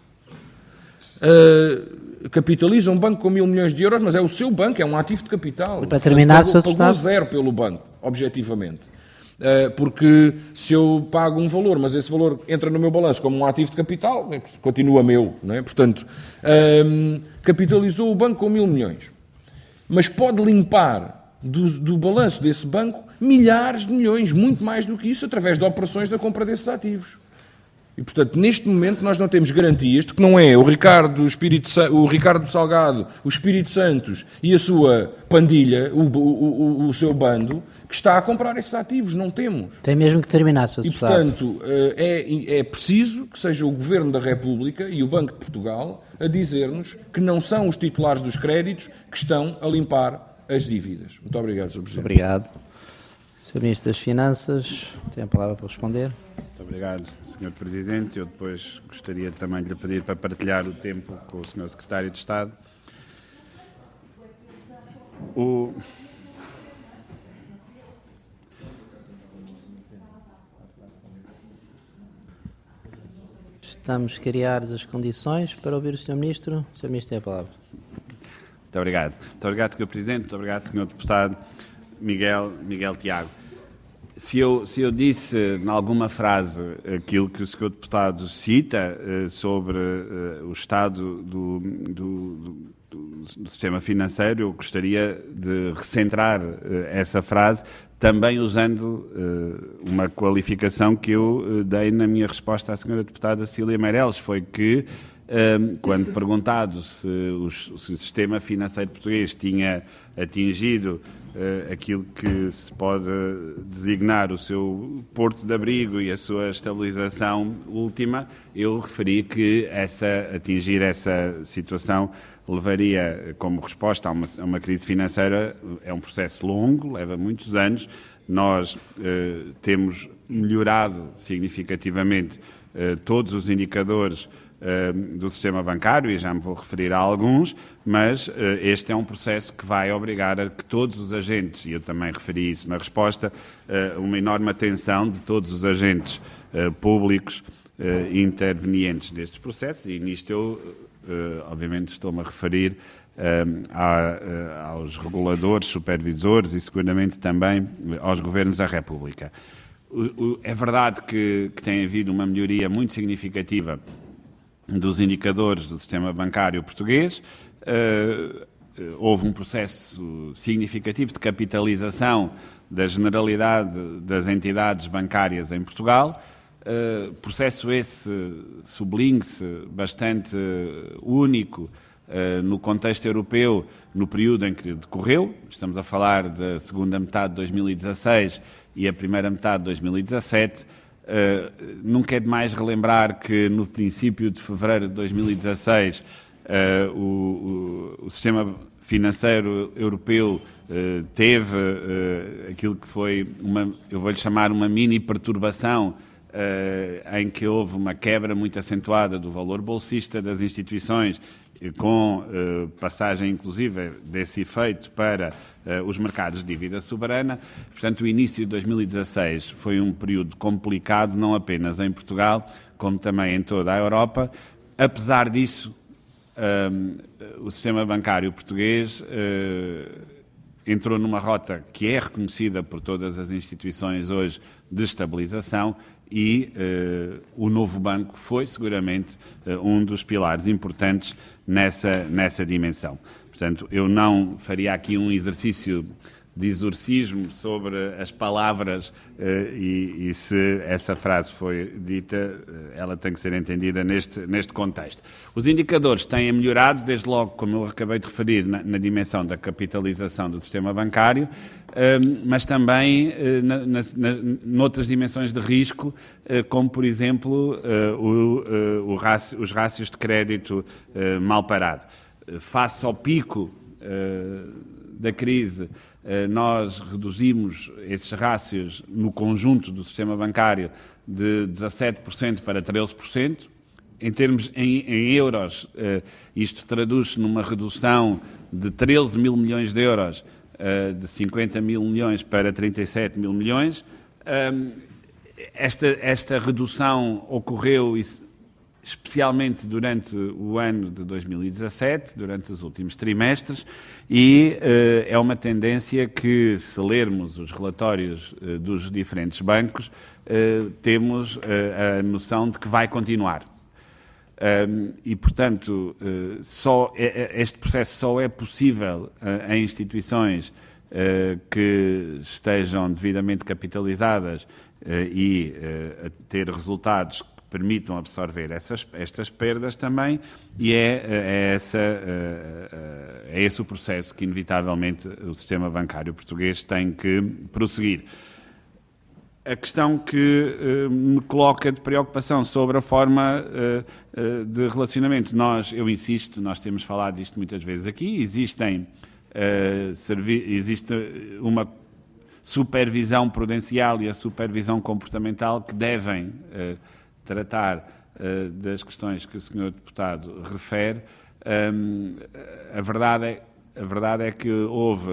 Capitaliza um banco com 1.000 milhões de euros, mas é o seu banco, é um ativo de capital. E para terminar, pagou zero pelo banco, objetivamente. Porque se eu pago um valor, mas esse valor entra no meu balanço como um ativo de capital, continua meu, não é? Portanto, capitalizou o banco com 1.000 milhões, mas pode limpar do balanço desse banco milhares de milhões, muito mais do que isso, através de operações da compra desses ativos. E, portanto, neste momento nós não temos garantias de que não é o Ricardo Salgado, o Espírito Santos e a sua pandilha, o seu bando, que está a comprar esses ativos. Não temos. Tem mesmo que terminar, Sr. Deputado. E, portanto, é preciso que seja o Governo da República e o Banco de Portugal a dizer-nos que não são os titulares dos créditos que estão a limpar as dívidas. Muito obrigado, Sr. Presidente. Obrigado. Sr. Ministro das Finanças, tem a palavra para responder. Muito obrigado, Sr. Presidente. Eu depois gostaria também de lhe pedir para partilhar o tempo com o Sr. Secretário de Estado. Estamos a criar as condições para ouvir o Sr. Ministro. O Sr. Ministro tem a palavra. Muito obrigado. Muito obrigado, Sr. Presidente. Muito obrigado, Sr. Deputado Miguel Tiago. Se eu disse, em alguma frase, aquilo que o Sr. Deputado cita sobre o estado do sistema financeiro, eu gostaria de recentrar essa frase, também usando uma qualificação que eu dei na minha resposta à Sra. Deputada Cília Meireles, foi que, quando perguntado se o sistema financeiro português tinha atingido aquilo que se pode designar o seu porto de abrigo e a sua estabilização última, eu referi que atingir essa situação levaria como resposta a uma crise financeira. É um processo longo, leva muitos anos. Nós temos melhorado significativamente todos os indicadores do sistema bancário, e já me vou referir a alguns, mas este é um processo que vai obrigar a que todos os agentes, e eu também referi isso na resposta, uma enorme atenção de todos os agentes públicos intervenientes destes processos, e nisto eu, obviamente, estou-me a referir aos reguladores, supervisores e seguramente também aos governos da República. É verdade que tem havido uma melhoria muito significativa dos indicadores do sistema bancário português. Houve um processo significativo de capitalização da generalidade das entidades bancárias em Portugal. Processo esse, sublinhe-se, bastante único no contexto europeu no período em que decorreu. Estamos a falar da segunda metade de 2016 e a primeira metade de 2017. Nunca é demais relembrar que no princípio de fevereiro de 2016 o sistema financeiro europeu teve aquilo que foi eu vou-lhe chamar uma mini perturbação, em que houve uma quebra muito acentuada do valor bolsista das instituições, com passagem inclusive desse efeito para os mercados de dívida soberana. Portanto, o início de 2016 foi um período complicado, não apenas em Portugal, como também em toda a Europa. Apesar disso, o sistema bancário português entrou numa rota que é reconhecida por todas as instituições hoje de estabilização, e o novo banco foi seguramente um dos pilares importantes nessa dimensão. Portanto, eu não faria aqui um exercício de exorcismo sobre as palavras e se essa frase foi dita, ela tem que ser entendida neste contexto. Os indicadores têm melhorado, desde logo, como eu acabei de referir, na dimensão da capitalização do sistema bancário, mas também noutras dimensões de risco, como, por exemplo, os rácios de crédito mal parado. Face ao pico da crise, nós reduzimos esses rácios no conjunto do sistema bancário de 17% para 13%. Em euros, isto traduz-se numa redução de 13 mil milhões de euros, de 50 mil milhões para 37 mil milhões. Esta redução ocorreu especialmente durante o ano de 2017, durante os últimos trimestres, e é uma tendência que, se lermos os relatórios dos diferentes bancos, temos a noção de que vai continuar. E, portanto, este processo só é possível em instituições que estejam devidamente capitalizadas e a ter resultados que permitam absorver estas perdas também, e é esse o processo que, inevitavelmente, o sistema bancário português tem que prosseguir. A questão que me coloca de preocupação sobre a forma de relacionamento, eu insisto, nós temos falado disto muitas vezes aqui, existe uma supervisão prudencial e a supervisão comportamental que devem tratar das questões que o Sr. Deputado refere. A verdade é que houve,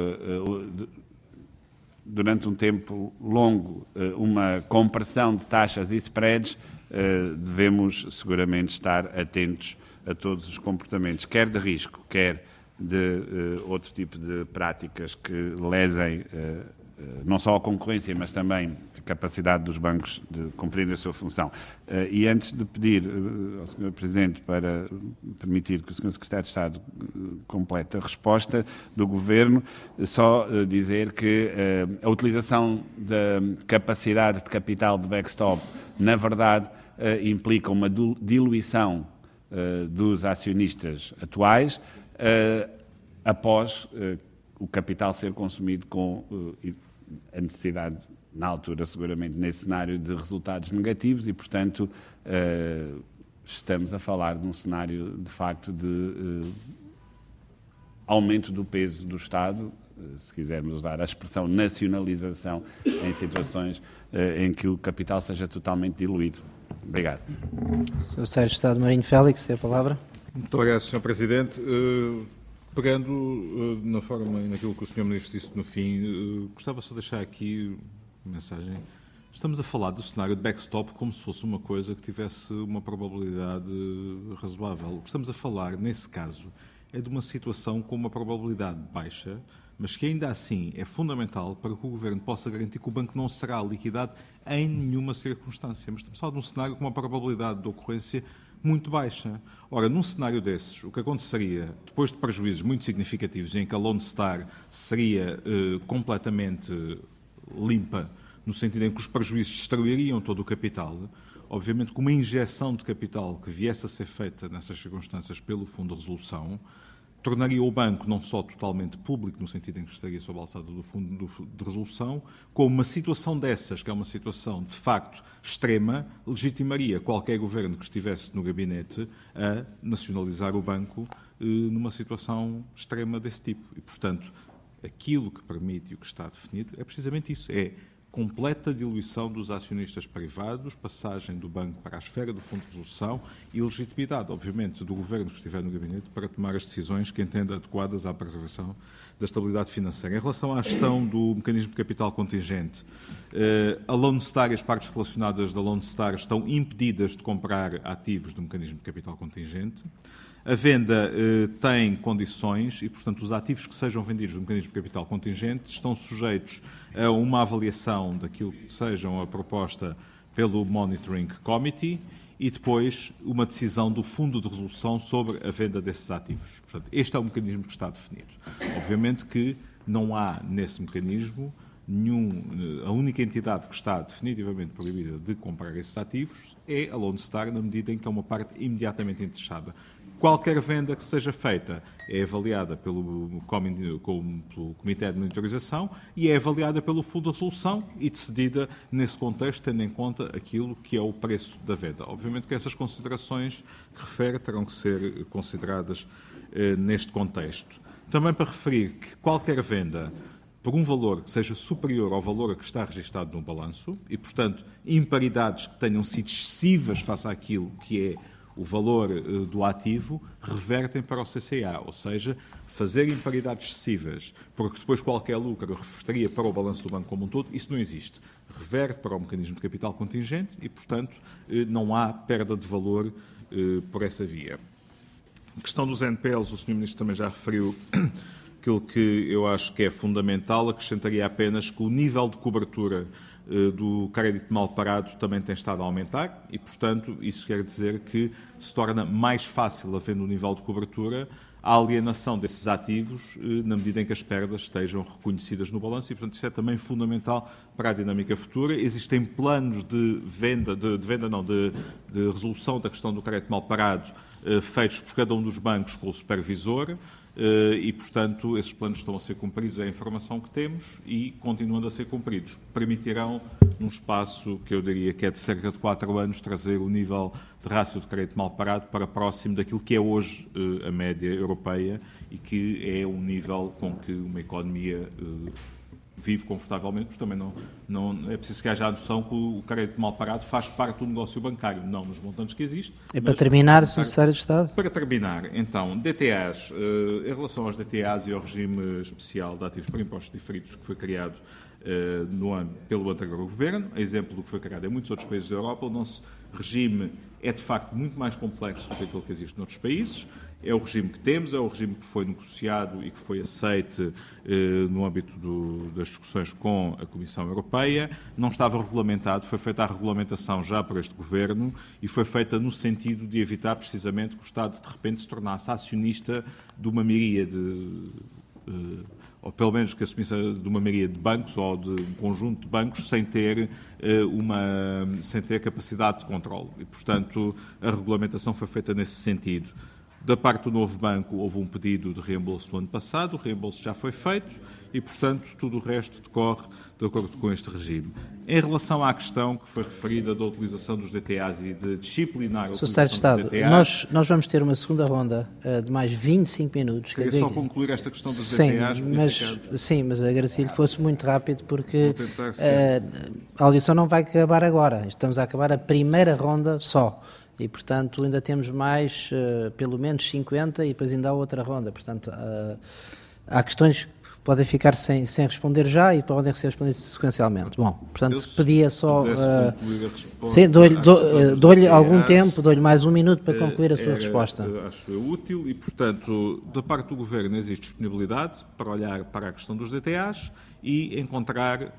durante um tempo longo, uma compressão de taxas e spreads. Devemos seguramente estar atentos a todos os comportamentos, quer de risco, quer de outro tipo de práticas que lesem não só a concorrência, mas também a capacidade dos bancos de cumprir a sua função. E antes de pedir ao Sr. Presidente para permitir que o Sr. Secretário de Estado complete a resposta do Governo, só dizer que a utilização da capacidade de capital de backstop, na verdade, implica uma diluição dos acionistas atuais após o capital ser consumido com a necessidade, na altura, seguramente, nesse cenário de resultados negativos e, portanto, estamos a falar de um cenário, de facto, de aumento do peso do Estado, se quisermos usar a expressão nacionalização, em situações em que o capital seja totalmente diluído. Obrigado. Sr. Secretário de Estado Marinho Félix, tem a palavra. Muito obrigado, Sr. Presidente. Pegando naquilo que o Sr. Ministro disse no fim, gostava só de deixar aqui uma mensagem. Estamos a falar do cenário de backstop como se fosse uma coisa que tivesse uma probabilidade razoável. O que estamos a falar, nesse caso, é de uma situação com uma probabilidade baixa, mas que ainda assim é fundamental para que o Governo possa garantir que o banco não será liquidado em nenhuma circunstância. Mas estamos a falar de um cenário com uma probabilidade de ocorrência muito baixa. Ora, num cenário desses, o que aconteceria, depois de prejuízos muito significativos, em que a Lone Star seria completamente limpa, no sentido em que os prejuízos destruiriam todo o capital, obviamente que uma injeção de capital que viesse a ser feita nessas circunstâncias pelo Fundo de Resolução tornaria o banco não só totalmente público, no sentido em que estaria sob a alçada do Fundo de Resolução, como uma situação dessas, que é uma situação de facto extrema, legitimaria qualquer governo que estivesse no gabinete a nacionalizar o banco numa situação extrema desse tipo. E, portanto, aquilo que permite e o que está definido é precisamente isso, é completa diluição dos acionistas privados, passagem do banco para a esfera do Fundo de Resolução e legitimidade, obviamente, do Governo que estiver no gabinete para tomar as decisões que entenda adequadas à preservação da estabilidade financeira. Em relação à gestão do mecanismo de capital contingente, a Lone Star e as partes relacionadas da Lone Star estão impedidas de comprar ativos do mecanismo de capital contingente. A venda tem condições e, portanto, os ativos que sejam vendidos do mecanismo de capital contingente estão sujeitos a uma avaliação daquilo que sejam a proposta pelo Monitoring Committee e depois uma decisão do Fundo de Resolução sobre a venda desses ativos. Portanto, este é o mecanismo que está definido. Obviamente que não há nesse mecanismo a única entidade que está definitivamente proibida de comprar esses ativos é a Lone Star, na medida em que é uma parte imediatamente interessada. Qualquer venda que seja feita é avaliada pelo Comitê de Monitorização e é avaliada pelo Fundo de Resolução e decidida nesse contexto, tendo em conta aquilo que é o preço da venda. Obviamente que essas considerações que refere terão que ser consideradas neste contexto. Também para referir que qualquer venda por um valor que seja superior ao valor a que está registado no balanço e, portanto, imparidades que tenham sido excessivas face àquilo que é o valor do ativo, revertem para o CCA, ou seja, fazer imparidades excessivas, porque depois qualquer lucro reverteria para o balanço do banco como um todo, isso não existe. Reverte para o mecanismo de capital contingente e, portanto, não há perda de valor por essa via. A questão dos NPLs, o Sr. Ministro também já referiu aquilo que eu acho que é fundamental, acrescentaria apenas que o nível de cobertura do crédito mal parado também tem estado a aumentar e, portanto, isso quer dizer que se torna mais fácil, havendo um nível de cobertura, a alienação desses ativos na medida em que as perdas estejam reconhecidas no balanço e, portanto, isso é também fundamental para a dinâmica futura. Existem planos de resolução da questão do crédito mal parado feitos por cada um dos bancos com o supervisor e, portanto, esses planos estão a ser cumpridos, é a informação que temos e continuando a ser cumpridos. Permitirão, num espaço que eu diria que é de cerca de 4 anos, trazer o nível de rácio de crédito mal parado para próximo daquilo que é hoje a média europeia e que é um nível com que uma economia vive confortavelmente, porque também não é preciso que haja a noção que o crédito mal parado faz parte do negócio bancário, não nos montantes que existe. E para terminar, Sr. Secretário de Estado? Para terminar, então, DTAs, em relação aos DTAs e ao regime especial de ativos por impostos diferidos que foi criado pelo anterior governo, a exemplo do que foi criado em muitos outros países da Europa, o nosso regime é de facto muito mais complexo do que aquele que existe noutros países. É o regime que temos, é o regime que foi negociado e que foi aceite no âmbito das discussões com a Comissão Europeia. Não estava regulamentado, foi feita a regulamentação já por este Governo e foi feita no sentido de evitar precisamente que o Estado de repente se tornasse acionista de uma miríade, ou pelo menos que assumisse de uma miríade de bancos ou de um conjunto de bancos sem ter capacidade de controle. E, portanto, a regulamentação foi feita nesse sentido. Da parte do novo banco, houve um pedido de reembolso no ano passado, o reembolso já foi feito e, portanto, tudo o resto decorre de acordo com este regime. Em relação à questão que foi referida da utilização dos DTAs e de disciplinar a Sr. Secretário de utilização Estado, dos DTAs... nós vamos ter uma segunda ronda de mais 25 minutos. Queria só concluir esta questão dos sim, DTAs. Sim, mas agradecia-lhe que fosse muito rápido, porque a audição não vai acabar agora. Estamos a acabar a primeira ronda só. E, portanto, ainda temos mais, pelo menos 50, e depois ainda há outra ronda. Portanto, há questões que podem ficar sem responder já e podem ser respondidas sequencialmente. Bom, portanto, pedia só... sim, dou-lhe algum tempo, dou-lhe mais um minuto para concluir a sua resposta. Acho útil e, portanto, da parte do Governo existe disponibilidade para olhar para a questão dos DTAs e encontrar...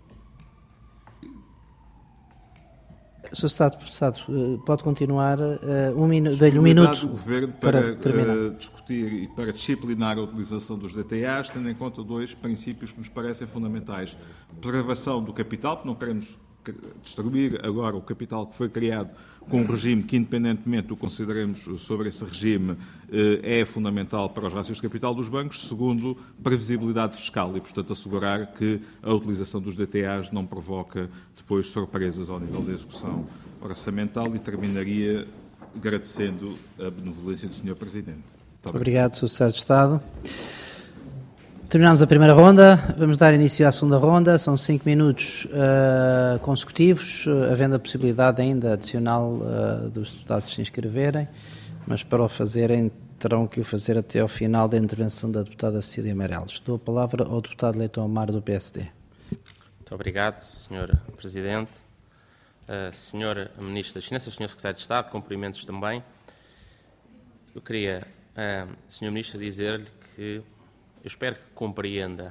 Sr. Secretário, pode continuar. Dei-lhe um minuto do Governo para terminar. Discutir e para disciplinar a utilização dos DTAs, tendo em conta dois princípios que nos parecem fundamentais. Preservação do capital, porque não queremos destruir agora o capital que foi criado com um regime que, independentemente do que consideremos sobre esse regime, é fundamental para os rácios de capital dos bancos. Segundo, previsibilidade fiscal e, portanto, assegurar que a utilização dos DTAs não provoca depois surpresas ao nível da execução orçamental, e terminaria agradecendo a benevolência do Sr. Presidente. Muito obrigado, Sr. Secretário de Estado. Terminamos a primeira ronda, vamos dar início à segunda ronda, são 5 minutos consecutivos, havendo a possibilidade ainda adicional dos deputados se inscreverem, mas para o fazerem terão que o fazer até ao final da intervenção da deputada Cecília Meirelles. Dou a palavra ao deputado Leitão Amaro do PSD. Muito obrigado, Sr. Presidente. Sr. Ministro das Finanças, Sr. Secretário de Estado, cumprimentos também. Eu queria, Sr. Ministro, dizer-lhe que eu espero que compreenda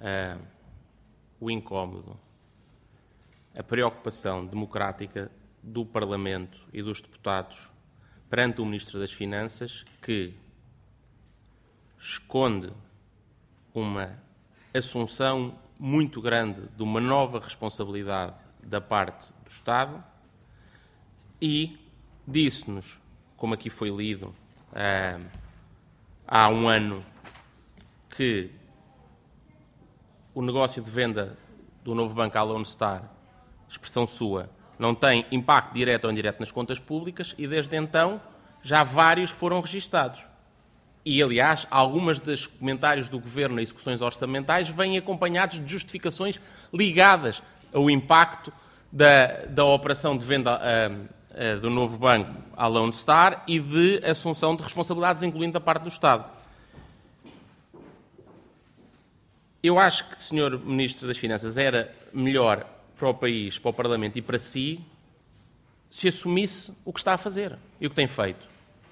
o incómodo, a preocupação democrática do Parlamento e dos deputados perante o Ministro das Finanças, que esconde uma assunção muito grande de uma nova responsabilidade da parte do Estado e disse-nos, como aqui foi lido há um ano, que o negócio de venda do novo banco à Lone Star, expressão sua, não tem impacto direto ou indireto nas contas públicas e, desde então, já vários foram registados. E, aliás, algumas dos comentários do Governo nas execuções orçamentais vêm acompanhados de justificações ligadas ao impacto da operação de venda do novo banco à Lone Star e de assunção de responsabilidades, incluindo da parte do Estado. Eu acho que, Sr. Ministro das Finanças, era melhor para o país, para o Parlamento e para si, se assumisse o que está a fazer e o que tem feito.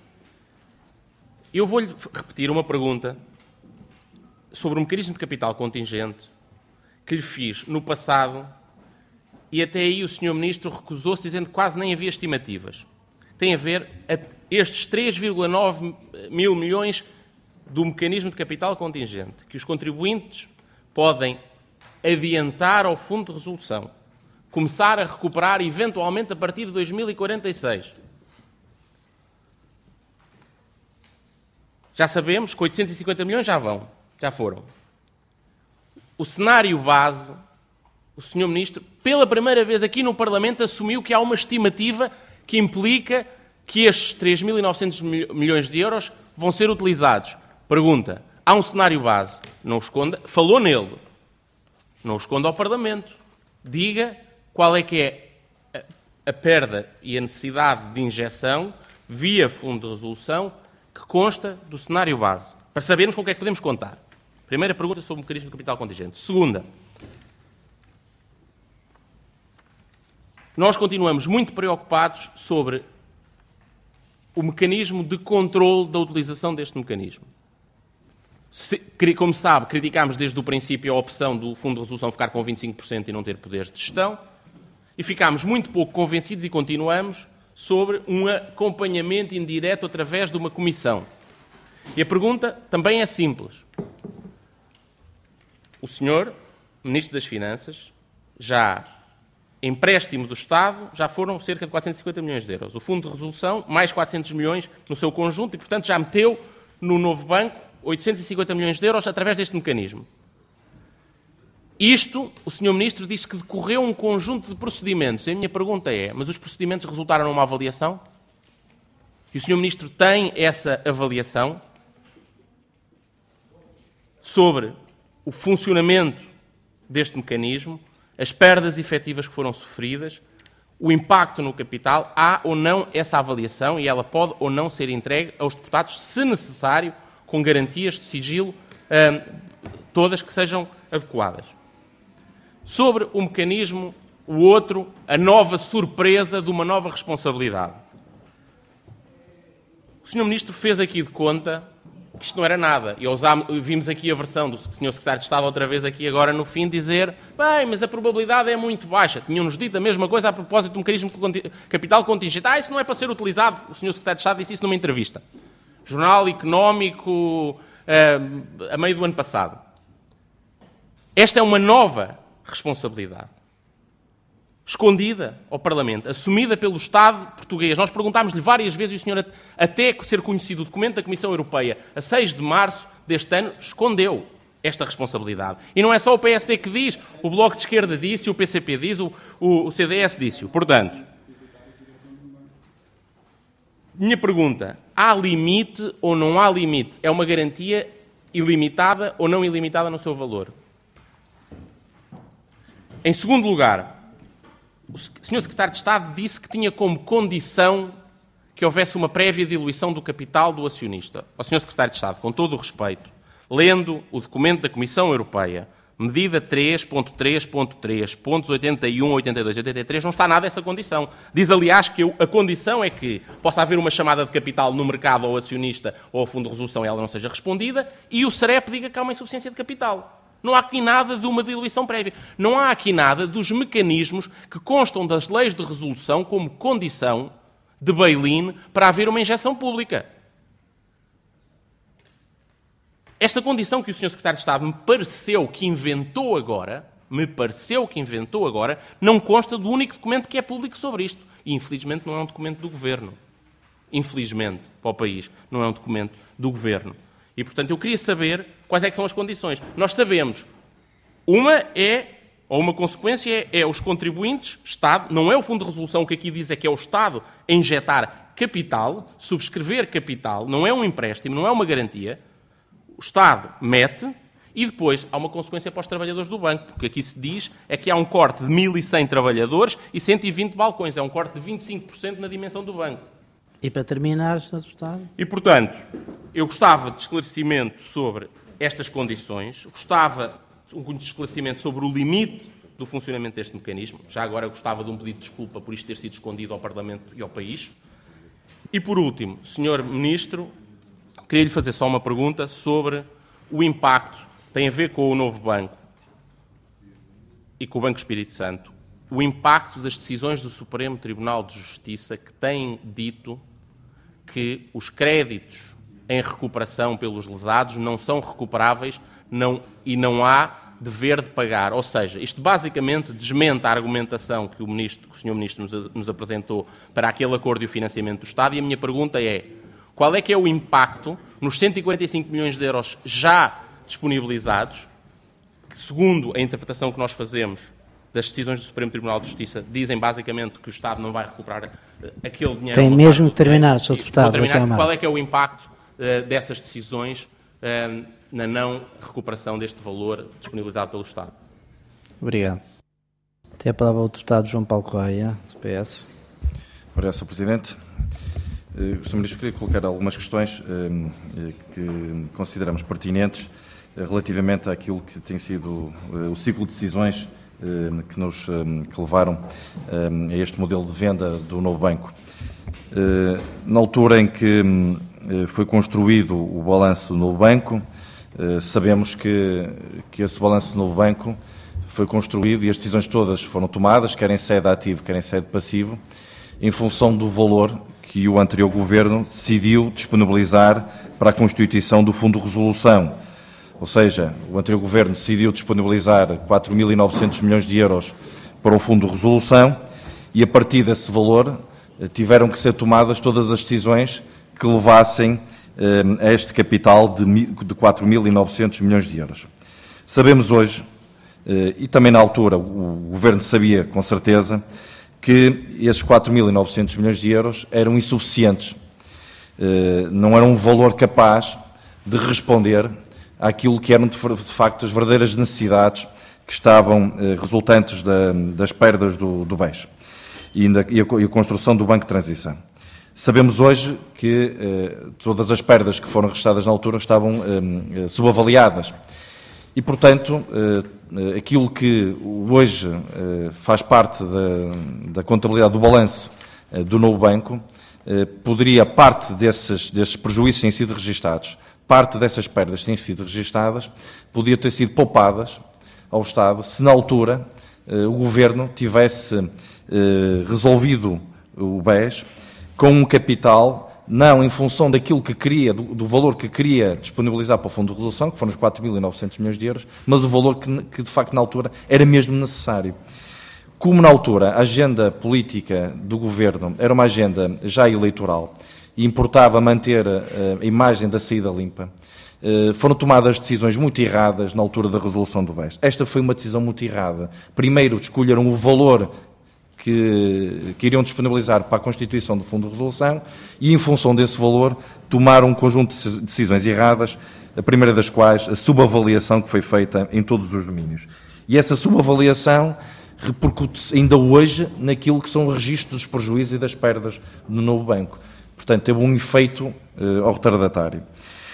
Eu vou-lhe repetir uma pergunta sobre o mecanismo de capital contingente que lhe fiz no passado e até aí o Sr. Ministro recusou-se, dizendo que quase nem havia estimativas. Tem a ver estes 3,9 mil milhões do mecanismo de capital contingente, que os contribuintes podem adiantar ao Fundo de Resolução, começar a recuperar eventualmente a partir de 2046. Já sabemos que 850 milhões já foram. O cenário base, o Sr. Ministro, pela primeira vez aqui no Parlamento, assumiu que há uma estimativa que implica que estes 3.900 milhões de euros vão ser utilizados. Pergunta, há um cenário base, não o esconda, falou nele, não o esconda ao Parlamento. Diga qual é que é a perda e a necessidade de injeção via Fundo de Resolução que consta do cenário base, para sabermos com o que é que podemos contar. Primeira pergunta sobre o mecanismo de capital contingente. Segunda, nós continuamos muito preocupados sobre o mecanismo de controle da utilização deste mecanismo. Como sabe, criticámos desde o princípio a opção do Fundo de Resolução ficar com 25% e não ter poderes de gestão, e ficámos muito pouco convencidos e continuamos sobre um acompanhamento indireto através de uma comissão. E a pergunta também é simples. O Sr. Ministro das Finanças já empréstimo do Estado já foram cerca de 450 milhões de euros. O Fundo de Resolução, mais 400 milhões no seu conjunto, e, portanto, já meteu no novo banco 850 milhões de euros através deste mecanismo. Isto, o Sr. Ministro disse que decorreu um conjunto de procedimentos. E a minha pergunta é, mas os procedimentos resultaram numa avaliação? E o Sr. Ministro tem essa avaliação sobre o funcionamento deste mecanismo, as perdas efetivas que foram sofridas, o impacto no capital? Há ou não essa avaliação e ela pode ou não ser entregue aos deputados, se necessário, com garantias de sigilo, todas que sejam adequadas. Sobre o mecanismo, o outro, a nova surpresa de uma nova responsabilidade. O Sr. Ministro fez aqui de conta que isto não era nada. E vimos aqui a versão do Sr. Secretário de Estado outra vez aqui agora no fim dizer bem, mas a probabilidade é muito baixa. Tinham-nos dito a mesma coisa a propósito do mecanismo de capital contingente. Isso não é para ser utilizado. O Sr. Secretário de Estado disse isso numa entrevista. Jornal Económico, a meio do ano passado. Esta é uma nova responsabilidade. Escondida ao Parlamento, assumida pelo Estado português. Nós perguntámos-lhe várias vezes, e o senhor, até ser conhecido o documento da Comissão Europeia, a 6 de março deste ano, escondeu esta responsabilidade. E não é só o PSD que diz, o Bloco de Esquerda disse, o PCP diz, o CDS disse-o. Portanto, minha pergunta, há limite ou não há limite? É uma garantia ilimitada ou não ilimitada no seu valor? Em segundo lugar, o Sr. Secretário de Estado disse que tinha como condição que houvesse uma prévia diluição do capital do acionista. Ao Sr. Secretário de Estado, com todo o respeito, lendo o documento da Comissão Europeia, medida 3.3.3, pontos 81, 82 e 83, não está nada essa condição. Diz, aliás, que a condição é que possa haver uma chamada de capital no mercado ao acionista ou ao fundo de resolução e ela não seja respondida, e o SREP diga que há uma insuficiência de capital. Não há aqui nada de uma diluição prévia. Não há aqui nada dos mecanismos que constam das leis de resolução como condição de bail-in para haver uma injeção pública. Esta condição que o Sr. Secretário de Estado me pareceu que inventou agora, não consta do único documento que é público sobre isto. E, infelizmente, não é um documento do Governo. Infelizmente, para o país, não é um documento do Governo. E, portanto, eu queria saber quais é que são as condições. Nós sabemos, uma consequência é os contribuintes, Estado, não é o Fundo de Resolução, o que aqui diz é que é o Estado a injetar capital, subscrever capital, não é um empréstimo, não é uma garantia. O Estado mete e depois há uma consequência para os trabalhadores do banco, porque aqui se diz é que há um corte de 1.100 trabalhadores e 120 balcões, é um corte de 25% na dimensão do banco. E para terminar, Sr. Deputado? E, portanto, eu gostava de esclarecimento sobre estas condições, gostava de esclarecimento sobre o limite do funcionamento deste mecanismo. Já agora gostava de um pedido de desculpa por isto ter sido escondido ao Parlamento e ao país. E, por último, Sr. Ministro, queria-lhe fazer só uma pergunta sobre o impacto, tem a ver com o novo banco e com o Banco Espírito Santo, o impacto das decisões do Supremo Tribunal de Justiça que têm dito que os créditos em recuperação pelos lesados não são recuperáveis e não há dever de pagar. Ou seja, isto basicamente desmente a argumentação que o Sr. Ministro nos apresentou para aquele acordo e o financiamento do Estado. E a minha pergunta é, qual é que é o impacto nos 145 milhões de euros já disponibilizados, que, segundo a interpretação que nós fazemos das decisões do Supremo Tribunal de Justiça, dizem basicamente que o Estado não vai recuperar aquele dinheiro. Tem mesmo de terminar, Sr. Deputado. Vou terminar. Qual é que é o impacto dessas decisões na não recuperação deste valor disponibilizado pelo Estado? Obrigado. Tem a palavra o deputado João Paulo Correia, do PS. Obrigado, Sr. Presidente. Sr. Ministro, queria colocar algumas questões que consideramos pertinentes relativamente àquilo que tem sido o ciclo de decisões que levaram a este modelo de venda do novo banco. Na altura em que foi construído o balanço do novo banco, sabemos que esse balanço do novo banco foi construído e as decisões todas foram tomadas, quer em sede ativo, quer em sede passivo, em função do valor que o anterior Governo decidiu disponibilizar para a constituição do Fundo de Resolução. Ou seja, o anterior Governo decidiu disponibilizar 4.900 milhões de euros para o Fundo de Resolução e, a partir desse valor, tiveram que ser tomadas todas as decisões que levassem a este capital de 4.900 milhões de euros. Sabemos hoje, e também na altura o Governo sabia com certeza, que esses 4.900 milhões de euros eram insuficientes. Não era um valor capaz de responder àquilo que eram de facto as verdadeiras necessidades que estavam resultantes das perdas do BES e a construção do Banco de Transição. Sabemos hoje que todas as perdas que foram registradas na altura estavam subavaliadas e, portanto, aquilo que hoje faz parte da contabilidade do balanço do novo banco, poderia, parte desses prejuízos têm sido registados, parte dessas perdas têm sido registadas, podia ter sido poupadas ao Estado se na altura o Governo tivesse resolvido o BES com um capital, não em função daquilo que queria, do valor que queria disponibilizar para o Fundo de Resolução, que foram os 4.900 milhões de euros, mas o valor que de facto na altura era mesmo necessário. Como na altura a agenda política do Governo era uma agenda já eleitoral e importava manter a imagem da saída limpa, foram tomadas decisões muito erradas na altura da resolução do BES. Esta foi uma decisão muito errada. Primeiro escolheram o valor que iriam disponibilizar para a constituição do Fundo de Resolução e, em função desse valor, tomaram um conjunto de decisões erradas, a primeira das quais a subavaliação que foi feita em todos os domínios. E essa subavaliação repercute ainda hoje naquilo que são o registro dos prejuízos e das perdas no novo banco. Portanto, teve um efeito ao retardatário.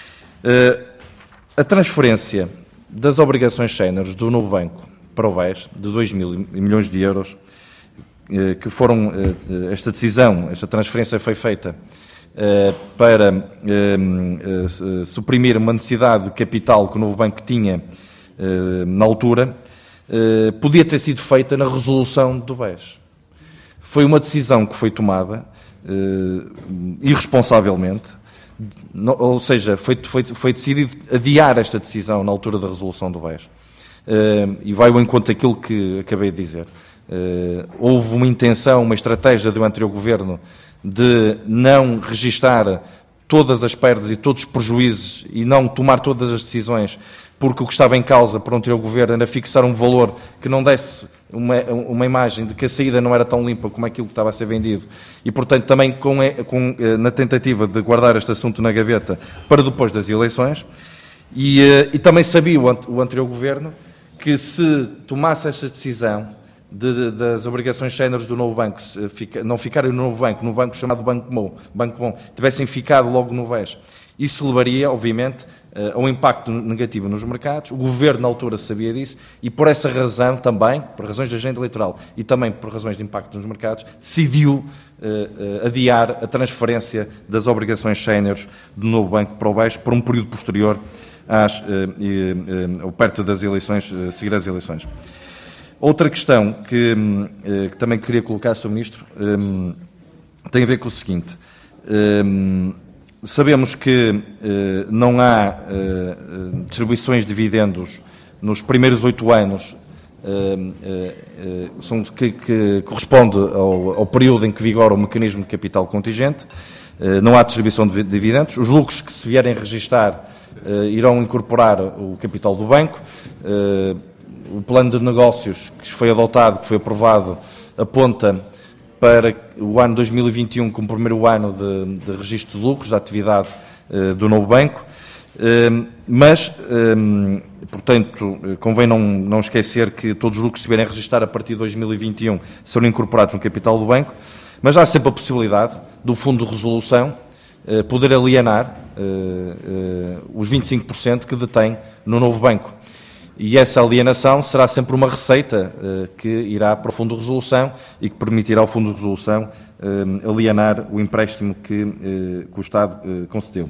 A transferência das obrigações séniores do novo banco para o BES, de 2.000 milhões de euros, que foram, esta transferência foi feita para suprimir uma necessidade de capital que o novo banco tinha na altura, podia ter sido feita na resolução do BES. Foi uma decisão que foi tomada irresponsavelmente, ou seja, foi decidido adiar esta decisão na altura da resolução do BES. E vai ao encontro daquilo que acabei de dizer. Houve uma intenção, uma estratégia do anterior Governo de não registar todas as perdas e todos os prejuízos e não tomar todas as decisões, porque o que estava em causa para o anterior Governo era fixar um valor que não desse uma imagem de que a saída não era tão limpa como aquilo que estava a ser vendido e, portanto, também na tentativa de guardar este assunto na gaveta para depois das eleições. E também sabia o anterior Governo que se tomasse esta decisão das obrigações séniores do novo banco, não ficarem no banco chamado Banco Bom, tivessem ficado logo no BES, isso levaria, obviamente, a um impacto negativo nos mercados. O Governo, na altura, sabia disso e, por essa razão também, por razões de agenda eleitoral e também por razões de impacto nos mercados, decidiu adiar a transferência das obrigações séniores do novo banco para o BES por um período posterior ou perto das eleições, seguir as eleições. Outra questão que também queria colocar, Sr. Ministro, tem a ver com o seguinte. Sabemos que não há distribuições de dividendos nos primeiros 8 anos, que corresponde ao período em que vigora o mecanismo de capital contingente. Não há distribuição de dividendos. Os lucros que se vierem registar irão incorporar o capital do banco. O plano de negócios que foi adotado, que foi aprovado, aponta para o ano 2021 como primeiro ano de registro de lucros da atividade do novo banco, mas, portanto, convém não esquecer que todos os lucros que se vierem a registrar a partir de 2021 serão incorporados no capital do banco, mas há sempre a possibilidade do Fundo de Resolução poder alienar os 25% que detém no novo banco. E essa alienação será sempre uma receita que irá para o Fundo de Resolução e que permitirá ao Fundo de Resolução alienar o empréstimo que o Estado concedeu.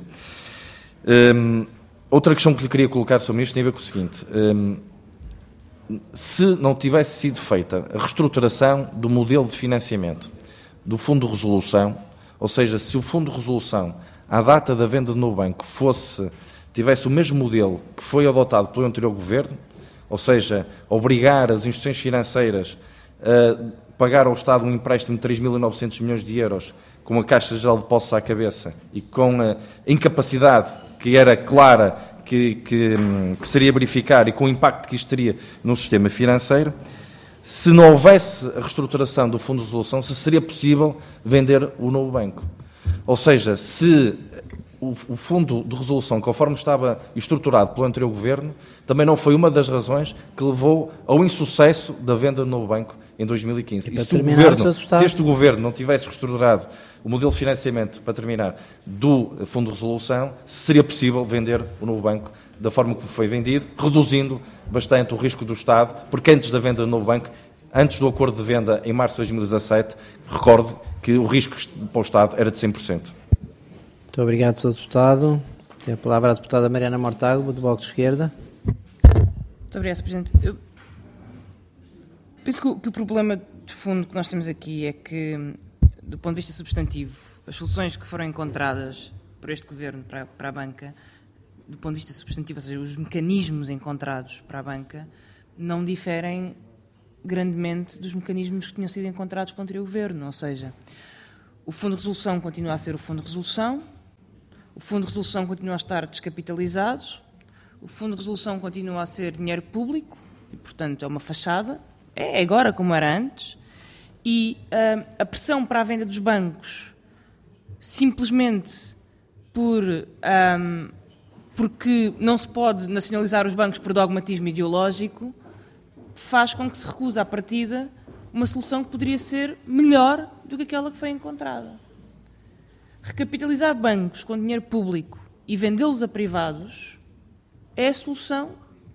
Outra questão que lhe queria colocar, Sr. Ministro, tem a ver com o seguinte. Se não tivesse sido feita a reestruturação do modelo de financiamento do Fundo de Resolução, ou seja, se o Fundo de Resolução, à data da venda do novo banco, tivesse o mesmo modelo que foi adotado pelo anterior Governo, ou seja, obrigar as instituições financeiras pagar ao Estado um empréstimo de 3.900 milhões de euros, com a Caixa Geral de Depósitos à cabeça e com a incapacidade que era clara que seria verificar e com o impacto que isto teria no sistema financeiro, se não houvesse a reestruturação do Fundo de Resolução, se seria possível vender o novo banco. Ou seja, se o Fundo de Resolução, conforme estava estruturado pelo anterior Governo, também não foi uma das razões que levou ao insucesso da venda do novo banco em 2015. E se este Governo não tivesse reestruturado o modelo de financiamento, para terminar, do Fundo de Resolução, seria possível vender o novo banco da forma como foi vendido, reduzindo bastante o risco do Estado, porque antes da venda do novo banco, antes do acordo de venda em março de 2017, recordo que o risco para o Estado era de 100%. Muito obrigado, Sr. Deputado. Tem a palavra a deputada Mariana Mortágua, do Bloco de Esquerda. Muito obrigado, Sr. Presidente. Eu penso que o problema de fundo que nós temos aqui é que, do ponto de vista substantivo, as soluções que foram encontradas por este Governo para a banca, do ponto de vista substantivo, ou seja, os mecanismos encontrados para a banca, não diferem grandemente dos mecanismos que tinham sido encontrados pelo anterior Governo. Ou seja, o Fundo de Resolução continua a ser o Fundo de Resolução, o Fundo de Resolução continua a estar descapitalizado, o Fundo de Resolução continua a ser dinheiro público, e, portanto, é uma fachada, é agora como era antes, e a pressão para a venda dos bancos, simplesmente porque não se pode nacionalizar os bancos por dogmatismo ideológico, faz com que se recuse à partida uma solução que poderia ser melhor do que aquela que foi encontrada. Recapitalizar bancos com dinheiro público e vendê-los a privados é a solução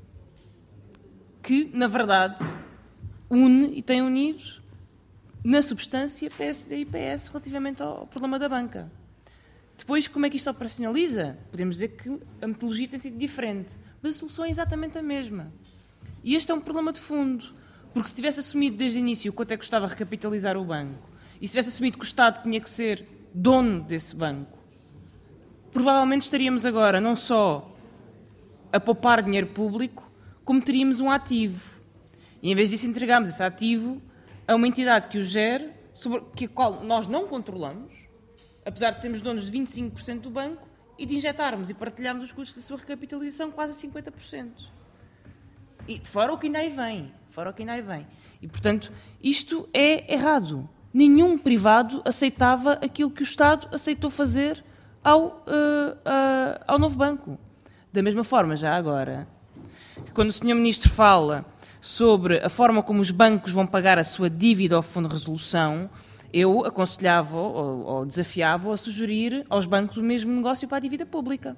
que, na verdade, une e tem unido, na substância, PSD e PS relativamente ao problema da banca. Depois, como é que isto se operacionaliza? Podemos dizer que a metodologia tem sido diferente, mas a solução é exatamente a mesma. E este é um problema de fundo, porque se tivesse assumido desde o início quanto é que custava recapitalizar o banco, e se tivesse assumido que o Estado tinha que ser dono desse banco, provavelmente estaríamos agora não só a poupar dinheiro público, como teríamos um ativo. E em vez disso entregámos esse ativo a uma entidade que o gere, sobre a qual nós não controlamos, apesar de sermos donos de 25% do banco, e de injetarmos e partilharmos os custos da sua recapitalização quase a 50%. E fora o que ainda aí vem. E, portanto, isto é errado. Nenhum privado aceitava aquilo que o Estado aceitou fazer ao novo banco. Da mesma forma, já agora, que quando o Sr. Ministro fala sobre a forma como os bancos vão pagar a sua dívida ao Fundo de Resolução, eu aconselhava ou desafiava a sugerir aos bancos o mesmo negócio para a dívida pública.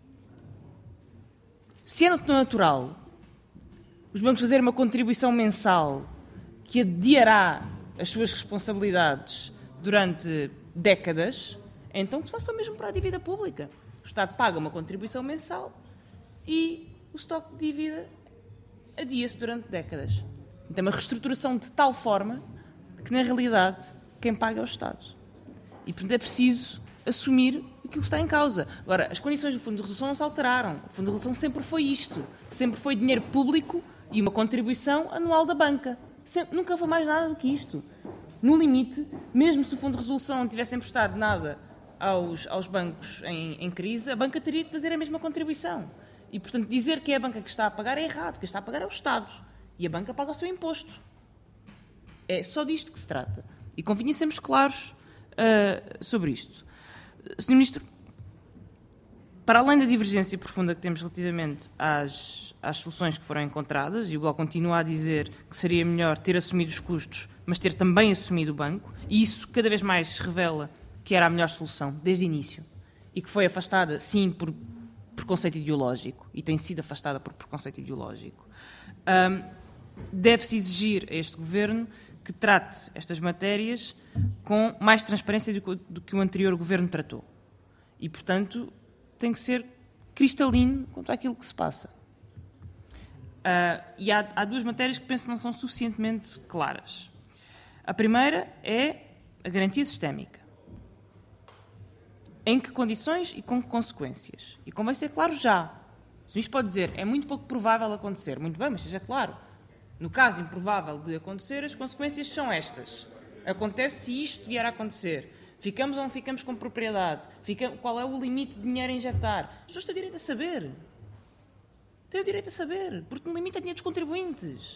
Se é natural os bancos fazerem uma contribuição mensal que adiará as suas responsabilidades durante décadas, então que se faça o mesmo para a dívida pública. O Estado paga uma contribuição mensal e o estoque de dívida adia-se durante décadas. Então é uma reestruturação de tal forma que, na realidade, quem paga é o Estado. E, portanto, é preciso assumir aquilo que está em causa. Agora, as condições do Fundo de Resolução não se alteraram. O Fundo de Resolução sempre foi isto. Sempre foi dinheiro público e uma contribuição anual da banca. Nunca foi mais nada do que isto. No limite, mesmo se o Fundo de Resolução não tivesse emprestado nada aos bancos em crise, a banca teria de fazer a mesma contribuição. E, portanto, dizer que é a banca que está a pagar é errado. Quem está a pagar é o Estado. E a banca paga o seu imposto. É só disto que se trata. E convinha sermos claros sobre isto. Sr. Ministro, para além da divergência profunda que temos relativamente às soluções que foram encontradas, e o Bloco continua a dizer que seria melhor ter assumido os custos, mas ter também assumido o banco, e isso cada vez mais se revela que era a melhor solução, desde o início, e que foi afastada, sim, por preconceito ideológico, e tem sido afastada por preconceito ideológico. Deve-se exigir a este Governo que trate estas matérias com mais transparência do que o anterior Governo tratou. E, portanto, tem que ser cristalino quanto àquilo que se passa. E há duas matérias que penso que não são suficientemente claras. A primeira é a garantia sistémica. Em que condições e com que consequências? E convém ser claro já. O Ministro pode dizer, é muito pouco provável acontecer. Muito bem, mas seja claro. No caso improvável de acontecer, as consequências são estas. Acontece se isto vier a acontecer. Ficamos ou não ficamos com propriedade? Qual é o limite de dinheiro a injetar? As pessoas têm o direito a saber. Têm o direito a saber, porque no limite é dinheiro dos contribuintes.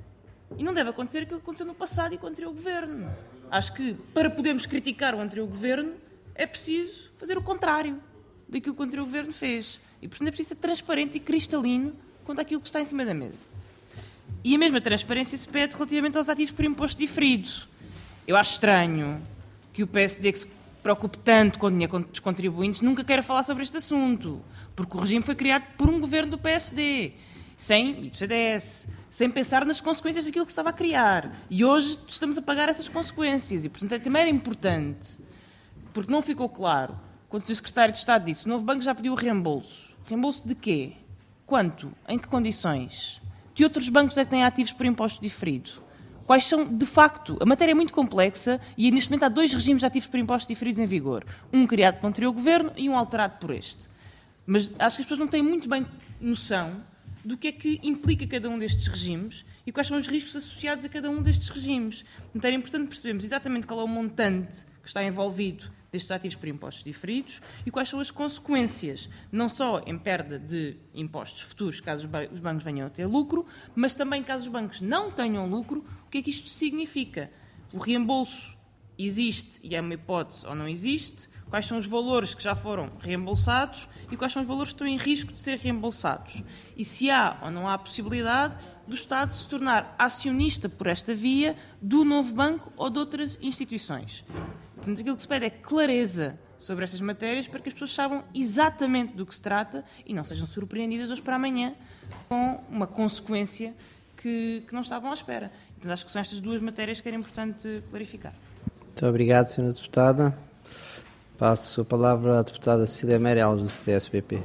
E não deve acontecer aquilo que aconteceu no passado e com o anterior governo. Acho que, para podermos criticar o anterior governo, é preciso fazer o contrário daquilo que o anterior governo fez. E, portanto, é preciso ser transparente e cristalino quanto àquilo que está em cima da mesa. E a mesma transparência se pede relativamente aos ativos por imposto diferido. Eu acho estranho que o PSD, que se preocupe tanto com o dinheiro dos contribuintes, nunca queira falar sobre este assunto, porque o regime foi criado por um governo do PSD e do CDS, sem pensar nas consequências daquilo que se estava a criar. E hoje estamos a pagar essas consequências. E, portanto, também era importante, porque não ficou claro, quando o Secretário de Estado disse, o novo banco já pediu o reembolso. Reembolso de quê? Quanto? Em que condições? Que outros bancos é que têm ativos por imposto diferido? Quais são, de facto, a matéria é muito complexa e neste momento há 2 regimes de ativos por impostos diferidos em vigor. Um criado pelo anterior governo e um alterado por este. Mas acho que as pessoas não têm muito bem noção do que é que implica cada um destes regimes e quais são os riscos associados a cada um destes regimes. Então é importante percebermos exatamente qual é o montante que está envolvido destes ativos por impostos diferidos e quais são as consequências, não só em perda de impostos futuros, caso os bancos venham a ter lucro, mas também caso os bancos não tenham lucro, o que é que isto significa? O reembolso existe e é uma hipótese ou não existe? Quais são os valores que já foram reembolsados e quais são os valores que estão em risco de ser reembolsados? E se há ou não há possibilidade do Estado se tornar acionista por esta via do novo banco ou de outras instituições? Portanto, aquilo que se pede é clareza sobre estas matérias para que as pessoas saibam exatamente do que se trata e não sejam surpreendidas hoje para amanhã com uma consequência que não estavam à espera. Portanto, acho que são estas 2 matérias que era importante clarificar. Muito obrigado, Sra. Deputada. Passo a palavra à deputada Cecília Meirelles, do CDS-PP.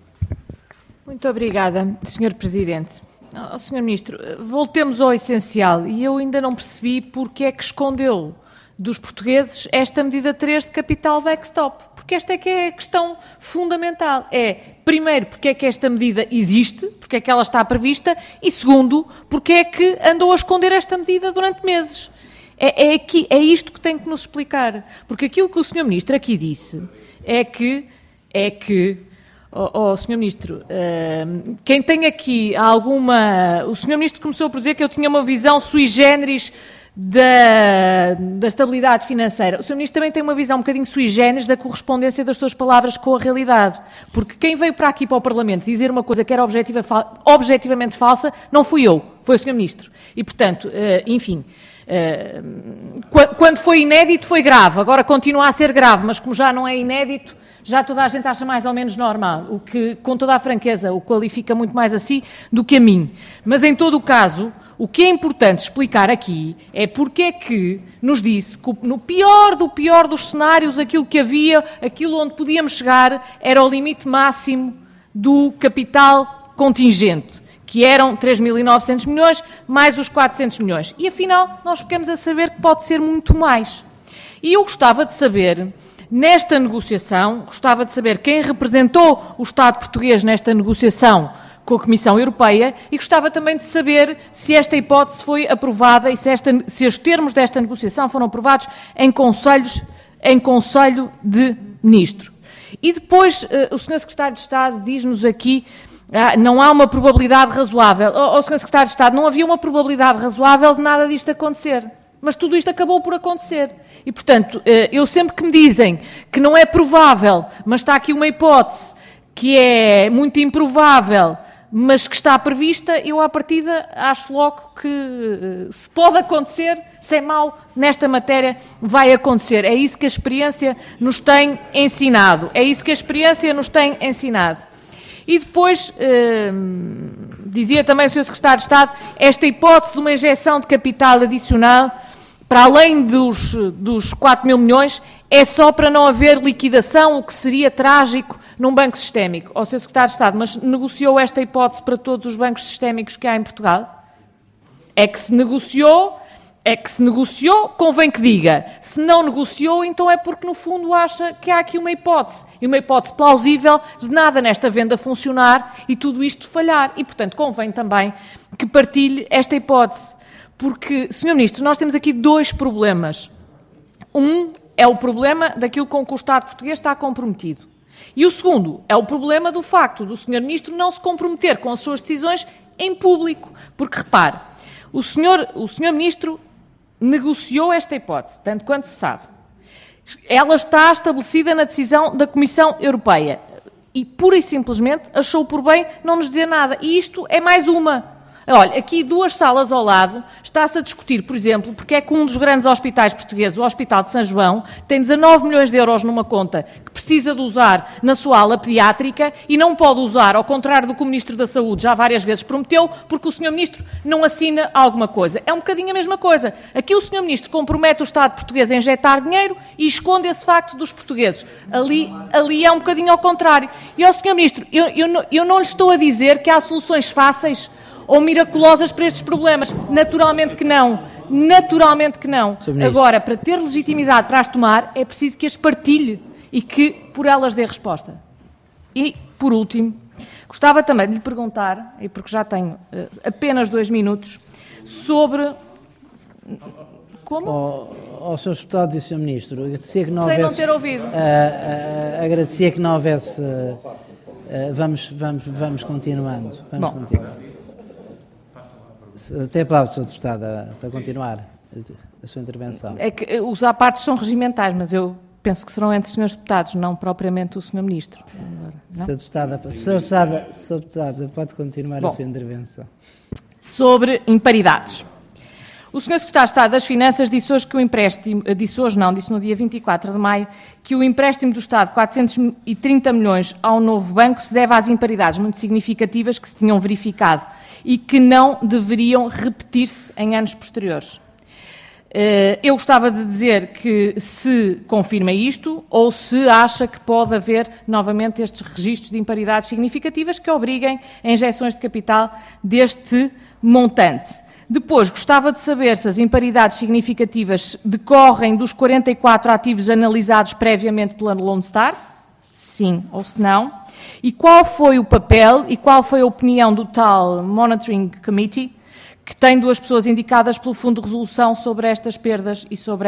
Muito obrigada, Sr. Presidente. Sr. Ministro, voltemos ao essencial e eu ainda não percebi porque é que escondeu dos portugueses esta medida 3 de capital backstop, porque esta é que é a questão fundamental. Primeiro, porque é que esta medida existe, porque é que ela está prevista, e segundo, porque é que andou a esconder esta medida durante meses. É isto que tem que nos explicar, porque aquilo que o Sr. Ministro aqui disse é que Sr. Ministro, quem tem aqui alguma... O Sr. Ministro começou por dizer que eu tinha uma visão sui generis da estabilidade financeira. O Sr. Ministro também tem uma visão um bocadinho sui generis da correspondência das suas palavras com a realidade. Porque quem veio para aqui, para o Parlamento, dizer uma coisa que era objetivamente falsa, não fui eu, foi o Sr. Ministro. E, portanto, enfim... quando foi inédito foi grave, agora continua a ser grave, mas como já não é inédito, já toda a gente acha mais ou menos normal, o que, com toda a franqueza, o qualifica muito mais a si do que a mim. Mas, em todo o caso, o que é importante explicar aqui é porque é que nos disse que no pior do pior dos cenários, aquilo que havia, aquilo onde podíamos chegar, era o limite máximo do capital contingente, que eram 3.900 milhões, mais os 400 milhões. E, afinal, nós ficamos a saber que pode ser muito mais. E eu gostava de saber, nesta negociação, gostava de saber quem representou o Estado português nesta negociação com a Comissão Europeia e gostava também de saber se esta hipótese foi aprovada e se os termos desta negociação foram aprovados em Conselho de Ministros. E depois, o Sr. Secretário de Estado diz-nos aqui não há uma probabilidade razoável. Sr. Secretário de Estado, não havia uma probabilidade razoável de nada disto acontecer. Mas tudo isto acabou por acontecer. E, portanto, eu sempre que me dizem que não é provável, mas está aqui uma hipótese que é muito improvável, mas que está prevista, eu, à partida, acho logo que se pode acontecer, sem mal, nesta matéria, vai acontecer. É isso que a experiência nos tem ensinado. E depois, dizia também o Sr. Secretário de Estado, esta hipótese de uma injeção de capital adicional, para além dos 4 mil milhões, é só para não haver liquidação, o que seria trágico num banco sistémico. Sr. Secretário de Estado, mas negociou esta hipótese para todos os bancos sistémicos que há em Portugal? É que se negociou é que se negociou, convém que diga. Se não negociou, então é porque, no fundo, acha que há aqui uma hipótese. E uma hipótese plausível de nada nesta venda funcionar e tudo isto falhar. E, portanto, convém também que partilhe esta hipótese. Porque, Sr. Ministro, nós temos aqui dois problemas. Um é o problema daquilo com que o Estado português está comprometido. E o segundo é o problema do facto do Sr. Ministro não se comprometer com as suas decisões em público. Porque, repare, o Sr. Ministro negociou esta hipótese, tanto quanto se sabe. Ela está estabelecida na decisão da Comissão Europeia e, pura e simplesmente, achou por bem não nos dizer nada. E isto é mais uma. Olha, aqui 2 salas ao lado está-se a discutir, por exemplo, porque é que um dos grandes hospitais portugueses, o Hospital de São João, tem 19 milhões de euros numa conta que precisa de usar na sua ala pediátrica e não pode usar, ao contrário do que o Ministro da Saúde já várias vezes prometeu, porque o Sr. Ministro não assina alguma coisa. É um bocadinho a mesma coisa. Aqui o Sr. Ministro compromete o Estado português a injetar dinheiro e esconde esse facto dos portugueses. Ali é um bocadinho ao contrário. E ao Sr. Ministro, eu não lhe estou a dizer que há soluções fáceis ou miraculosas para estes problemas. Naturalmente que não. Naturalmente que não. Agora, para ter legitimidade para as tomar, é preciso que as partilhe e que por elas dê resposta. E, por último, gostava também de lhe perguntar, e porque já tenho apenas 2 minutos, sobre... Como? Aos seus deputados e Sr. Ministro, agradecia que não Sem houvesse... não ter ouvido. Agradecia que não houvesse... Vamos continuando. Vamos continuando. Até aplaudo, Sr. Deputada, para continuar a sua intervenção. É que os à-partes são regimentais, mas eu penso que serão entre os senhores deputados, não propriamente o Sr. Ministro. Sr. Deputada, pode continuar a sua intervenção. Sobre imparidades. O Sr. Secretário de Estado das Finanças disse hoje que o empréstimo, disse no dia 24 de maio, que o empréstimo do Estado de 430 milhões ao novo banco se deve às imparidades muito significativas que se tinham verificado e que não deveriam repetir-se em anos posteriores. Eu gostava de dizer que se confirma isto ou se acha que pode haver novamente estes registros de imparidades significativas que obriguem a injeções de capital deste montante. Depois, gostava de saber se as imparidades significativas decorrem dos 44 ativos analisados previamente pela Lone Star, sim ou se não, e qual foi o papel e qual foi a opinião do tal Monitoring Committee, que tem 2 pessoas indicadas pelo Fundo de Resolução sobre estas perdas e sobre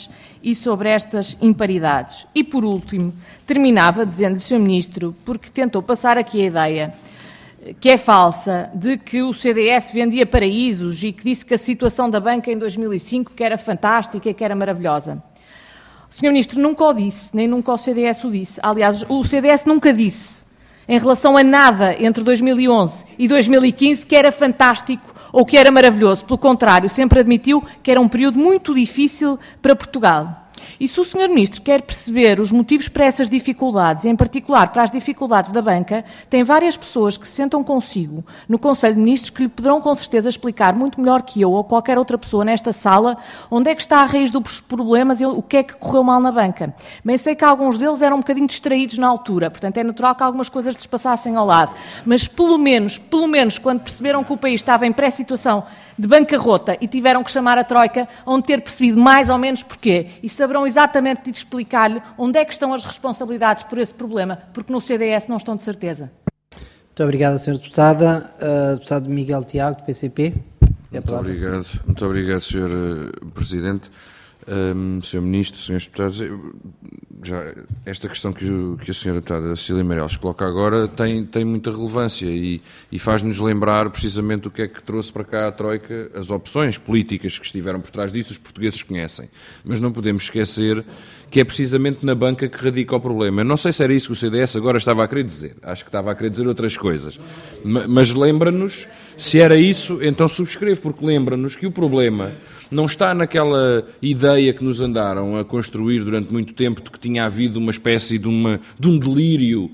estas imparidades. E, por último, terminava dizendo-lhe, Sr. Ministro, porque tentou passar aqui a ideia que é falsa, de que o CDS vendia paraísos e que disse que a situação da banca em 2005 que era fantástica e que era maravilhosa. O Sr. Ministro nunca o disse, nem nunca o CDS o disse. Aliás, o CDS nunca disse, em relação a nada entre 2011 e 2015, que era fantástico ou que era maravilhoso. Pelo contrário, sempre admitiu que era um período muito difícil para Portugal. E se o Sr. Ministro quer perceber os motivos para essas dificuldades, e em particular para as dificuldades da banca, tem várias pessoas que se sentam consigo no Conselho de Ministros que lhe poderão com certeza explicar muito melhor que eu ou qualquer outra pessoa nesta sala onde é que está a raiz dos problemas e o que é que correu mal na banca. Bem, sei que alguns deles eram um bocadinho distraídos na altura, portanto é natural que algumas coisas lhes passassem ao lado, mas pelo menos quando perceberam que o país estava em pré-situação de bancarrota e tiveram que chamar a Troika, onde ter percebido mais ou menos porquê e saberão exatamente de explicar-lhe onde é que estão as responsabilidades por esse problema, porque no CDS não estão de certeza. Muito obrigado, Sra. Deputada. Deputado Miguel Tiago, do PCP. Muito obrigado, Sr. Presidente. Sr. Ministro, Srs. Deputados, esta questão que a Sra. Deputada Cecília Meirelles coloca agora tem muita relevância e faz-nos lembrar precisamente o que é que trouxe para cá a Troika, as opções políticas que estiveram por trás disso, os portugueses conhecem. Mas não podemos esquecer que é precisamente na banca que radica o problema. Eu não sei se era isso que o CDS agora estava a querer dizer. Acho que estava a querer dizer outras coisas. Mas lembra-nos, se era isso, então subscrevo, porque lembra-nos que o problema não está naquela ideia que nos andaram a construir durante muito tempo de que tinha havido uma espécie de um delírio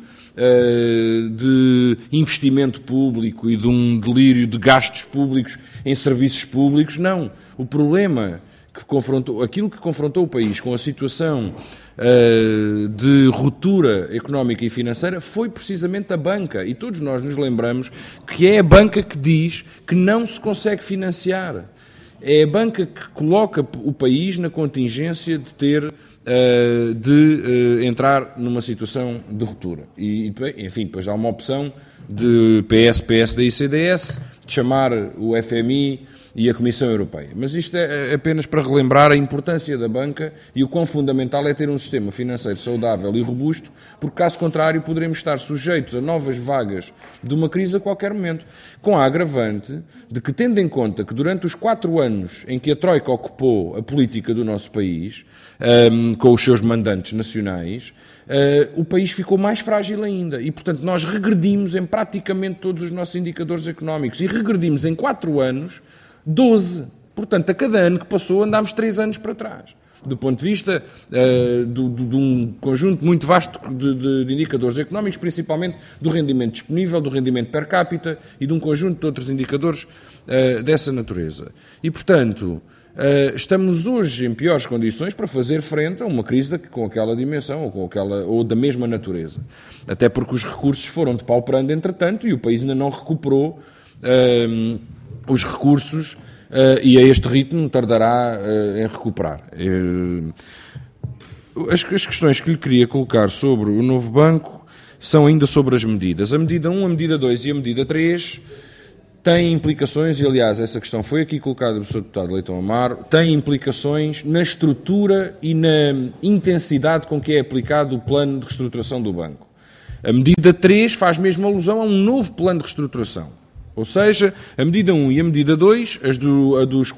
de investimento público e de um delírio de gastos públicos em serviços públicos. Não. O problema aquilo que confrontou o país com a situação de ruptura económica e financeira foi precisamente a banca. E todos nós nos lembramos que é a banca que diz que não se consegue financiar. é a banca que coloca o país na contingência de ter de entrar numa situação de ruptura. E, enfim, depois há uma opção de PS, PSD e CDS de chamar o FMI e a Comissão Europeia. Mas isto é apenas para relembrar a importância da banca e o quão fundamental é ter um sistema financeiro saudável e robusto, porque caso contrário poderemos estar sujeitos a novas vagas de uma crise a qualquer momento, com a agravante de que, tendo em conta que durante os 4 anos em que a Troika ocupou a política do nosso país, com os seus mandantes nacionais, o país ficou mais frágil ainda e, portanto, nós regredimos em praticamente todos os nossos indicadores económicos e regredimos em 4 anos 12. Portanto, a cada ano que passou andámos 3 anos para trás. Do ponto de vista de um conjunto muito vasto de indicadores económicos, principalmente do rendimento disponível, do rendimento per capita e de um conjunto de outros indicadores dessa natureza. E, portanto, estamos hoje em piores condições para fazer frente a uma crise com aquela dimensão ou da mesma natureza. Até porque os recursos foram depauperando entretanto e o país ainda não recuperou os recursos e a este ritmo tardará em recuperar. As questões que lhe queria colocar sobre o novo banco são ainda sobre as medidas. A medida 1, a medida 2 e a medida 3 têm implicações, e aliás essa questão foi aqui colocada pelo Sr. Deputado Leitão Amaro, têm implicações na estrutura e na intensidade com que é aplicado o plano de reestruturação do banco. A medida 3 faz mesmo alusão a um novo plano de reestruturação. Ou seja, a medida 1 e a medida 2, a dos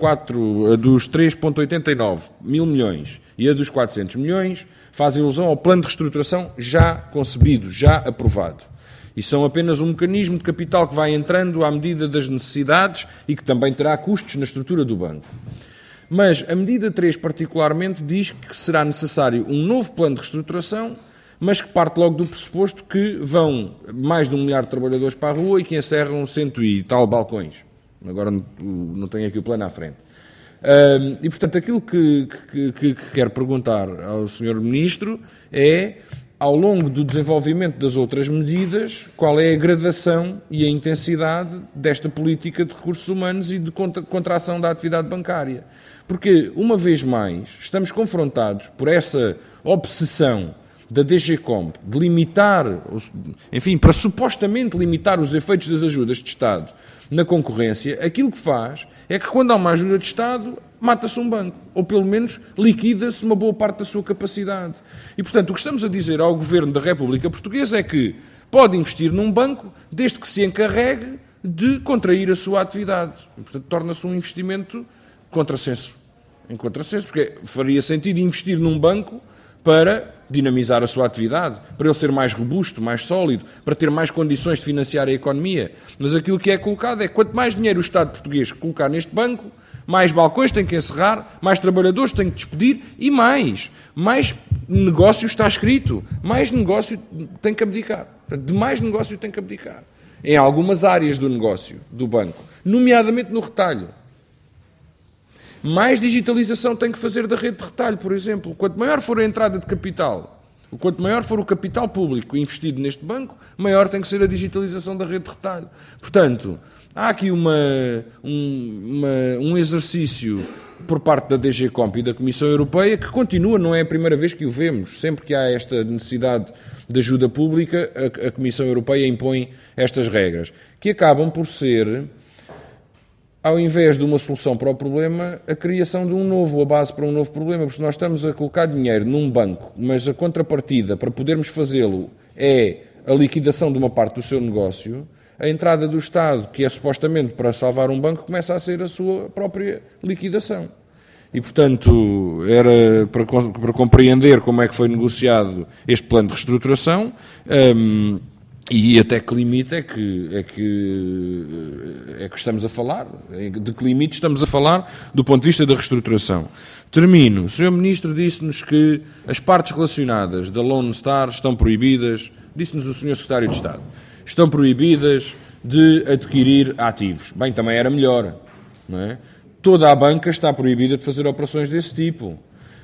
3,89 mil milhões e a dos 400 milhões, fazem alusão ao plano de reestruturação já concebido, já aprovado. E são apenas um mecanismo de capital que vai entrando à medida das necessidades e que também terá custos na estrutura do banco. Mas a medida 3 particularmente diz que será necessário um novo plano de reestruturação, mas que parte logo do pressuposto que vão mais de 1 milhar de trabalhadores para a rua e que encerram 100 e tal balcões. Agora não tenho aqui o plano à frente. E, portanto, aquilo que quero perguntar ao Sr. Ministro é, ao longo do desenvolvimento das outras medidas, qual é a gradação e a intensidade desta política de recursos humanos e de contração da atividade bancária. Porque, uma vez mais, estamos confrontados por essa obsessão da DGCOMP de limitar, enfim, para supostamente limitar os efeitos das ajudas de Estado na concorrência, aquilo que faz é que quando há uma ajuda de Estado, mata-se um banco, ou pelo menos liquida-se uma boa parte da sua capacidade. E, portanto, o que estamos a dizer ao Governo da República Portuguesa é que pode investir num banco desde que se encarregue de contrair a sua atividade. E, portanto, torna-se um investimento em contrassenso, porque faria sentido investir num banco para dinamizar a sua atividade, para ele ser mais robusto, mais sólido, para ter mais condições de financiar a economia. Mas aquilo que é colocado é que quanto mais dinheiro o Estado português colocar neste banco, mais balcões tem que encerrar, mais trabalhadores tem que despedir e mais negócio está escrito, mais negócio tem que abdicar. De mais negócio tem que abdicar. Em algumas áreas do negócio do banco, nomeadamente no retalho. Mais digitalização tem que fazer da rede de retalho, por exemplo. Quanto maior for a entrada de capital, quanto maior for o capital público investido neste banco, maior tem que ser a digitalização da rede de retalho. Portanto, há aqui um exercício por parte da DGCOMP e da Comissão Europeia que continua, não é a primeira vez que o vemos. Sempre que há esta necessidade de ajuda pública, a Comissão Europeia impõe estas regras, que acabam por ser, ao invés de uma solução para o problema, a criação de a base para um novo problema, porque nós estamos a colocar dinheiro num banco, mas a contrapartida para podermos fazê-lo é a liquidação de uma parte do seu negócio, a entrada do Estado, que é supostamente para salvar um banco, começa a ser a sua própria liquidação. E, portanto, era para compreender como é que foi negociado este plano de reestruturação, e até que limite é que estamos a falar, de que limite estamos a falar do ponto de vista da reestruturação. Termino. O Sr. Ministro disse-nos que as partes relacionadas da Lone Star estão proibidas, disse-nos o Sr. Secretário de Estado, estão proibidas de adquirir ativos. Bem, também era melhor, não é? Toda a banca está proibida de fazer operações desse tipo.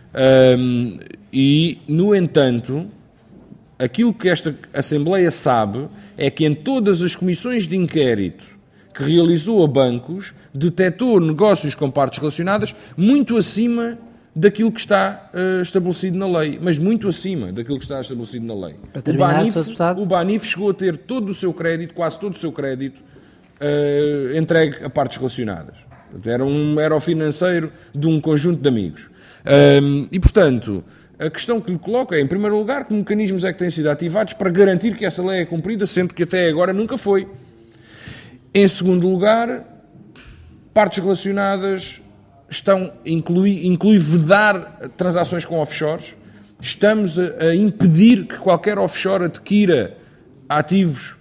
E, no entanto, aquilo que esta Assembleia sabe é que em todas as comissões de inquérito que realizou a bancos detectou negócios com partes relacionadas muito acima daquilo que está estabelecido na lei, mas muito acima daquilo que está estabelecido na lei. Para terminar, O Banif chegou a ter todo o seu crédito, quase todo o seu crédito, entregue a partes relacionadas. Era o financeiro de um conjunto de amigos. E, portanto, a questão que lhe coloco é, em primeiro lugar, que mecanismos é que têm sido ativados para garantir que essa lei é cumprida, sendo que até agora nunca foi. Em segundo lugar, partes relacionadas inclui vedar transações com offshores. Estamos a impedir que qualquer offshore adquira ativos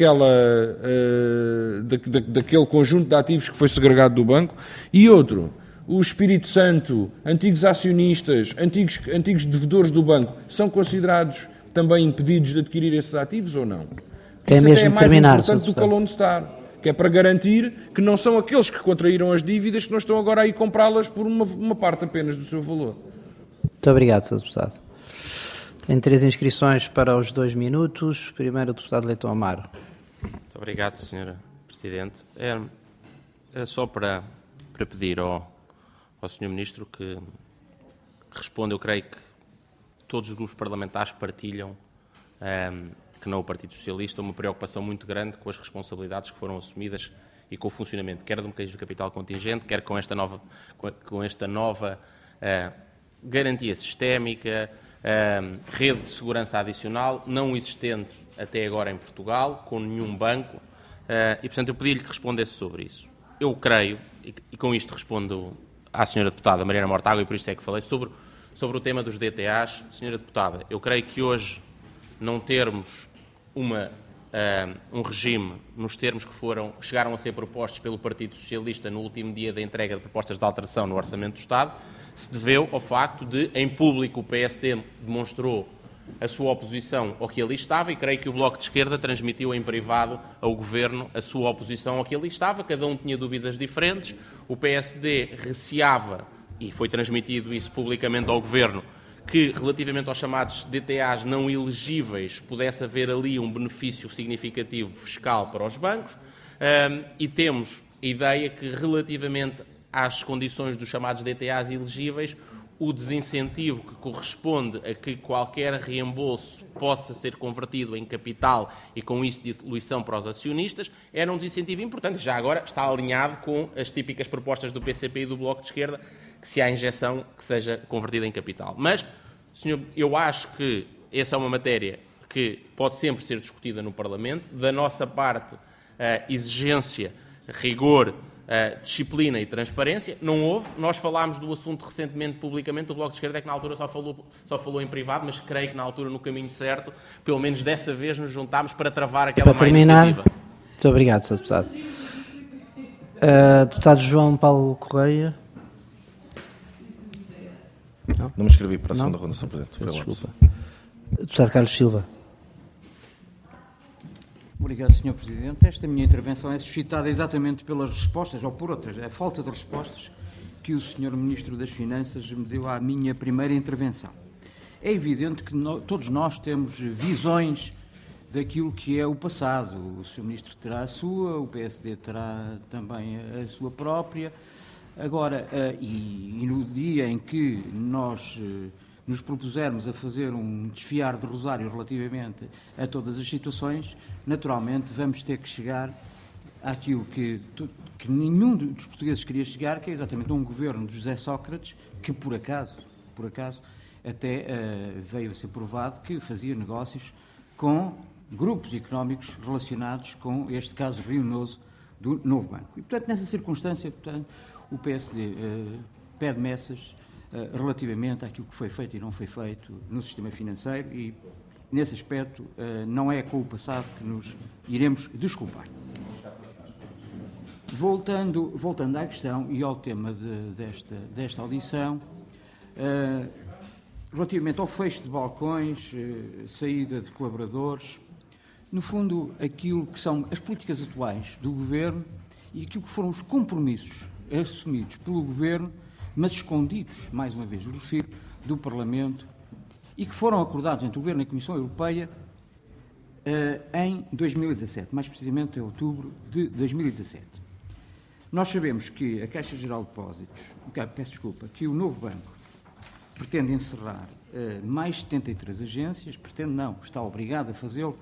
daquele conjunto de ativos que foi segregado do banco. E outro, o Espírito Santo, antigos acionistas, antigos devedores do banco, são considerados também impedidos de adquirir esses ativos ou não? Tem Isso mesmo até é mais terminar, importante do que a Lone Star, que é para garantir que não são aqueles que contraíram as dívidas que não estão agora a ir comprá-las por uma parte apenas do seu valor. Muito obrigado, Sr. Deputado. Tenho 3 inscrições para os 2 minutos. Primeiro, o deputado Leitão Amaro. Muito obrigado, Sr. Presidente. Era só para pedir ao Sr. Ministro que responda. Eu creio que todos os grupos parlamentares partilham, que não o Partido Socialista, uma preocupação muito grande com as responsabilidades que foram assumidas e com o funcionamento, quer do mecanismo de capital contingente, quer com esta nova garantia sistémica, rede de segurança adicional, não existente até agora em Portugal, com nenhum banco, e, portanto, eu pedi-lhe que respondesse sobre isso. Eu creio, e com isto respondo à Sra. Deputada Mariana Mortágua, e por isso é que falei, sobre o tema dos DTAs. Sra. Deputada, eu creio que hoje não termos um regime nos termos que chegaram a ser propostos pelo Partido Socialista no último dia da entrega de propostas de alteração no Orçamento do Estado, se deveu ao facto de, em público, o PSD demonstrou a sua oposição ao que ali estava, e creio que o Bloco de Esquerda transmitiu em privado ao Governo a sua oposição ao que ali estava. Cada um tinha dúvidas diferentes. O PSD receava, e foi transmitido isso publicamente ao Governo, que relativamente aos chamados DTAs não elegíveis pudesse haver ali um benefício significativo fiscal para os bancos, e temos a ideia que, relativamente às condições dos chamados DTAs elegíveis, o desincentivo que corresponde a que qualquer reembolso possa ser convertido em capital e, com isso, diluição para os acionistas, era um desincentivo importante. Já agora está alinhado com as típicas propostas do PCP e do Bloco de Esquerda, que, se há injeção, que seja convertida em capital. Mas, senhor, eu acho que essa é uma matéria que pode sempre ser discutida no Parlamento. Da nossa parte, exigência, rigor, disciplina e transparência. Não houve. Nós falámos do assunto recentemente publicamente. O Bloco de Esquerda é que na altura só falou em privado, mas creio que na altura, no caminho certo, pelo menos dessa vez, nos juntámos para travar aquela má iniciativa. Muito obrigado, Sr. Deputado. Deputado João Paulo Correia. Não me inscrevi para a segunda ronda, Sr. Presidente. Desculpa. Deputado Carlos Silva. Obrigado, Sr. Presidente. Esta minha intervenção é suscitada exatamente pelas respostas, ou por outras, a falta de respostas que o Sr. Ministro das Finanças me deu à minha primeira intervenção. É evidente que todos nós temos visões daquilo que é o passado. O Sr. Ministro terá a sua, o PSD terá também a sua própria. Agora, e no dia em que nós nos propusermos a fazer um desfiar de rosário relativamente a todas as situações, naturalmente vamos ter que chegar àquilo que nenhum dos portugueses queria chegar, que é exatamente um governo de José Sócrates, que por acaso, até veio a ser provado que fazia negócios com grupos económicos relacionados com este caso ruinoso do Novo Banco. E, portanto, nessa circunstância, o PSD pede messas relativamente àquilo que foi feito e não foi feito no sistema financeiro, e, nesse aspecto, não é com o passado que nos iremos desculpar. Voltando à questão e ao tema desta audição, relativamente ao fecho de balcões, saída de colaboradores, no fundo, aquilo que são as políticas atuais do Governo e aquilo que foram os compromissos assumidos pelo Governo, mas escondidos, mais uma vez refiro, do Parlamento, e que foram acordados entre o Governo e a Comissão Europeia em 2017, mais precisamente em outubro de 2017. Nós sabemos que a Caixa Geral de Depósitos, que o novo banco pretende encerrar mais 73 agências, pretende não, está obrigado a fazê-lo,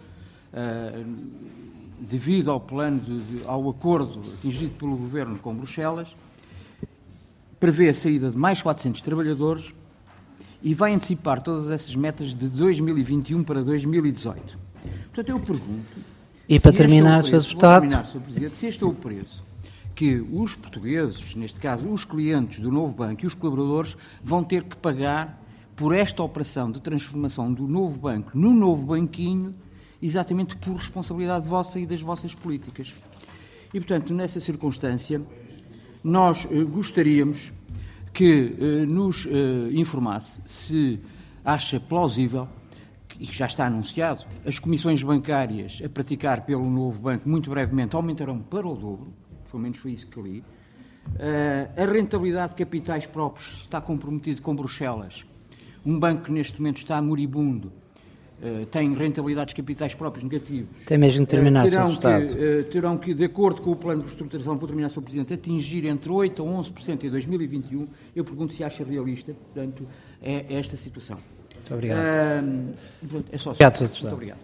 devido ao plano, ao acordo atingido pelo Governo com Bruxelas, prevê a saída de mais 400 trabalhadores e vai antecipar todas essas metas de 2021 para 2018. Portanto, eu pergunto... E para terminar, Sr. Deputado... Se este é o preço que os portugueses, neste caso os clientes do novo banco e os colaboradores, vão ter que pagar por esta operação de transformação do novo banco no novo banquinho, exatamente por responsabilidade vossa e das vossas políticas. E, portanto, nessa circunstância, nós gostaríamos que nos informasse se acha plausível, e que já está anunciado, as comissões bancárias a praticar pelo novo banco muito brevemente aumentarão para o dobro, pelo menos foi isso que li. A rentabilidade de capitais próprios está comprometido com Bruxelas. Um banco que neste momento está moribundo, tem rentabilidades de capitais próprios negativos. Tem mesmo que terminar, Sr. Deputado. Terão que, de acordo com o plano de reestruturação, vou terminar, Sr. Presidente, atingir entre 8% a 11% em 2021. Eu pergunto se acha realista, portanto, é esta situação. Muito obrigado. É só obrigado, Sr. Deputado. Muito obrigado.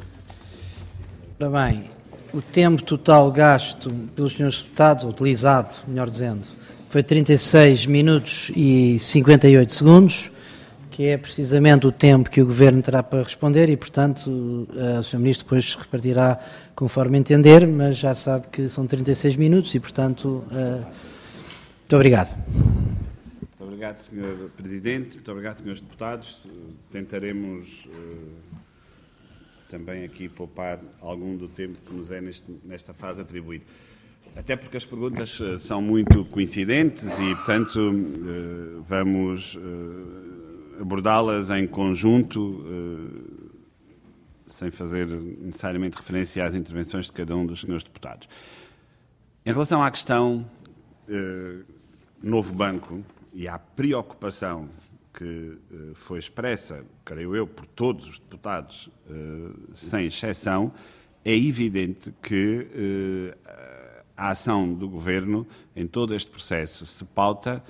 Ora bem, o tempo total gasto pelos senhores deputados, ou utilizado, melhor dizendo, foi 36 minutos e 58 segundos, que é precisamente o tempo que o Governo terá para responder e, portanto, o Sr. Ministro depois repartirá conforme entender, mas já sabe que são 36 minutos e, portanto, muito obrigado. Muito obrigado, Sr. Presidente. Muito obrigado, Srs. Deputados. Tentaremos também aqui poupar algum do tempo que nos é nesta fase atribuído. Até porque as perguntas são muito coincidentes e, portanto, vamos abordá-las em conjunto, sem fazer necessariamente referência às intervenções de cada um dos senhores deputados. Em relação à questão novo banco e à preocupação que foi expressa, creio eu, por todos os deputados, sem exceção, é evidente que a ação do Governo em todo este processo se pauta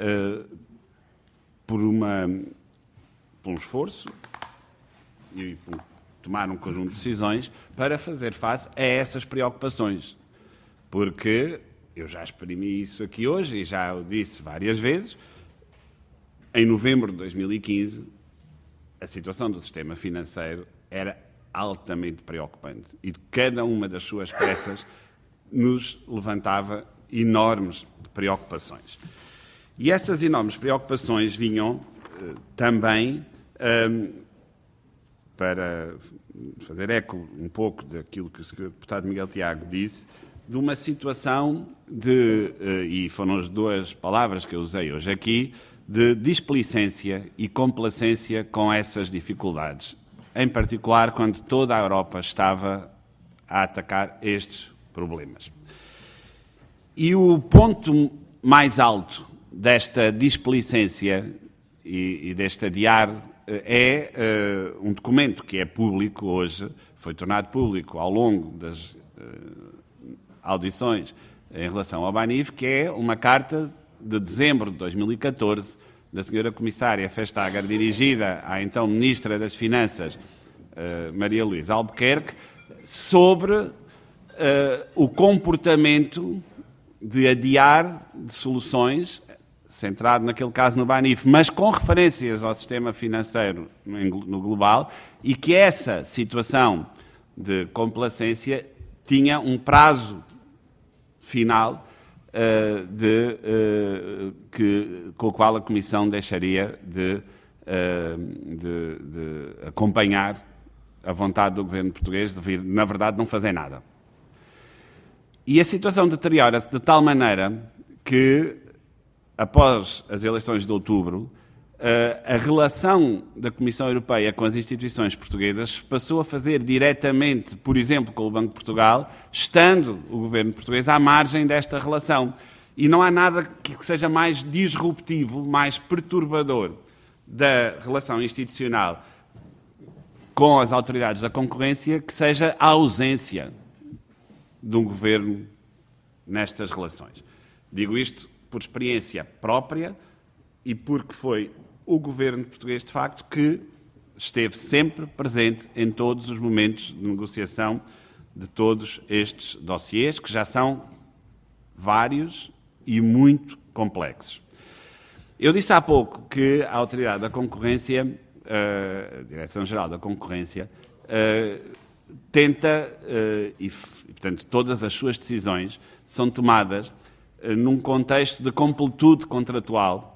por um esforço e por tomar um conjunto de decisões para fazer face a essas preocupações. Porque eu já exprimi isso aqui hoje e já o disse várias vezes. Em novembro de 2015, a situação do sistema financeiro era altamente preocupante e cada uma das suas peças nos levantava enormes preocupações. E essas enormes preocupações vinham também para fazer eco um pouco daquilo que o Sr. Deputado Miguel Tiago disse, de uma situação e foram as duas palavras que eu usei hoje aqui, de displicência e complacência com essas dificuldades, em particular quando toda a Europa estava a atacar estes problemas. E o ponto mais alto desta displicência e deste adiar é um documento que é público hoje, foi tornado público ao longo das audições em relação ao Banif, que é uma carta de dezembro de 2014 da Sra. Comissária Vestager, dirigida à então Ministra das Finanças, Maria Luísa Albuquerque, sobre o comportamento de adiar de soluções, centrado naquele caso no Banif, mas com referências ao sistema financeiro no global, e que essa situação de complacência tinha um prazo final com o qual a Comissão deixaria de acompanhar a vontade do Governo português de vir, na verdade, não fazer nada. E a situação deteriora-se de tal maneira que, após as eleições de outubro, a relação da Comissão Europeia com as instituições portuguesas passou a fazer diretamente, por exemplo, com o Banco de Portugal, estando o Governo português à margem desta relação. E não há nada que seja mais disruptivo, mais perturbador da relação institucional com as autoridades da concorrência que seja a ausência de um governo nestas relações. Digo isto por experiência própria e porque foi o governo português, de facto, que esteve sempre presente em todos os momentos de negociação de todos estes dossiês, que já são vários e muito complexos. Eu disse há pouco que a Autoridade da Concorrência, a Direção-Geral da Concorrência, tenta, e portanto todas as suas decisões são tomadas num contexto de completude contratual,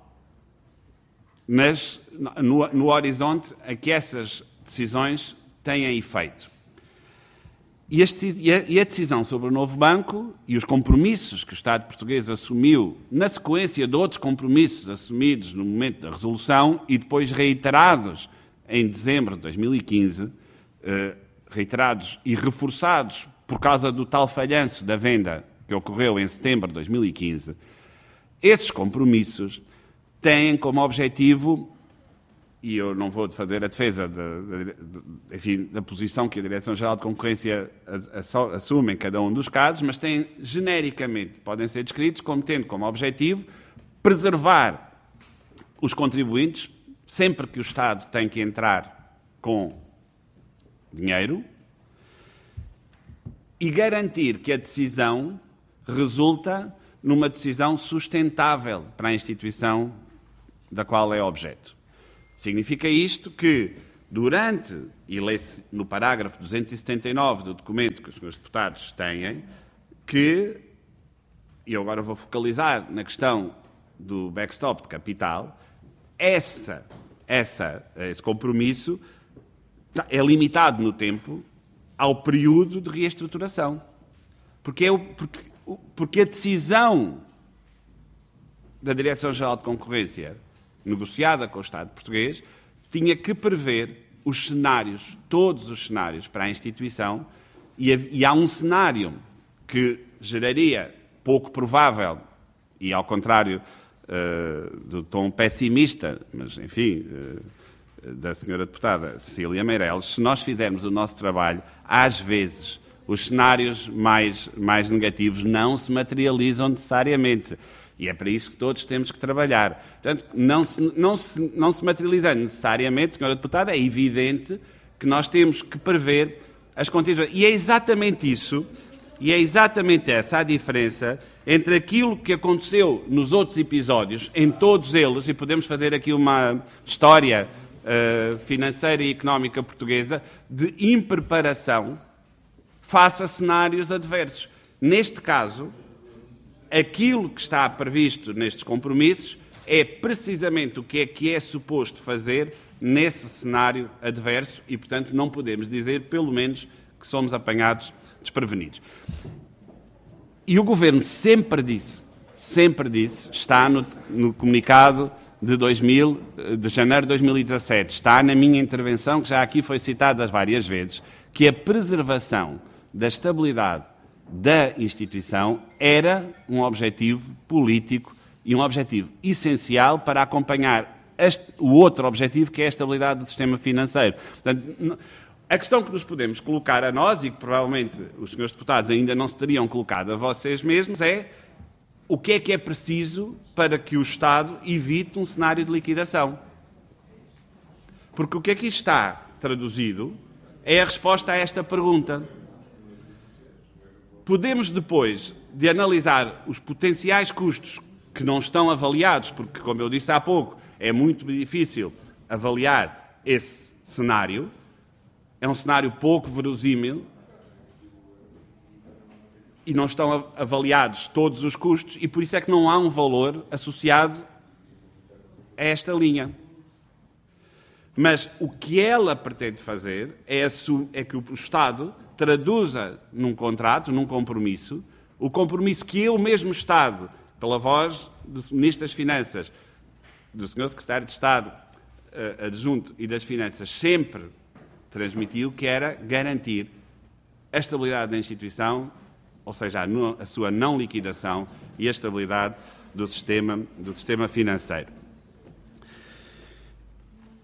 mas no horizonte a que essas decisões têm efeito. E a decisão sobre o novo banco e os compromissos que o Estado português assumiu na sequência de outros compromissos assumidos no momento da resolução e depois reiterados em dezembro de 2015, reiterados e reforçados por causa do tal falhanço da venda que ocorreu em setembro de 2015, esses compromissos têm como objetivo, e eu não vou fazer a defesa da posição que a Direção-Geral de Concorrência assume em cada um dos casos, mas têm genericamente, podem ser descritos como tendo como objetivo preservar os contribuintes sempre que o Estado tem que entrar com dinheiro e garantir que a decisão resulta numa decisão sustentável para a instituição da qual é objeto. Significa isto que, durante, e lê-se no parágrafo 279 do documento que os senhores deputados têm, que, e eu agora vou focalizar na questão do backstop de capital, esse compromisso é limitado no tempo ao período de reestruturação. Porque a decisão da Direção-Geral de Concorrência, negociada com o Estado português, tinha que prever os cenários, todos os cenários para a instituição, e há um cenário que geraria pouco provável, e ao contrário do tom pessimista, mas enfim, da senhora deputada Cecília Meireles, se nós fizermos o nosso trabalho, às vezes os cenários mais negativos não se materializam necessariamente. E é para isso que todos temos que trabalhar. Portanto, não se materializando necessariamente, senhora deputada, é evidente que nós temos que prever as contingências. E é exatamente isso, e é exatamente essa a diferença entre aquilo que aconteceu nos outros episódios, em todos eles, e podemos fazer aqui uma história financeira e económica portuguesa, de impreparação face a cenários adversos. Neste caso, aquilo que está previsto nestes compromissos é precisamente o que é suposto fazer nesse cenário adverso e, portanto, não podemos dizer, pelo menos, que somos apanhados desprevenidos. E o Governo sempre disse, está no comunicado de janeiro de 2017, está na minha intervenção, que já aqui foi citada várias vezes, que a preservação da estabilidade da instituição era um objetivo político e um objetivo essencial para acompanhar o outro objetivo, que é a estabilidade do sistema financeiro. Portanto, a questão que nos podemos colocar a nós, e que provavelmente os senhores deputados ainda não se teriam colocado a vocês mesmos, é o que é preciso para que o Estado evite um cenário de liquidação. Porque o que aqui está traduzido é a resposta a esta pergunta. Podemos, depois de analisar os potenciais custos que não estão avaliados, porque, como eu disse há pouco, é muito difícil avaliar esse cenário, é um cenário pouco verosímil e não estão avaliados todos os custos e por isso é que não há um valor associado a esta linha. Mas o que ela pretende fazer é que o Estado traduza num contrato, num compromisso, o compromisso que o mesmo Estado, pela voz do Ministro das Finanças, do Sr. Secretário de Estado Adjunto e das Finanças, sempre transmitiu, que era garantir a estabilidade da instituição, ou seja, a sua não liquidação e a estabilidade do sistema financeiro.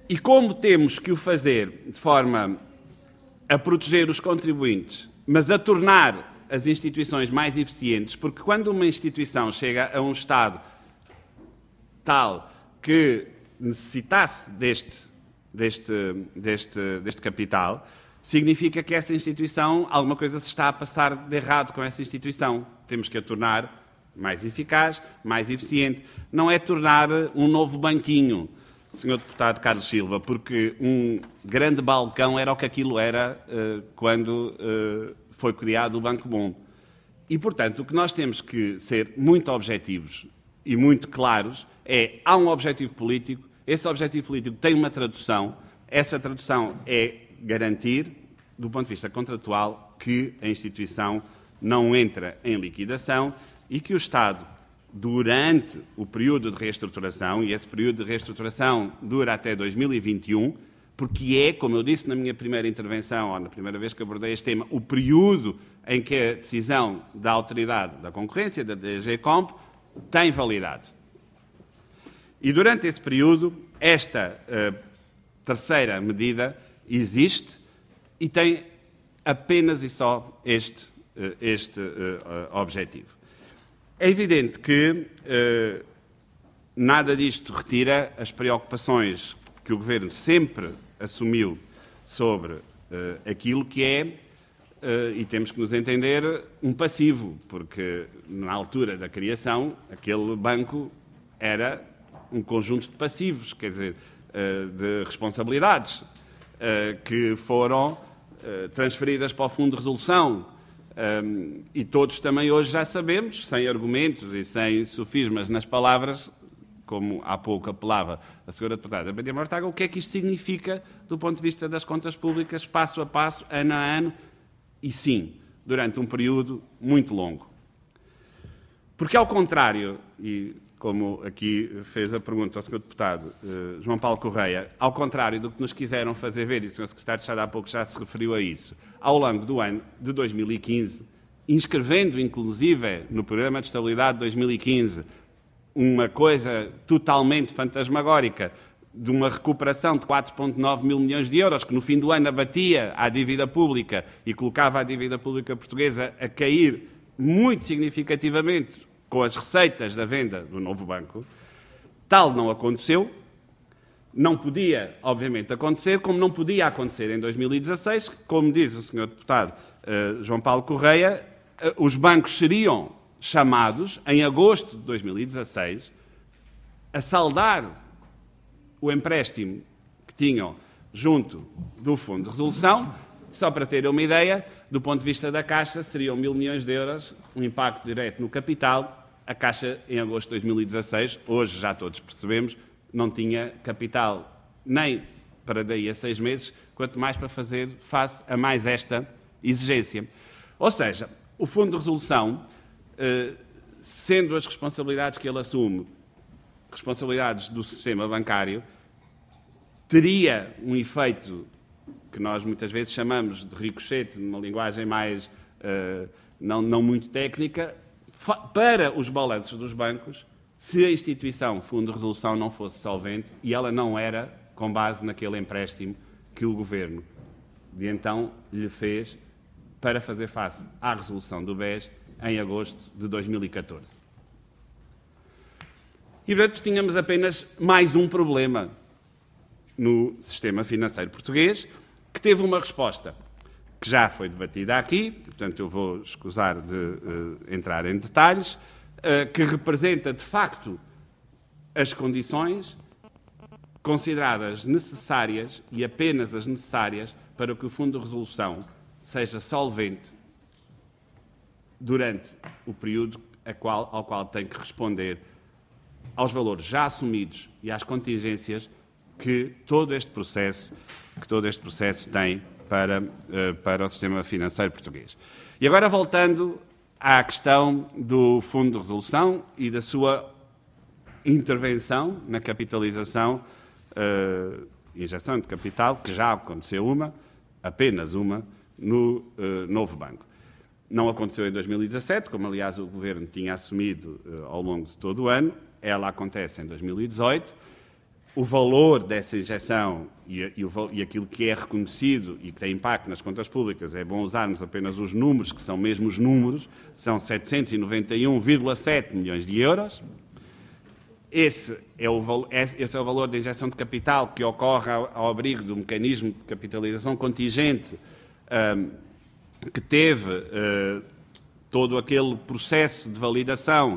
E como temos que o fazer de forma a proteger os contribuintes, mas a tornar as instituições mais eficientes, porque quando uma instituição chega a um estado tal que necessitasse deste capital, significa que essa instituição, alguma coisa se está a passar de errado com essa instituição. Temos que a tornar mais eficaz, mais eficiente. Não é tornar um novo banquinho, Sr. Deputado Carlos Silva, porque um grande balcão era o que aquilo era quando foi criado o Banco Bom. E, portanto, o que nós temos que ser muito objetivos e muito claros é, há um objetivo político, esse objetivo político tem uma tradução, essa tradução é garantir, do ponto de vista contratual, que a instituição não entra em liquidação e que o Estado, durante o período de reestruturação, e esse período de reestruturação dura até 2021, porque é, como eu disse na minha primeira intervenção, ou na primeira vez que abordei este tema, o período em que a decisão da Autoridade da Concorrência, da DG-Comp, tem validade. E durante esse período, esta terceira medida existe e tem apenas e só este objetivo. É evidente que nada disto retira as preocupações que o Governo sempre assumiu sobre aquilo que é, e temos que nos entender, um passivo, porque na altura da criação aquele banco era um conjunto de passivos, quer dizer, de responsabilidades que foram transferidas para o Fundo de Resolução. E todos também hoje já sabemos, sem argumentos e sem sofismas nas palavras, como há pouco apelava a Sra. Deputada Maria Mortágua, o que é que isto significa do ponto de vista das contas públicas, passo a passo, ano a ano, e sim, durante um período muito longo. Porque, ao contrário, e como aqui fez a pergunta ao Sr. Deputado João Paulo Correia, ao contrário do que nos quiseram fazer ver, e o Sr. Secretário de Estado há pouco já se referiu a isso, ao longo do ano de 2015, inscrevendo inclusive no Programa de Estabilidade de 2015 uma coisa totalmente fantasmagórica de uma recuperação de 4,9 mil milhões de euros, que no fim do ano abatia a dívida pública e colocava a dívida pública portuguesa a cair muito significativamente com as receitas da venda do novo banco. Tal não aconteceu, não podia, obviamente, acontecer, como não podia acontecer em 2016, como diz o Sr. Deputado João Paulo Correia, os bancos seriam chamados, em agosto de 2016, a saldar o empréstimo que tinham junto do Fundo de Resolução. Só para terem uma ideia, do ponto de vista da Caixa, seriam 1.000 milhões de euros, um impacto direto no capital. A Caixa, em agosto de 2016, hoje já todos percebemos, não tinha capital nem para daí a 6 meses, quanto mais para fazer face a mais esta exigência. Ou seja, o Fundo de Resolução, sendo as responsabilidades que ele assume responsabilidades do sistema bancário, teria um efeito que nós muitas vezes chamamos de ricochete, numa linguagem mais não muito técnica, para os balanços dos bancos, se a instituição Fundo de Resolução não fosse solvente, e ela não era, com base naquele empréstimo que o Governo de então lhe fez para fazer face à resolução do BES em agosto de 2014. E, portanto, tínhamos apenas mais um problema no sistema financeiro português, que teve uma resposta que já foi debatida aqui, portanto eu vou escusar de entrar em detalhes, que representa, de facto, as condições consideradas necessárias e apenas as necessárias para que o Fundo de Resolução seja solvente durante o período ao qual tem que responder aos valores já assumidos e às contingências que todo este processo tem para o sistema financeiro português. E agora, voltando à questão do Fundo de Resolução e da sua intervenção na capitalização, injeção de capital, que já aconteceu apenas uma, no novo banco. Não aconteceu em 2017, como aliás o Governo tinha assumido ao longo de todo o ano, ela acontece em 2018, o valor dessa injeção e aquilo que é reconhecido e que tem impacto nas contas públicas, é bom usarmos apenas os números, que são mesmo os números, são 791,7 milhões de euros. Esse é o valor da injeção de capital que ocorre ao abrigo do mecanismo de capitalização contingente, que teve todo aquele processo de validação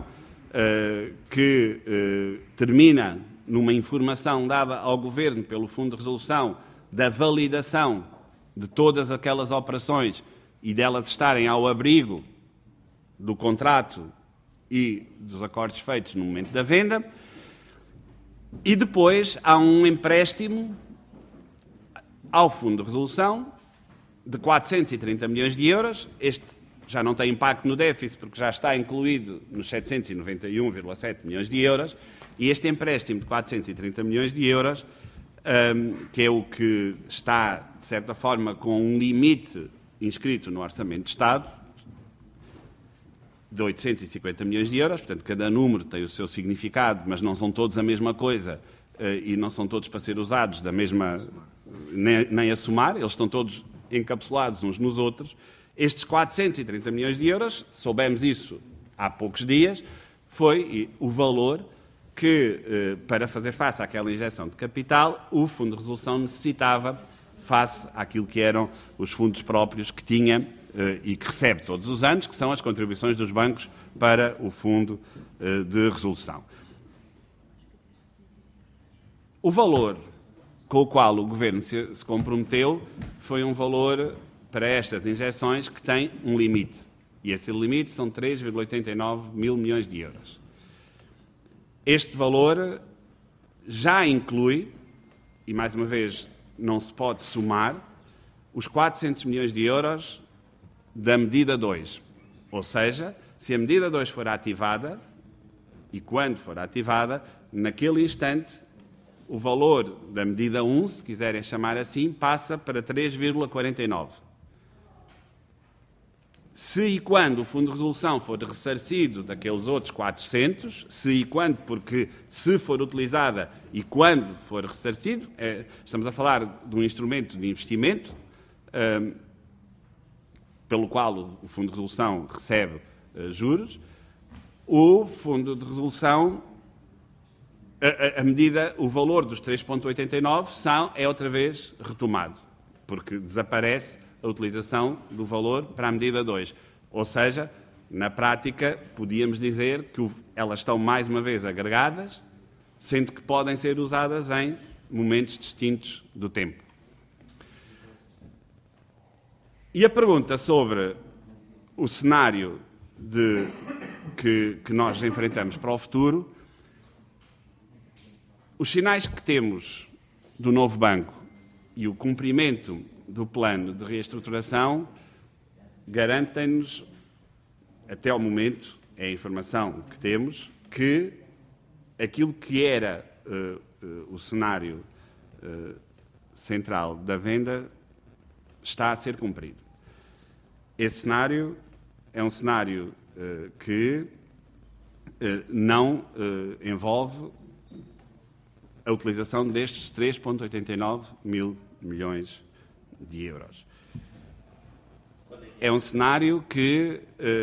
que termina numa informação dada ao Governo pelo Fundo de Resolução da validação de todas aquelas operações e delas estarem ao abrigo do contrato e dos acordos feitos no momento da venda. E depois há um empréstimo ao Fundo de Resolução de 430 milhões de euros. Este já não tem impacto no déficit porque já está incluído nos 791,7 milhões de euros. E este empréstimo de 430 milhões de euros, que é o que está, de certa forma, com um limite inscrito no Orçamento de Estado, de 850 milhões de euros, portanto, cada número tem o seu significado, mas não são todos a mesma coisa e não são todos para ser usados da mesma, nem a somar, eles estão todos encapsulados uns nos outros. Estes 430 milhões de euros, soubemos isso há poucos dias, foi o valor que, para fazer face àquela injeção de capital, o Fundo de Resolução necessitava face àquilo que eram os fundos próprios que tinha e que recebe todos os anos, que são as contribuições dos bancos para o Fundo de Resolução. O valor com o qual o Governo se comprometeu foi um valor para estas injeções que tem um limite. E esse limite são 3,89 mil milhões de euros. Este valor já inclui, e mais uma vez não se pode somar, os 400 milhões de euros da medida 2. Ou seja, se a medida 2 for ativada, e quando for ativada, naquele instante, o valor da medida 1, se quiserem chamar assim, passa para 3,49. Se e quando o Fundo de Resolução for ressarcido daqueles outros 400, se e quando, porque se for utilizada e quando for ressarcido, estamos a falar de um instrumento de investimento, pelo qual o Fundo de Resolução recebe juros, o Fundo de Resolução, o valor dos 3,89 é outra vez retomado, porque desaparece a utilização do valor para a medida 2. Ou seja, na prática, podíamos dizer que elas estão mais uma vez agregadas, sendo que podem ser usadas em momentos distintos do tempo. E a pergunta sobre o cenário que nós enfrentamos para o futuro, os sinais que temos do novo banco e o cumprimento do plano de reestruturação garantem-nos, até ao momento, é a informação que temos, que aquilo que era o cenário central da venda está a ser cumprido. Esse cenário é um cenário que não envolve a utilização destes 3,89 mil milhões de euros. É um cenário que...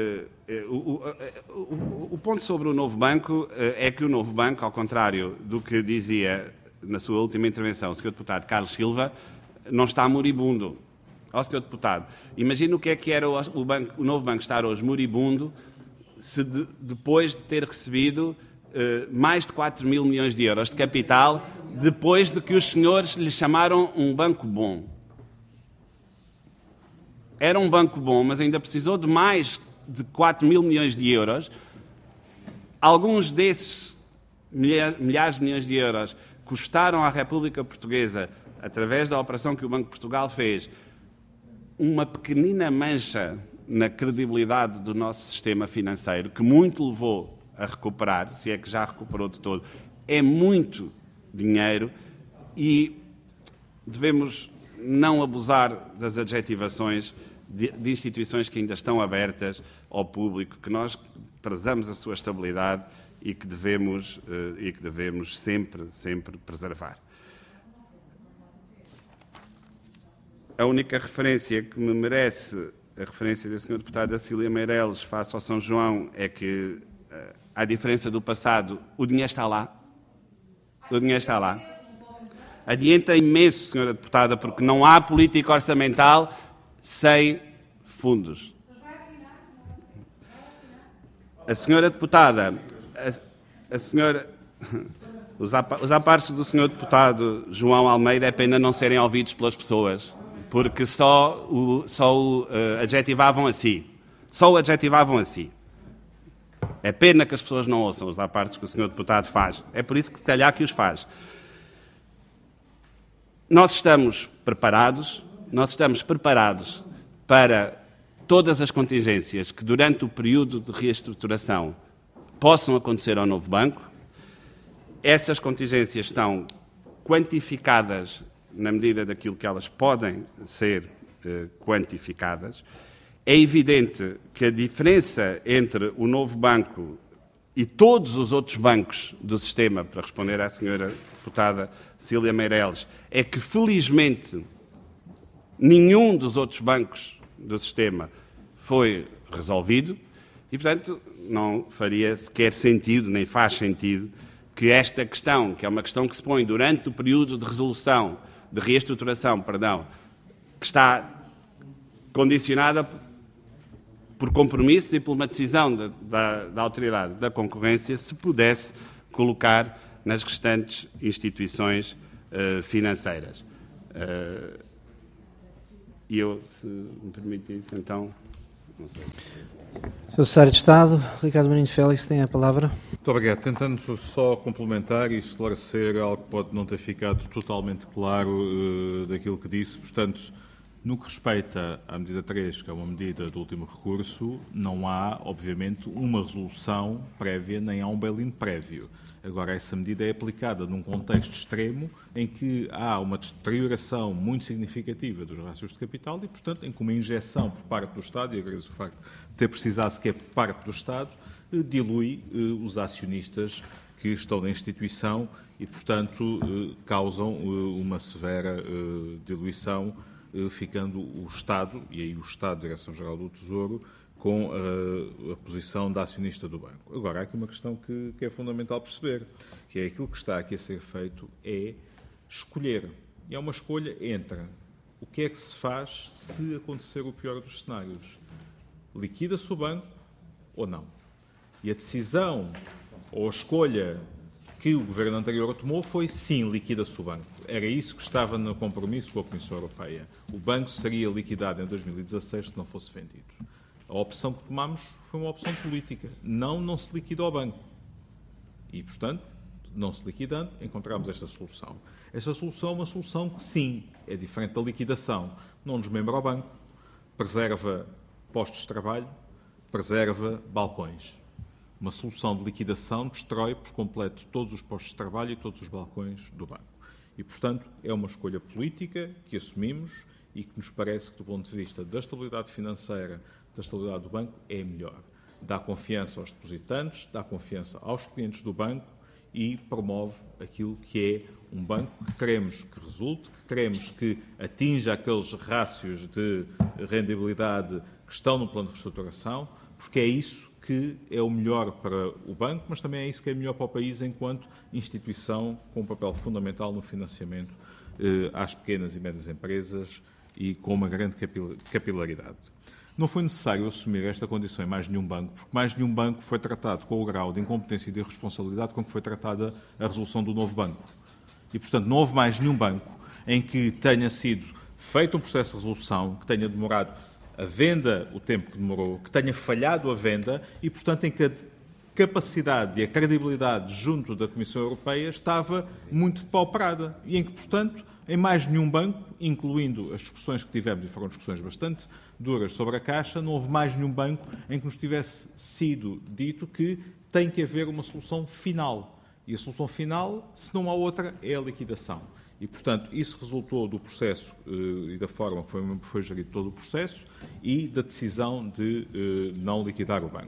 o ponto sobre o novo banco é que o novo banco, ao contrário do que dizia na sua última intervenção o Sr. Deputado Carlos Silva, não está moribundo. Ó, Sr. Deputado, imagine o que era o novo banco estar hoje moribundo se depois de ter recebido mais de 4 mil milhões de euros de capital, depois de que os senhores lhe chamaram um banco bom. Era um banco bom, mas ainda precisou de mais de 4 mil milhões de euros. Alguns desses milhares de milhões de euros custaram à República Portuguesa, através da operação que o Banco de Portugal fez, uma pequenina mancha na credibilidade do nosso sistema financeiro, que muito levou a recuperar, se é que já recuperou de todo. É muito dinheiro e devemos não abusar das adjetivações de instituições que ainda estão abertas ao público, que nós prezamos a sua estabilidade e que devemos sempre preservar. A única referência que me merece a referência da Sra. Deputada Cília Meireles face ao São João é que, à diferença do passado, o dinheiro está lá. O dinheiro está lá. Adianta imenso, Sra. Deputada, porque não há política orçamental sem fundos. A Sra. Deputada, os apartes do Sr. Deputado João Almeida é pena não serem ouvidos pelas pessoas, porque só o adjetivavam assim. Só o adjetivavam assim. É pena que as pessoas não ouçam os apartes que o Sr. Deputado faz. É por isso que, se calhar, que os faz. Nós estamos preparados para todas as contingências que, durante o período de reestruturação, possam acontecer ao novo banco. Essas contingências estão quantificadas na medida daquilo que elas podem ser quantificadas. É evidente que a diferença entre o novo banco e todos os outros bancos do sistema, para responder à Sra. Deputada Cília Meireles, é que, felizmente, nenhum dos outros bancos do sistema foi resolvido e, portanto, não faria sequer sentido, nem faz sentido, que esta questão, que é uma questão que se põe durante o período de resolução, de reestruturação, que está condicionada por compromissos e por uma decisão da Autoridade da Concorrência, se pudesse colocar nas restantes instituições financeiras. E eu, se me permite isso, então, não sei. Sr. Secretário de Estado, Ricardo Marinho Félix, tem a palavra. Muito obrigado. Tentando só complementar e esclarecer algo que pode não ter ficado totalmente claro daquilo que disse. Portanto, no que respeita à medida 3, que é uma medida do último recurso, não há, obviamente, uma resolução prévia, nem há um bail-in prévio. Agora, essa medida é aplicada num contexto extremo em que há uma deterioração muito significativa dos rácios de capital e, portanto, em que uma injeção por parte do Estado, e agradeço o facto de ter precisado sequer por parte do Estado, dilui os acionistas que estão na instituição e, portanto, causam uma severa diluição, ficando o Estado, e aí o Estado, Direção-Geral do Tesouro, com a posição da acionista do banco. Agora, há aqui uma questão que é fundamental perceber, que é aquilo que está aqui a ser feito é escolher. E é uma escolha entre o que é que se faz se acontecer o pior dos cenários. Liquida-se o banco ou não? E a decisão ou a escolha que o Governo anterior tomou foi, sim, liquida-se o banco. Era isso que estava no compromisso com a Comissão Europeia. O banco seria liquidado em 2016 se não fosse vendido. A opção que tomámos foi uma opção política. Não se liquida o banco. E, portanto, não se liquidando, encontramos esta solução. Esta solução é uma solução que, sim, é diferente da liquidação. Não desmembra o banco, preserva postos de trabalho, preserva balcões. Uma solução de liquidação destrói por completo todos os postos de trabalho e todos os balcões do banco. E, portanto, é uma escolha política que assumimos e que nos parece que, do ponto de vista da estabilidade financeira, da estabilidade do banco, é melhor. Dá confiança aos depositantes, dá confiança aos clientes do banco e promove aquilo que é um banco que queremos que resulte, que queremos que atinja aqueles rácios de rendibilidade que estão no plano de reestruturação, porque é isso que é o melhor para o banco, mas também é isso que é melhor para o país enquanto instituição com um papel fundamental no financiamento às pequenas e médias empresas e com uma grande capilaridade. Não foi necessário assumir esta condição em mais nenhum banco, porque mais nenhum banco foi tratado com o grau de incompetência e de irresponsabilidade com que foi tratada a resolução do novo banco. E, portanto, não houve mais nenhum banco em que tenha sido feito um processo de resolução, que tenha demorado a venda o tempo que demorou, que tenha falhado a venda e, portanto, em que a capacidade e a credibilidade junto da Comissão Europeia estava muito depauperada e em que, portanto, em mais nenhum banco, incluindo as discussões que tivemos, e foram discussões bastante duras sobre a Caixa, não houve mais nenhum banco em que nos tivesse sido dito que tem que haver uma solução final. E a solução final, se não há outra, é a liquidação. E, portanto, isso resultou do processo e da forma que foi gerido todo o processo e da decisão de não liquidar o banco.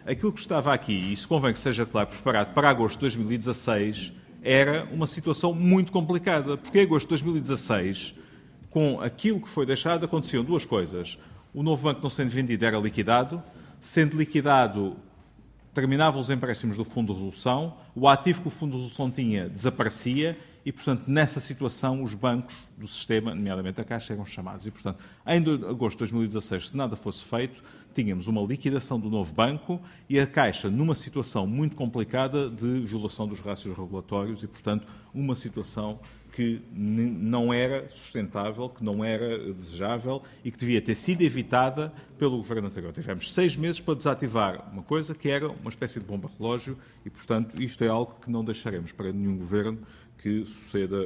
Aquilo que estava aqui, e isso convém que seja claro, preparado para agosto de 2016, era uma situação muito complicada, porque em agosto de 2016, com aquilo que foi deixado, aconteciam duas coisas. O novo banco, não sendo vendido, era liquidado. Sendo liquidado, terminavam os empréstimos do Fundo de Resolução, o ativo que o Fundo de Resolução tinha desaparecia e, portanto, nessa situação, os bancos do sistema, nomeadamente a Caixa, eram chamados. E, portanto, em agosto de 2016, se nada fosse feito, tínhamos uma liquidação do novo banco e a Caixa numa situação muito complicada de violação dos rácios regulatórios e, portanto, uma situação que não era sustentável, que não era desejável e que devia ter sido evitada pelo Governo anterior. Tivemos 6 meses para desativar uma coisa que era uma espécie de bomba-relógio e, portanto, isto é algo que não deixaremos para nenhum Governo que suceda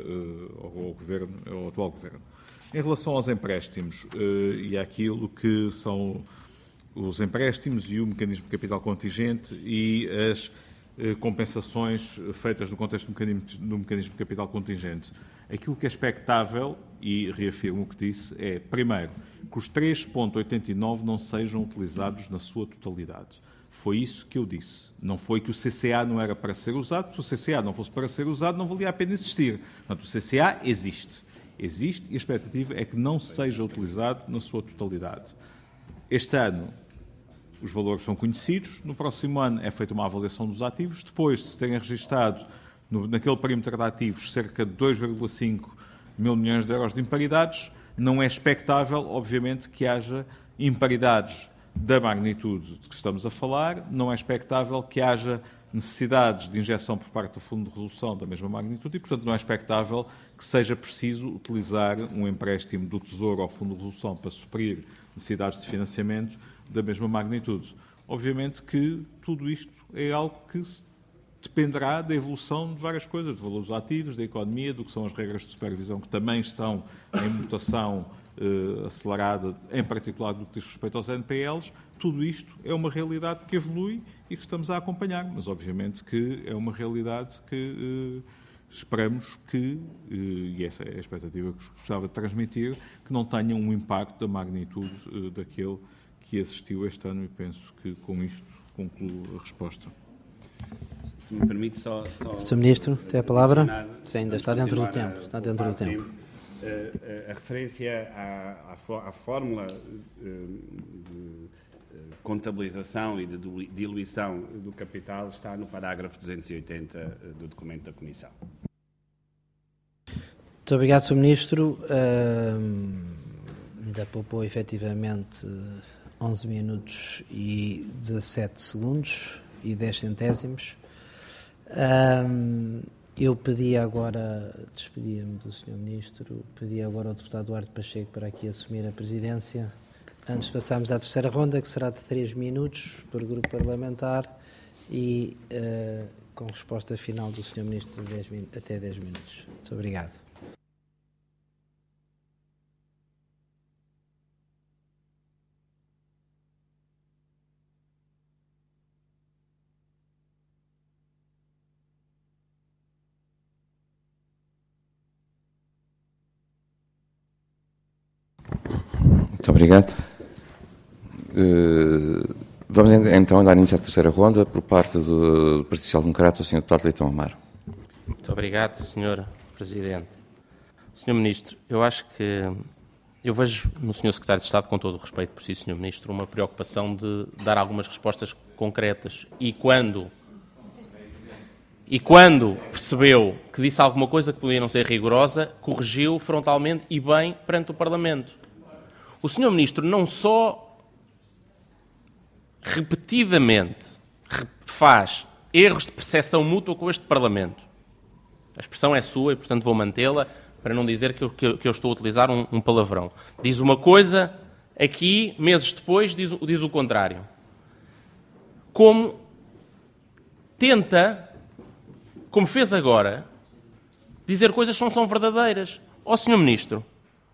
ao atual Governo. Em relação aos empréstimos e àquilo que são os empréstimos e o mecanismo de capital contingente e as compensações feitas no contexto do mecanismo de capital contingente. Aquilo que é expectável, e reafirmo o que disse, é, primeiro, que os 3,89 não sejam utilizados na sua totalidade. Foi isso que eu disse. Não foi que o CCA não era para ser usado. Se o CCA não fosse para ser usado, não valia a pena existir. Portanto, o CCA existe. Existe e a expectativa é que não seja utilizado na sua totalidade. Este ano, os valores são conhecidos. No próximo ano é feita uma avaliação dos ativos. Depois de se terem registado, naquele perímetro de ativos, cerca de 2,5 mil milhões de euros de imparidades, não é expectável, obviamente, que haja imparidades da magnitude de que estamos a falar. Não é expectável que haja necessidades de injeção por parte do Fundo de Resolução da mesma magnitude e, portanto, não é expectável que seja preciso utilizar um empréstimo do Tesouro ao Fundo de Resolução para suprir necessidades de financiamento da mesma magnitude. Obviamente que tudo isto é algo que dependerá da evolução de várias coisas, de valores ativos, da economia, do que são as regras de supervisão, que também estão em mutação acelerada, em particular do que diz respeito aos NPLs. Tudo isto é uma realidade que evolui e que estamos a acompanhar, mas obviamente que é uma realidade que esperamos que, e essa é a expectativa que gostava de transmitir, que não tenha um impacto da magnitude daquele que existiu este ano, e penso que com isto concluo a resposta. Se me permite só Sr. Ministro, tem a palavra. Sim, ainda está dentro do tempo. Está dentro do tempo. A referência à fórmula de contabilização e de diluição do capital está no parágrafo 280 do documento da Comissão. Muito obrigado, Sr. Ministro. Ainda poupou efetivamente 11 minutos e 17 segundos e 10 centésimos. Eu pedi agora, despedia-me do Sr. Ministro, pedi agora ao deputado Duarte Pacheco para aqui assumir a presidência. Antes de passarmos à terceira ronda, que será de 3 minutos por grupo parlamentar e com resposta final do Sr. Ministro de até 10 minutos. Muito obrigado. Muito obrigado. Vamos então dar início à terceira ronda por parte do Partido Social Democrata, o Sr. Deputado Leitão Amaro. Muito obrigado, Sr. Presidente. Sr. Ministro, eu acho que eu vejo no Sr. Secretário de Estado, com todo o respeito por si, Sr. Ministro, uma preocupação de dar algumas respostas concretas e quando percebeu que disse alguma coisa que podia não ser rigorosa, corrigiu frontalmente e bem perante o Parlamento. O Sr. Ministro não só repetidamente faz erros de percepção mútua com este Parlamento. A expressão é sua e, portanto, vou mantê-la para não dizer que eu estou a utilizar um palavrão. Diz uma coisa, aqui, meses depois, diz o contrário. Como tenta, como fez agora, dizer coisas que não são verdadeiras. Ó, Sr. Ministro,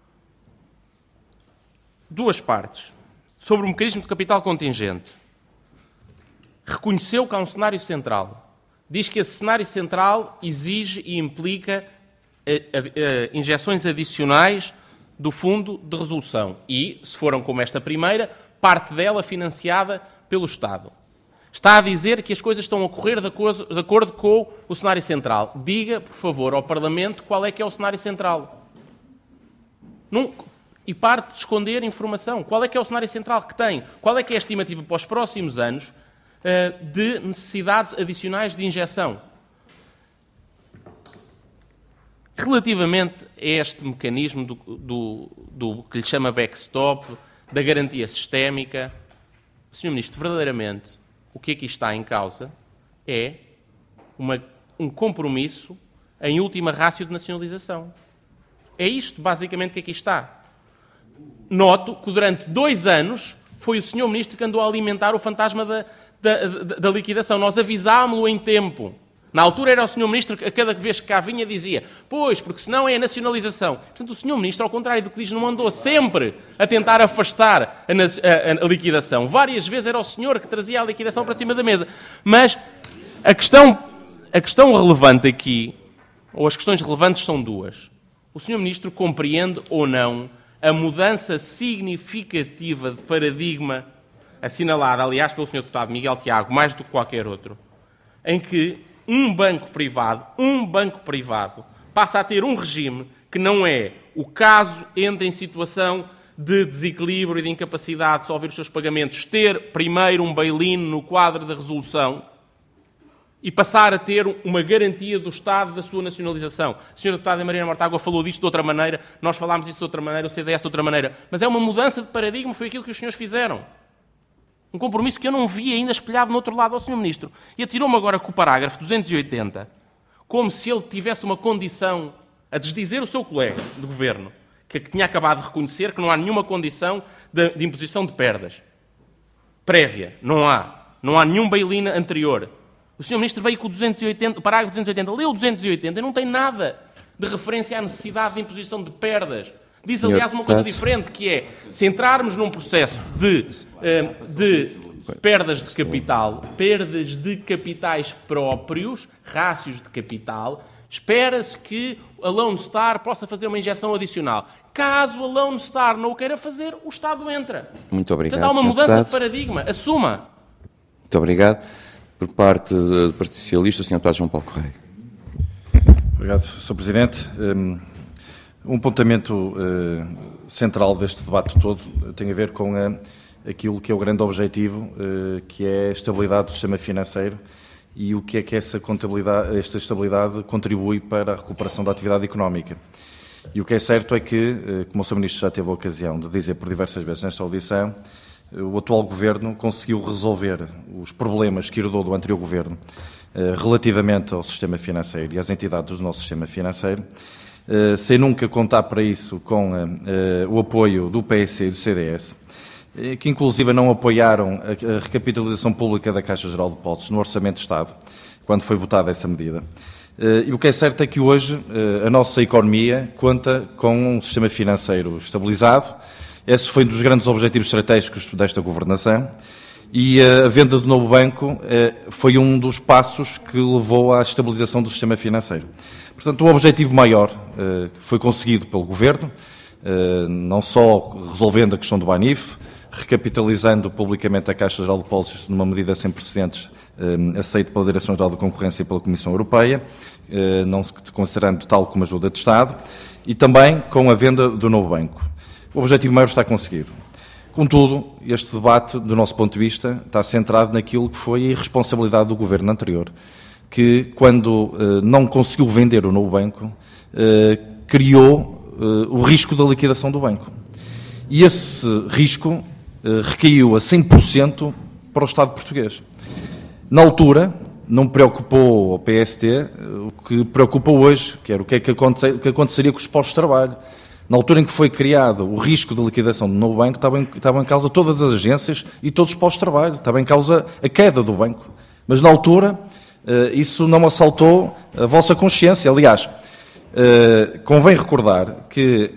duas partes. Sobre o mecanismo de capital contingente. Reconheceu que há um cenário central. Diz que esse cenário central exige e implica injeções adicionais do Fundo de Resolução. E, se foram como esta primeira, parte dela financiada pelo Estado. Está a dizer que as coisas estão a correr de acordo com o cenário central. Diga, por favor, ao Parlamento qual é que é o cenário central. E parte de esconder informação. Qual é que é o cenário central que tem? Qual é que é a estimativa para os próximos anos de necessidades adicionais de injeção? Relativamente a este mecanismo do que lhe chama backstop, da garantia sistémica, Sr. Ministro, verdadeiramente, o que aqui está em causa é um compromisso em última rácio de nacionalização. É isto, basicamente, que aqui está. Noto que durante 2 anos foi o Sr. Ministro que andou a alimentar o fantasma da liquidação. Nós avisámo-lo em tempo. Na altura era o Sr. Ministro que a cada vez que cá vinha dizia pois, porque senão é a nacionalização. Portanto, o Sr. Ministro, ao contrário do que diz, não andou sempre a tentar afastar a liquidação. Várias vezes era o senhor que trazia a liquidação para cima da mesa. Mas a questão relevante aqui, ou as questões relevantes são 2. O Sr. Ministro compreende ou não a mudança significativa de paradigma assinalada, aliás, pelo Sr. Deputado Miguel Tiago, mais do que qualquer outro, em que um banco privado passa a ter um regime que não é o caso entra em situação de desequilíbrio e de incapacidade de resolver os seus pagamentos, ter primeiro um bail-in no quadro da resolução e passar a ter uma garantia do Estado da sua nacionalização. A Sra. Deputada Mariana Mortágua falou disto de outra maneira, nós falámos disto de outra maneira, o CDS de outra maneira, mas é uma mudança de paradigma, foi aquilo que os senhores fizeram. Um compromisso que eu não vi ainda espelhado no outro lado ao Sr. Ministro. E atirou-me agora com o parágrafo 280, como se ele tivesse uma condição a desdizer o seu colega de governo, que tinha acabado de reconhecer que não há nenhuma condição de imposição de perdas prévia. Não há nenhum bail-in anterior. O Sr. Ministro veio com o parágrafo 280, leu o 280 e não tem nada de referência à necessidade de imposição de perdas. Diz, aliás, uma coisa diferente, que é, se entrarmos num processo de perdas de capital, perdas de capitais próprios, rácios de capital, espera-se que a Lone Star possa fazer uma injeção adicional. Caso a Lone Star não o queira fazer, o Estado entra. Muito obrigado. Portanto, há uma mudança de paradigma. Assuma. Muito obrigado. Por parte do Partido Socialista, o Sr. Deputado João Paulo Correia. Obrigado, Sr. Presidente. Um apontamento central deste debate todo tem a ver com aquilo que é o grande objetivo, que é a estabilidade do sistema financeiro e o que é que esta estabilidade contribui para a recuperação da atividade económica. E o que é certo é que, como o Sr. Ministro já teve a ocasião de dizer por diversas vezes nesta audição, o atual Governo conseguiu resolver os problemas que herdou do anterior Governo relativamente ao sistema financeiro e às entidades do nosso sistema financeiro, sem nunca contar para isso com o apoio do PS e do CDS, que inclusive não apoiaram a recapitalização pública da Caixa Geral de Depósitos no Orçamento de Estado, quando foi votada essa medida. E o que é certo é que hoje a nossa economia conta com um sistema financeiro estabilizado. Esse foi um dos grandes objetivos estratégicos desta governação e a venda do novo banco foi um dos passos que levou à estabilização do sistema financeiro. Portanto, o objetivo maior foi conseguido pelo Governo, não só resolvendo a questão do Banif, recapitalizando publicamente a Caixa Geral de Depósitos numa medida sem precedentes aceita pela Direção-Geral da Concorrência e pela Comissão Europeia, não se considerando tal como ajuda de Estado, e também com a venda do novo banco. O objetivo maior está conseguido. Contudo, este debate, do nosso ponto de vista, está centrado naquilo que foi a irresponsabilidade do Governo anterior, que, quando não conseguiu vender o novo banco, criou o risco da liquidação do banco. E esse risco recaiu a 100% para o Estado português. Na altura, não preocupou ao PST o que preocupa hoje, que era o que aconteceria com os postos de trabalho. Na altura em que foi criado o risco de liquidação do novo banco, estavam em causa todas as agências e todos os postos de trabalho, estava em causa a queda do banco. Mas na altura, isso não assaltou a vossa consciência. Aliás, convém recordar que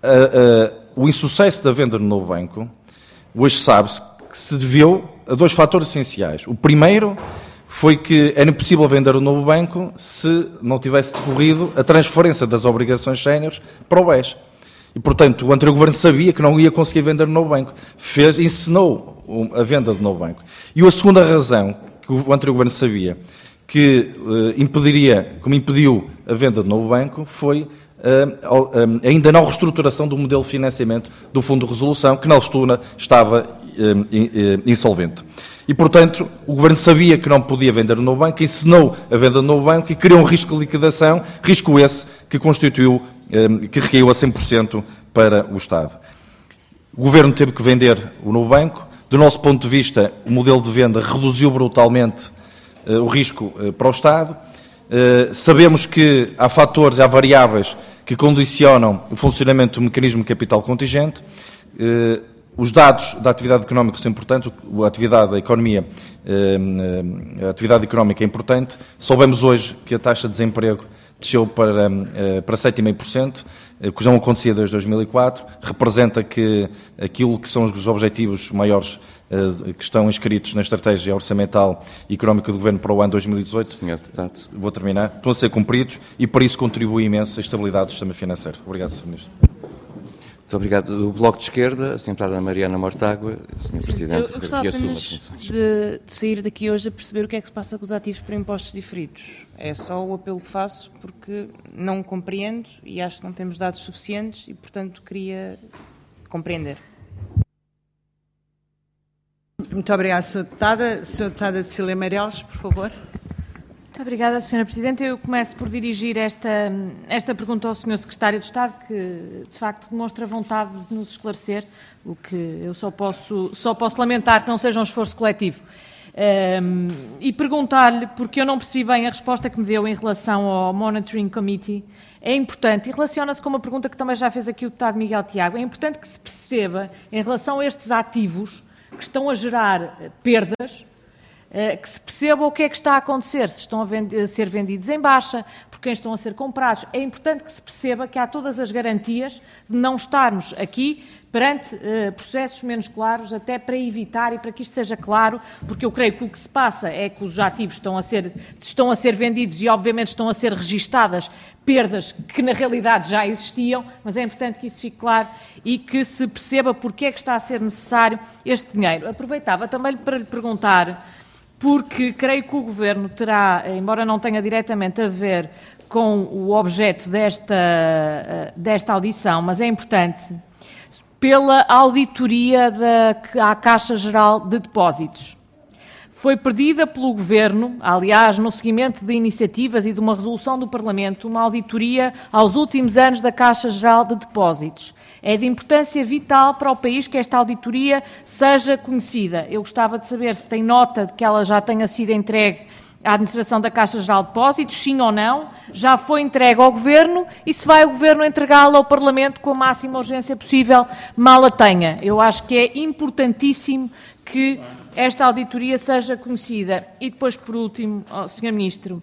o insucesso da venda do novo banco, hoje sabe-se que se deveu a 2 fatores essenciais. O primeiro foi que era impossível vender o novo banco se não tivesse decorrido a transferência das obrigações séniores para o BES. E, portanto, o anterior governo sabia que não ia conseguir vender no novo banco. Encenou a venda do novo banco. E a segunda razão que o anterior governo sabia que como impediu a venda do novo banco foi ainda não reestruturação do modelo de financiamento do Fundo de Resolução, que na altura estava insolvente. E, portanto, o Governo sabia que não podia vender o novo banco, encenou a venda do novo banco e criou um risco de liquidação, risco esse que que recaiu a 100% para o Estado. O Governo teve que vender o novo banco. Do nosso ponto de vista, o modelo de venda reduziu brutalmente o risco para o Estado. Sabemos que há fatores, há variáveis que condicionam o funcionamento do mecanismo de capital contingente. Os dados da atividade económica são importantes, a atividade económica é importante. Soubemos hoje que a taxa de desemprego desceu para 7,5%, que já não acontecia desde 2004, representa que aquilo que são os objetivos maiores que estão inscritos na Estratégia Orçamental e Económica do Governo para o ano 2018, Senhor Deputado. Vou terminar, estão a ser cumpridos e por isso contribui imenso a estabilidade do sistema financeiro. Obrigado, Sr. Ministro. Muito obrigado. Do Bloco de Esquerda, a Sra. Deputada Mariana Mortágua, Sr. Presidente, eu gostava apenas de sair daqui hoje a perceber o que é que se passa com os ativos por impostos diferidos. É só o apelo que faço, porque não compreendo e acho que não temos dados suficientes e, portanto, queria compreender. Muito obrigada, Sra. Deputada. Sra. Deputada Cecília Meireles, por favor. Muito obrigada, Sra. Presidente. Eu começo por dirigir esta pergunta ao Sr. Secretário de Estado, que de facto demonstra vontade de nos esclarecer, o que eu só posso lamentar que não seja um esforço coletivo. E perguntar-lhe, porque eu não percebi bem a resposta que me deu em relação ao Monitoring Committee, é importante, e relaciona-se com uma pergunta que também já fez aqui o deputado Miguel Tiago, é importante que se perceba, em relação a estes ativos que estão a gerar perdas, que se perceba o que é que está a acontecer, se estão a ser vendidos em baixa, por quem estão a ser comprados. É importante que se perceba que há todas as garantias de não estarmos aqui perante processos menos claros, até para evitar e para que isto seja claro, porque eu creio que o que se passa é que os ativos estão a ser vendidos e obviamente estão a ser registadas perdas que na realidade já existiam, mas é importante que isso fique claro e que se perceba porque é que está a ser necessário este dinheiro. Aproveitava também para lhe perguntar, porque creio que o Governo terá, embora não tenha diretamente a ver com o objeto desta audição, mas é importante, pela auditoria à Caixa Geral de Depósitos. Foi pedida pelo Governo, aliás, no seguimento de iniciativas e de uma resolução do Parlamento, uma auditoria aos últimos anos da Caixa Geral de Depósitos. É de importância vital para o país que esta auditoria seja conhecida. Eu gostava de saber se tem nota de que ela já tenha sido entregue à administração da Caixa Geral de Depósitos, sim ou não, já foi entregue ao Governo e se vai o Governo entregá-la ao Parlamento com a máxima urgência possível, mal a tenha. Eu acho que é importantíssimo que esta auditoria seja conhecida. E depois, por último, Sr. Ministro,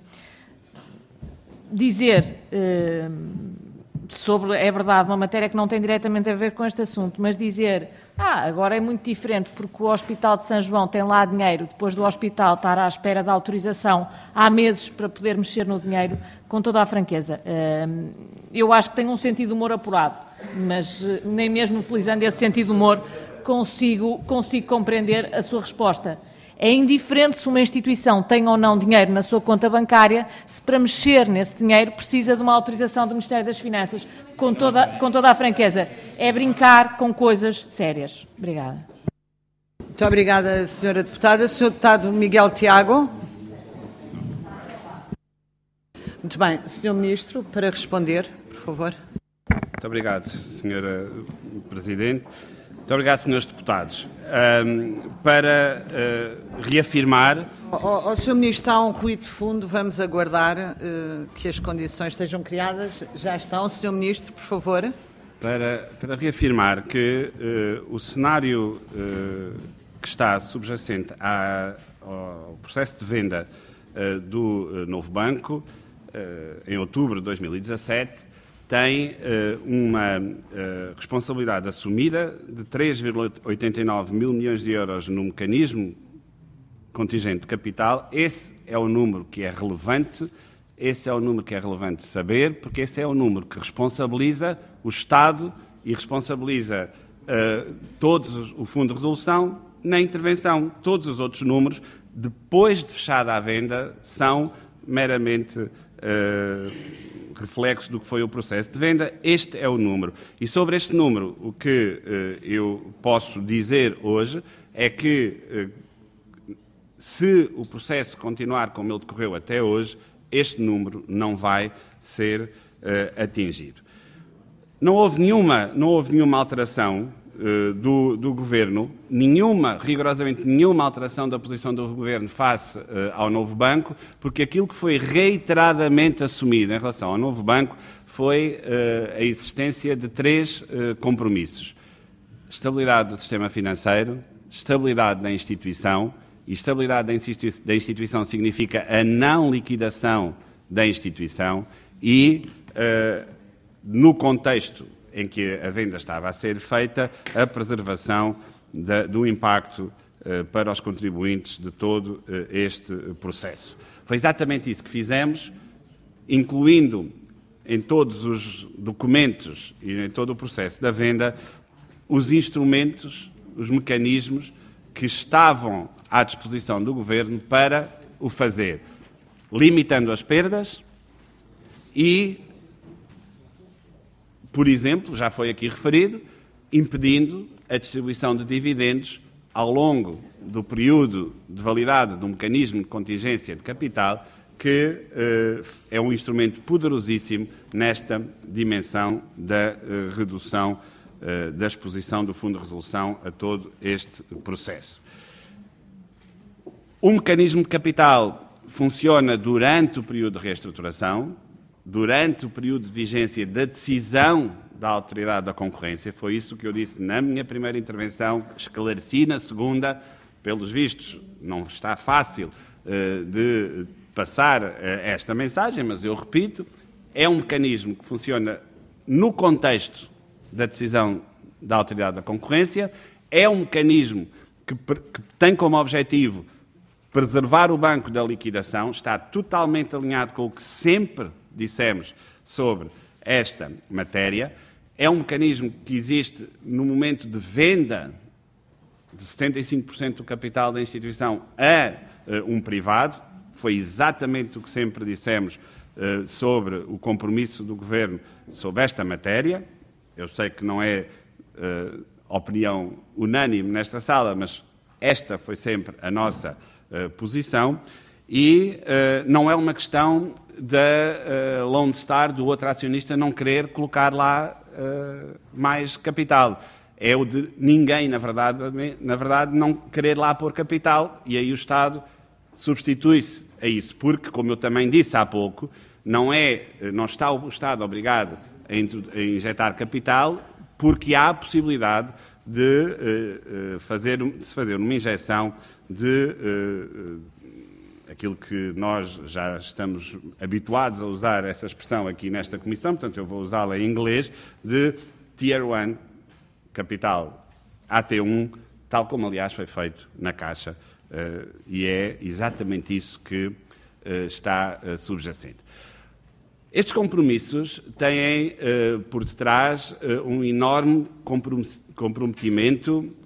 dizer sobre, é verdade, uma matéria que não tem diretamente a ver com este assunto, mas dizer, agora é muito diferente porque o Hospital de São João tem lá dinheiro, depois do hospital estar à espera da autorização há meses para poder mexer no dinheiro, com toda a franqueza. Eu acho que tem um sentido de humor apurado, mas nem mesmo utilizando esse sentido de humor consigo compreender a sua resposta. É indiferente se uma instituição tem ou não dinheiro na sua conta bancária, se para mexer nesse dinheiro precisa de uma autorização do Ministério das Finanças. Com toda a franqueza. É brincar com coisas sérias. Obrigada. Muito obrigada, Sra. Deputada. Sr. Deputado Miguel Tiago. Muito bem. Sr. Ministro, para responder, por favor. Muito obrigado, Sra. Presidente. Muito obrigado, Srs. Deputados. Para reafirmar... Sr. Ministro, há um ruído de fundo, vamos aguardar que as condições estejam criadas. Já estão. Sr. Ministro, por favor. Para reafirmar que o cenário que está subjacente ao processo de venda do novo banco, em outubro de 2017, tem uma responsabilidade assumida de 3,89 mil milhões de euros no mecanismo contingente de capital. Esse é o número que é relevante, saber, porque esse é o número que responsabiliza o Estado e responsabiliza todos o Fundo de Resolução na intervenção. Todos os outros números, depois de fechada a venda, são meramente reflexo do que foi o processo de venda. Este é o número. E sobre este número, o que eu posso dizer hoje é que, se o processo continuar como ele decorreu até hoje, este número não vai ser atingido. Não houve nenhuma alteração do Governo, rigorosamente nenhuma alteração da posição do Governo face ao novo banco, porque aquilo que foi reiteradamente assumido em relação ao novo banco foi a existência de 3 compromissos: estabilidade do sistema financeiro, estabilidade da instituição, e estabilidade da instituição significa a não liquidação da instituição e, no contexto em que a venda estava a ser feita, a preservação do impacto para os contribuintes de todo este processo. Foi exatamente isso que fizemos, incluindo em todos os documentos e em todo o processo da venda os instrumentos, os mecanismos que estavam à disposição do Governo para o fazer, limitando as perdas e, por exemplo, já foi aqui referido, impedindo a distribuição de dividendos ao longo do período de validade do mecanismo de contingência de capital, que é um instrumento poderosíssimo nesta dimensão da redução da exposição do Fundo de Resolução a todo este processo. O mecanismo de capital funciona durante o período de reestruturação, durante o período de vigência da decisão da Autoridade da Concorrência. Foi isso que eu disse na minha primeira intervenção, esclareci na segunda. Pelos vistos, não está fácil de passar esta mensagem, mas eu repito, é um mecanismo que funciona no contexto da decisão da Autoridade da Concorrência, é um mecanismo que tem como objetivo preservar o banco da liquidação, está totalmente alinhado com o que sempre dissemos sobre esta matéria. É um mecanismo que existe no momento de venda de 75% do capital da instituição a um privado. Foi exatamente o que sempre dissemos sobre o compromisso do Governo sobre esta matéria. Eu sei que não é opinião unânime nesta sala, mas esta foi sempre a nossa posição, e não é uma questão da Lone Star, do outro acionista, não querer colocar lá mais capital. É o de ninguém, na verdade, não querer lá pôr capital, e aí o Estado substitui-se a isso, porque, como eu também disse há pouco, não está o Estado obrigado a injetar capital, porque há a possibilidade de fazer uma injeção de aquilo que nós já estamos habituados a usar essa expressão aqui nesta Comissão, portanto eu vou usá-la em inglês, de Tier 1 capital, AT1, tal como aliás foi feito na Caixa, e é exatamente isso que está subjacente. Estes compromissos têm por detrás um enorme comprometimento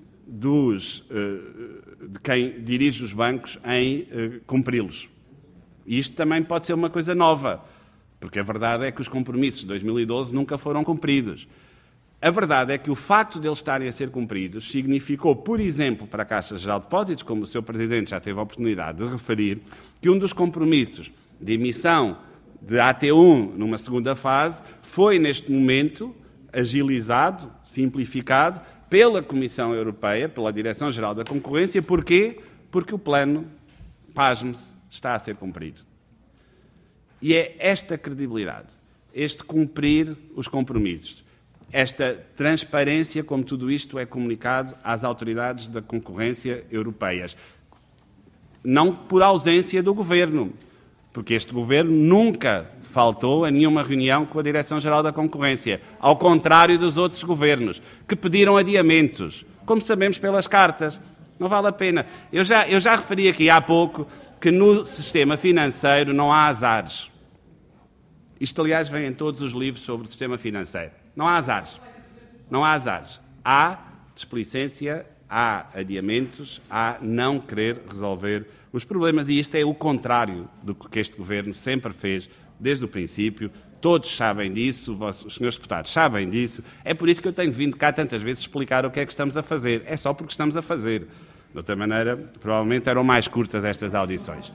de quem dirige os bancos em cumpri-los. E isto também pode ser uma coisa nova, porque a verdade é que os compromissos de 2012 nunca foram cumpridos. A verdade é que o facto de eles estarem a ser cumpridos significou, por exemplo, para a Caixa Geral de Depósitos, como o Sr. Presidente já teve a oportunidade de referir, que um dos compromissos de emissão de AT1 numa segunda fase foi, neste momento, agilizado, simplificado, pela Comissão Europeia, pela Direção-Geral da Concorrência. Porquê? Porque o plano, pasme-se, está a ser cumprido. E é esta credibilidade, este cumprir os compromissos, esta transparência como tudo isto é comunicado às autoridades da concorrência europeias. Não por ausência do Governo, porque este Governo nunca faltou a nenhuma reunião com a Direção-Geral da Concorrência, ao contrário dos outros governos, que pediram adiamentos, como sabemos pelas cartas. Não vale a pena. Eu já referi aqui há pouco que no sistema financeiro não há azares. Isto, aliás, vem em todos os livros sobre o sistema financeiro. Não há azares. Não há azares. Há desplicência, há adiamentos, há não querer resolver os problemas. E isto é o contrário do que este Governo sempre fez desde o princípio. Todos sabem disso, os senhores deputados sabem disso. É por isso que eu tenho vindo cá tantas vezes explicar o que é que estamos a fazer. É só porque estamos a fazer. De outra maneira, provavelmente eram mais curtas estas audições.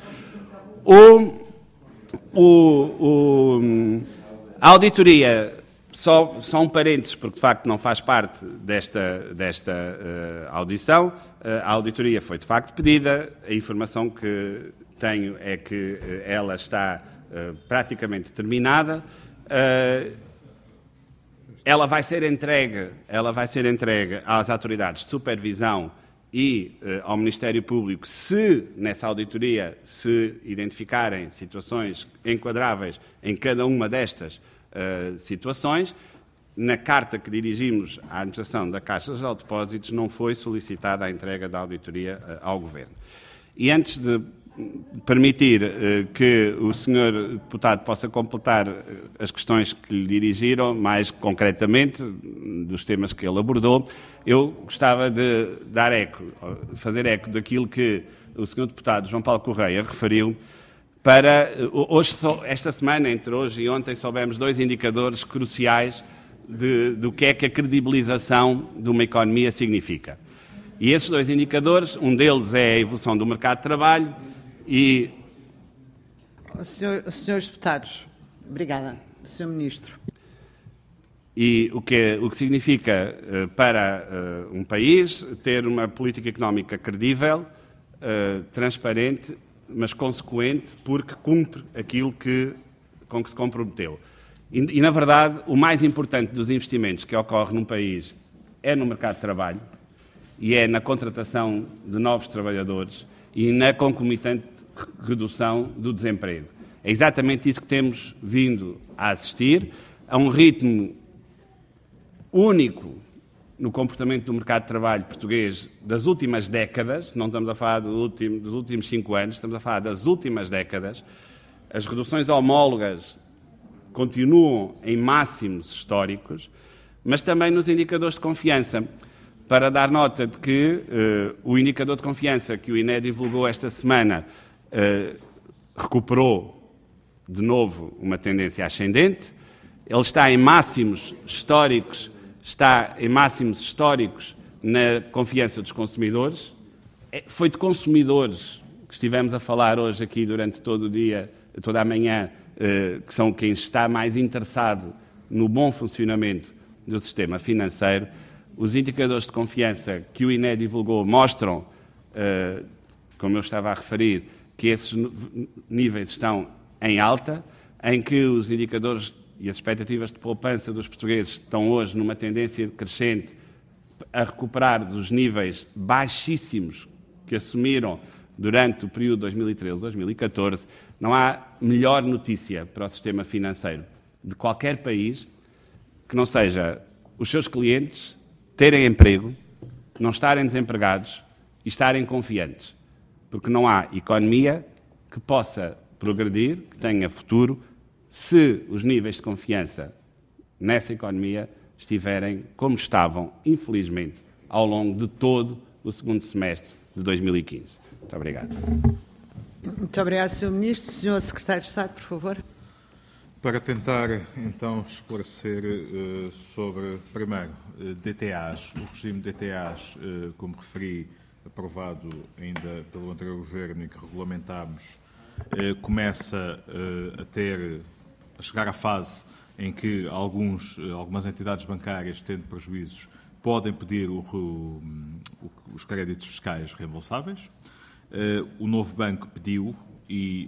A auditoria, só um parênteses, porque de facto não faz parte desta audição, a auditoria foi de facto pedida, a informação que tenho é que ela está praticamente terminada, ela vai ser entregue às autoridades de supervisão e ao Ministério Público, se nessa auditoria se identificarem situações enquadráveis em cada uma destas situações. Na carta que dirigimos à administração da Caixa Geral de Depósitos não foi solicitada a entrega da auditoria ao Governo. E antes de permitir que o Sr. Deputado possa completar as questões que lhe dirigiram, mais concretamente, dos temas que ele abordou, eu gostava de fazer eco daquilo que o Sr. Deputado João Paulo Correia referiu. Esta semana, entre hoje e ontem, soubemos 2 indicadores cruciais do que é que a credibilização de uma economia significa. E esses 2 indicadores, um deles é a evolução do mercado de trabalho e... Senhores deputados, obrigada. Sr. Ministro. E o que significa para um país ter uma política económica credível, transparente, mas consequente, porque cumpre aquilo com que se comprometeu. E, na verdade, o mais importante dos investimentos que ocorre num país é no mercado de trabalho e é na contratação de novos trabalhadores e na concomitante redução do desemprego. É exatamente isso que temos vindo a assistir, a um ritmo único no comportamento do mercado de trabalho português das últimas décadas. Não estamos a falar dos últimos 5 anos, estamos a falar das últimas décadas. As reduções homólogas continuam em máximos históricos, mas também nos indicadores de confiança. Para dar nota de que o indicador de confiança que o INE divulgou esta semana recuperou de novo uma tendência ascendente. Ele está em máximos históricos, na confiança dos consumidores. Foi de consumidores que estivemos a falar hoje aqui durante todo o dia, toda a manhã, que são quem está mais interessado no bom funcionamento do sistema financeiro. Os indicadores de confiança que o INE divulgou mostram, como eu estava a referir, que esses níveis estão em alta, em que os indicadores e as expectativas de poupança dos portugueses estão hoje numa tendência crescente a recuperar dos níveis baixíssimos que assumiram durante o período 2013-2014. Não há melhor notícia para o sistema financeiro de qualquer país que não seja os seus clientes terem emprego, não estarem desempregados e estarem confiantes. Porque não há economia que possa progredir, que tenha futuro, se os níveis de confiança nessa economia estiverem como estavam, infelizmente, ao longo de todo o segundo semestre de 2015. Muito obrigado. Muito obrigado, Sr. Ministro. Sr. Secretário de Estado, por favor. Para tentar, então, esclarecer sobre, primeiro, DTAs, o regime de DTAs, como referi, aprovado ainda pelo anterior Governo e que regulamentámos, começa a chegar à fase em que algumas entidades bancárias, tendo prejuízos, podem pedir os créditos fiscais reembolsáveis. O novo banco pediu e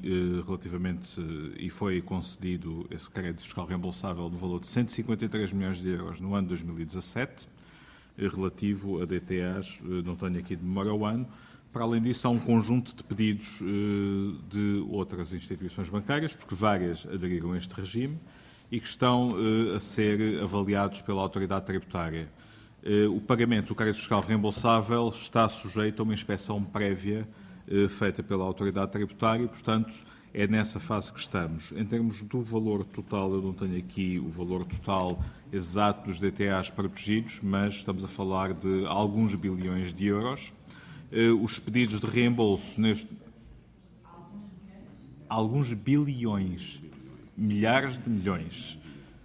foi concedido esse crédito fiscal reembolsável no valor de 153 milhões de euros no ano 2017, relativo a DTAs, não tenho aqui de memória ao ano. Para além disso, há um conjunto de pedidos de outras instituições bancárias, porque várias aderiram a este regime e que estão a ser avaliados pela autoridade tributária. O pagamento do crédito fiscal reembolsável está sujeito a uma inspeção prévia feita pela autoridade tributária e, portanto, é nessa fase que estamos. Em termos do valor total, eu não tenho aqui o valor total exato dos DTAs protegidos, mas estamos a falar de alguns bilhões de euros. Os pedidos de reembolso alguns bilhões, milhares de milhões.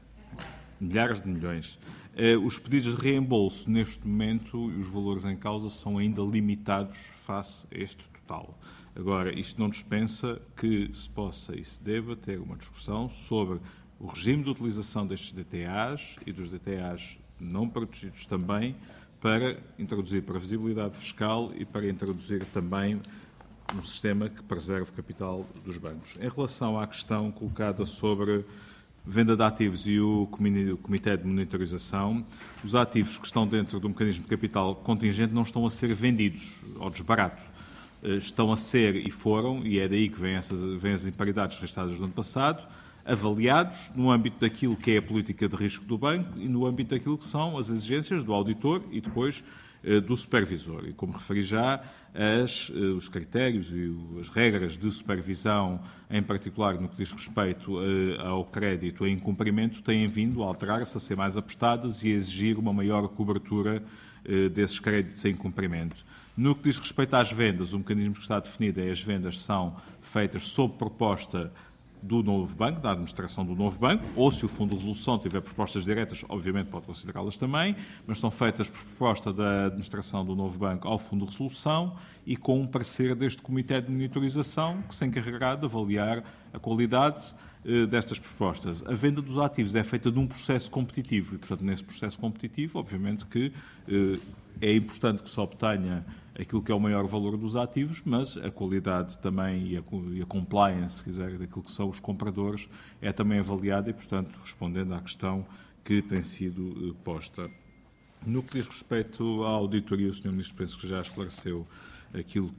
Os pedidos de reembolso, neste momento, e os valores em causa são ainda limitados face a este total. Agora, isto não dispensa que se possa e se deva ter uma discussão sobre o regime de utilização destes DTAs e dos DTAs não protegidos também, para introduzir previsibilidade fiscal e para introduzir também um sistema que preserve o capital dos bancos. Em relação à questão colocada sobre venda de ativos e o Comitê de Monitorização, os ativos que estão dentro do mecanismo de capital contingente não estão a ser vendidos ao desbarato. Estão a ser e foram, e é daí que vêm as imparidades registradas do ano passado, avaliados no âmbito daquilo que é a política de risco do banco e no âmbito daquilo que são as exigências do auditor e depois do supervisor. E como referi já, os critérios e as regras de supervisão, em particular no que diz respeito ao crédito em incumprimento, têm vindo a alterar-se, a ser mais apertadas e a exigir uma maior cobertura desses créditos em incumprimento. No que diz respeito às vendas, o mecanismo que está definido é as vendas são feitas sob proposta do novo banco, da administração do novo banco, ou se o Fundo de Resolução tiver propostas diretas, obviamente pode considerá-las também, mas são feitas por proposta da administração do novo banco ao Fundo de Resolução e com um parecer deste Comitê de Monitorização que se encarregará de avaliar a qualidade destas propostas. A venda dos ativos é feita num processo competitivo e, portanto, nesse processo competitivo, obviamente que é importante que se obtenha aquilo que é o maior valor dos ativos, mas a qualidade também e a compliance, se quiser, daquilo que são os compradores, é também avaliada e, portanto, respondendo à questão que tem sido posta. No que diz respeito à auditoria, o Sr. Ministro penso que já esclareceu aquilo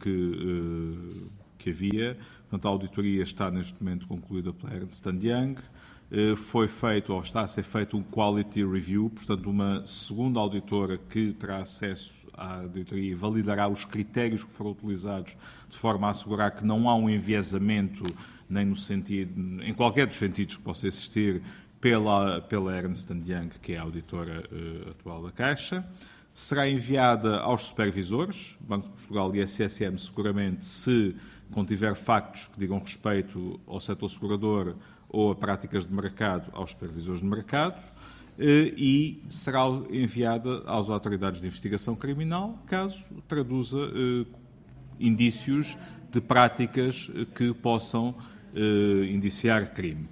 que havia. Portanto, a auditoria está neste momento concluída pela Ernst & Young. Foi feito, ou está a ser feito, um quality review, portanto, uma segunda auditora que terá acesso à auditoria e validará os critérios que foram utilizados de forma a assegurar que não há um enviesamento, nem no sentido, em qualquer dos sentidos que possa existir, pela Ernst & Young, que é a auditora atual da Caixa. Será enviada aos supervisores, Banco de Portugal e SSM, seguramente, se contiver factos que digam respeito ao setor segurador ou a práticas de mercado, aos supervisores de mercado, e será enviada às autoridades de investigação criminal, caso traduza indícios de práticas que possam indiciar crime.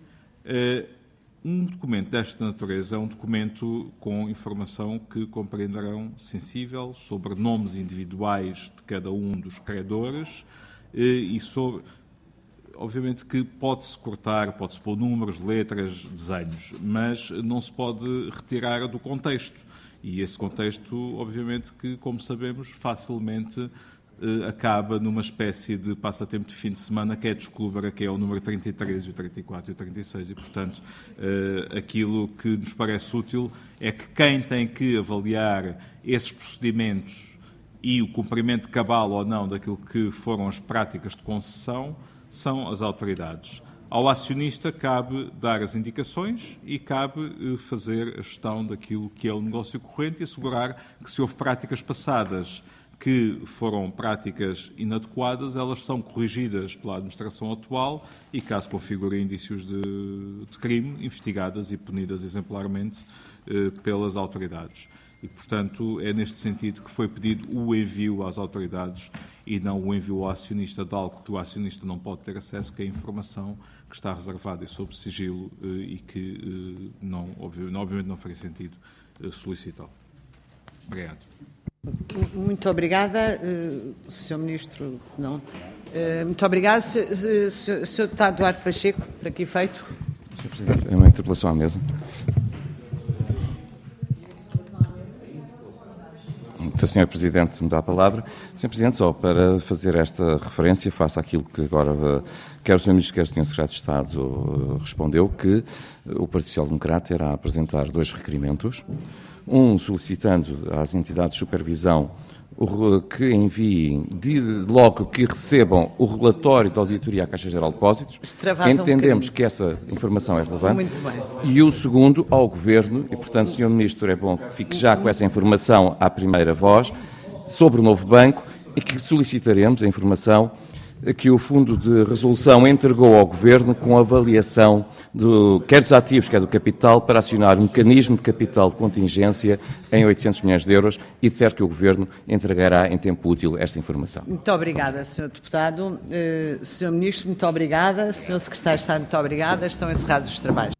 Um documento desta natureza é um documento com informação que compreenderão sensível sobre nomes individuais de cada um dos credores e sobre... Obviamente que pode-se cortar, pode-se pôr números, letras, desenhos, mas não se pode retirar do contexto. E esse contexto, obviamente que, como sabemos, facilmente acaba numa espécie de passatempo de fim de semana que é descobrir que é o número 33, o 34 e o 36. E, portanto, aquilo que nos parece útil é que quem tem que avaliar esses procedimentos e o cumprimento cabal ou não daquilo que foram as práticas de concessão são as autoridades. Ao acionista cabe dar as indicações e cabe fazer a gestão daquilo que é o negócio corrente e assegurar que, se houve práticas passadas que foram práticas inadequadas, elas são corrigidas pela administração atual e, caso configurem indícios de crime, investigadas e punidas exemplarmente pelas autoridades. E, portanto, é neste sentido que foi pedido o envio às autoridades e não o envio ao acionista de algo que o acionista não pode ter acesso, que é a informação que está reservada e sob sigilo e que, obviamente, não faria sentido solicitá-lo. Obrigado. Muito obrigada. Sr. Ministro, não. Muito obrigado. Sr. Deputado Duarte Pacheco, por aqui feito. Sr. Presidente, é uma interpelação à mesa. Sr. Presidente, me dá a palavra. Sr. Presidente, só para fazer esta referência, face àquilo que agora quer o Sr. Ministro, quer o Sr. Secretário de Estado respondeu, que o Partido Social Democrata irá apresentar 2 requerimentos, um solicitando às entidades de supervisão que enviem, logo que recebam o relatório da auditoria à Caixa Geral de Depósitos. Entendemos que essa informação é relevante. Muito bem. E o segundo, ao Governo, e portanto, Sr. Ministro, é bom que fique já com essa informação à primeira voz, sobre o novo banco, e que solicitaremos a informação que o Fundo de Resolução entregou ao Governo com avaliação quer dos ativos, quer do capital, para acionar um mecanismo de capital de contingência em 800 milhões de euros e disser que o Governo entregará em tempo útil esta informação. Muito obrigada, Sr. Deputado. Sr. Ministro, muito obrigada. Sr. Secretário de Estado, muito obrigada. Estão encerrados os trabalhos.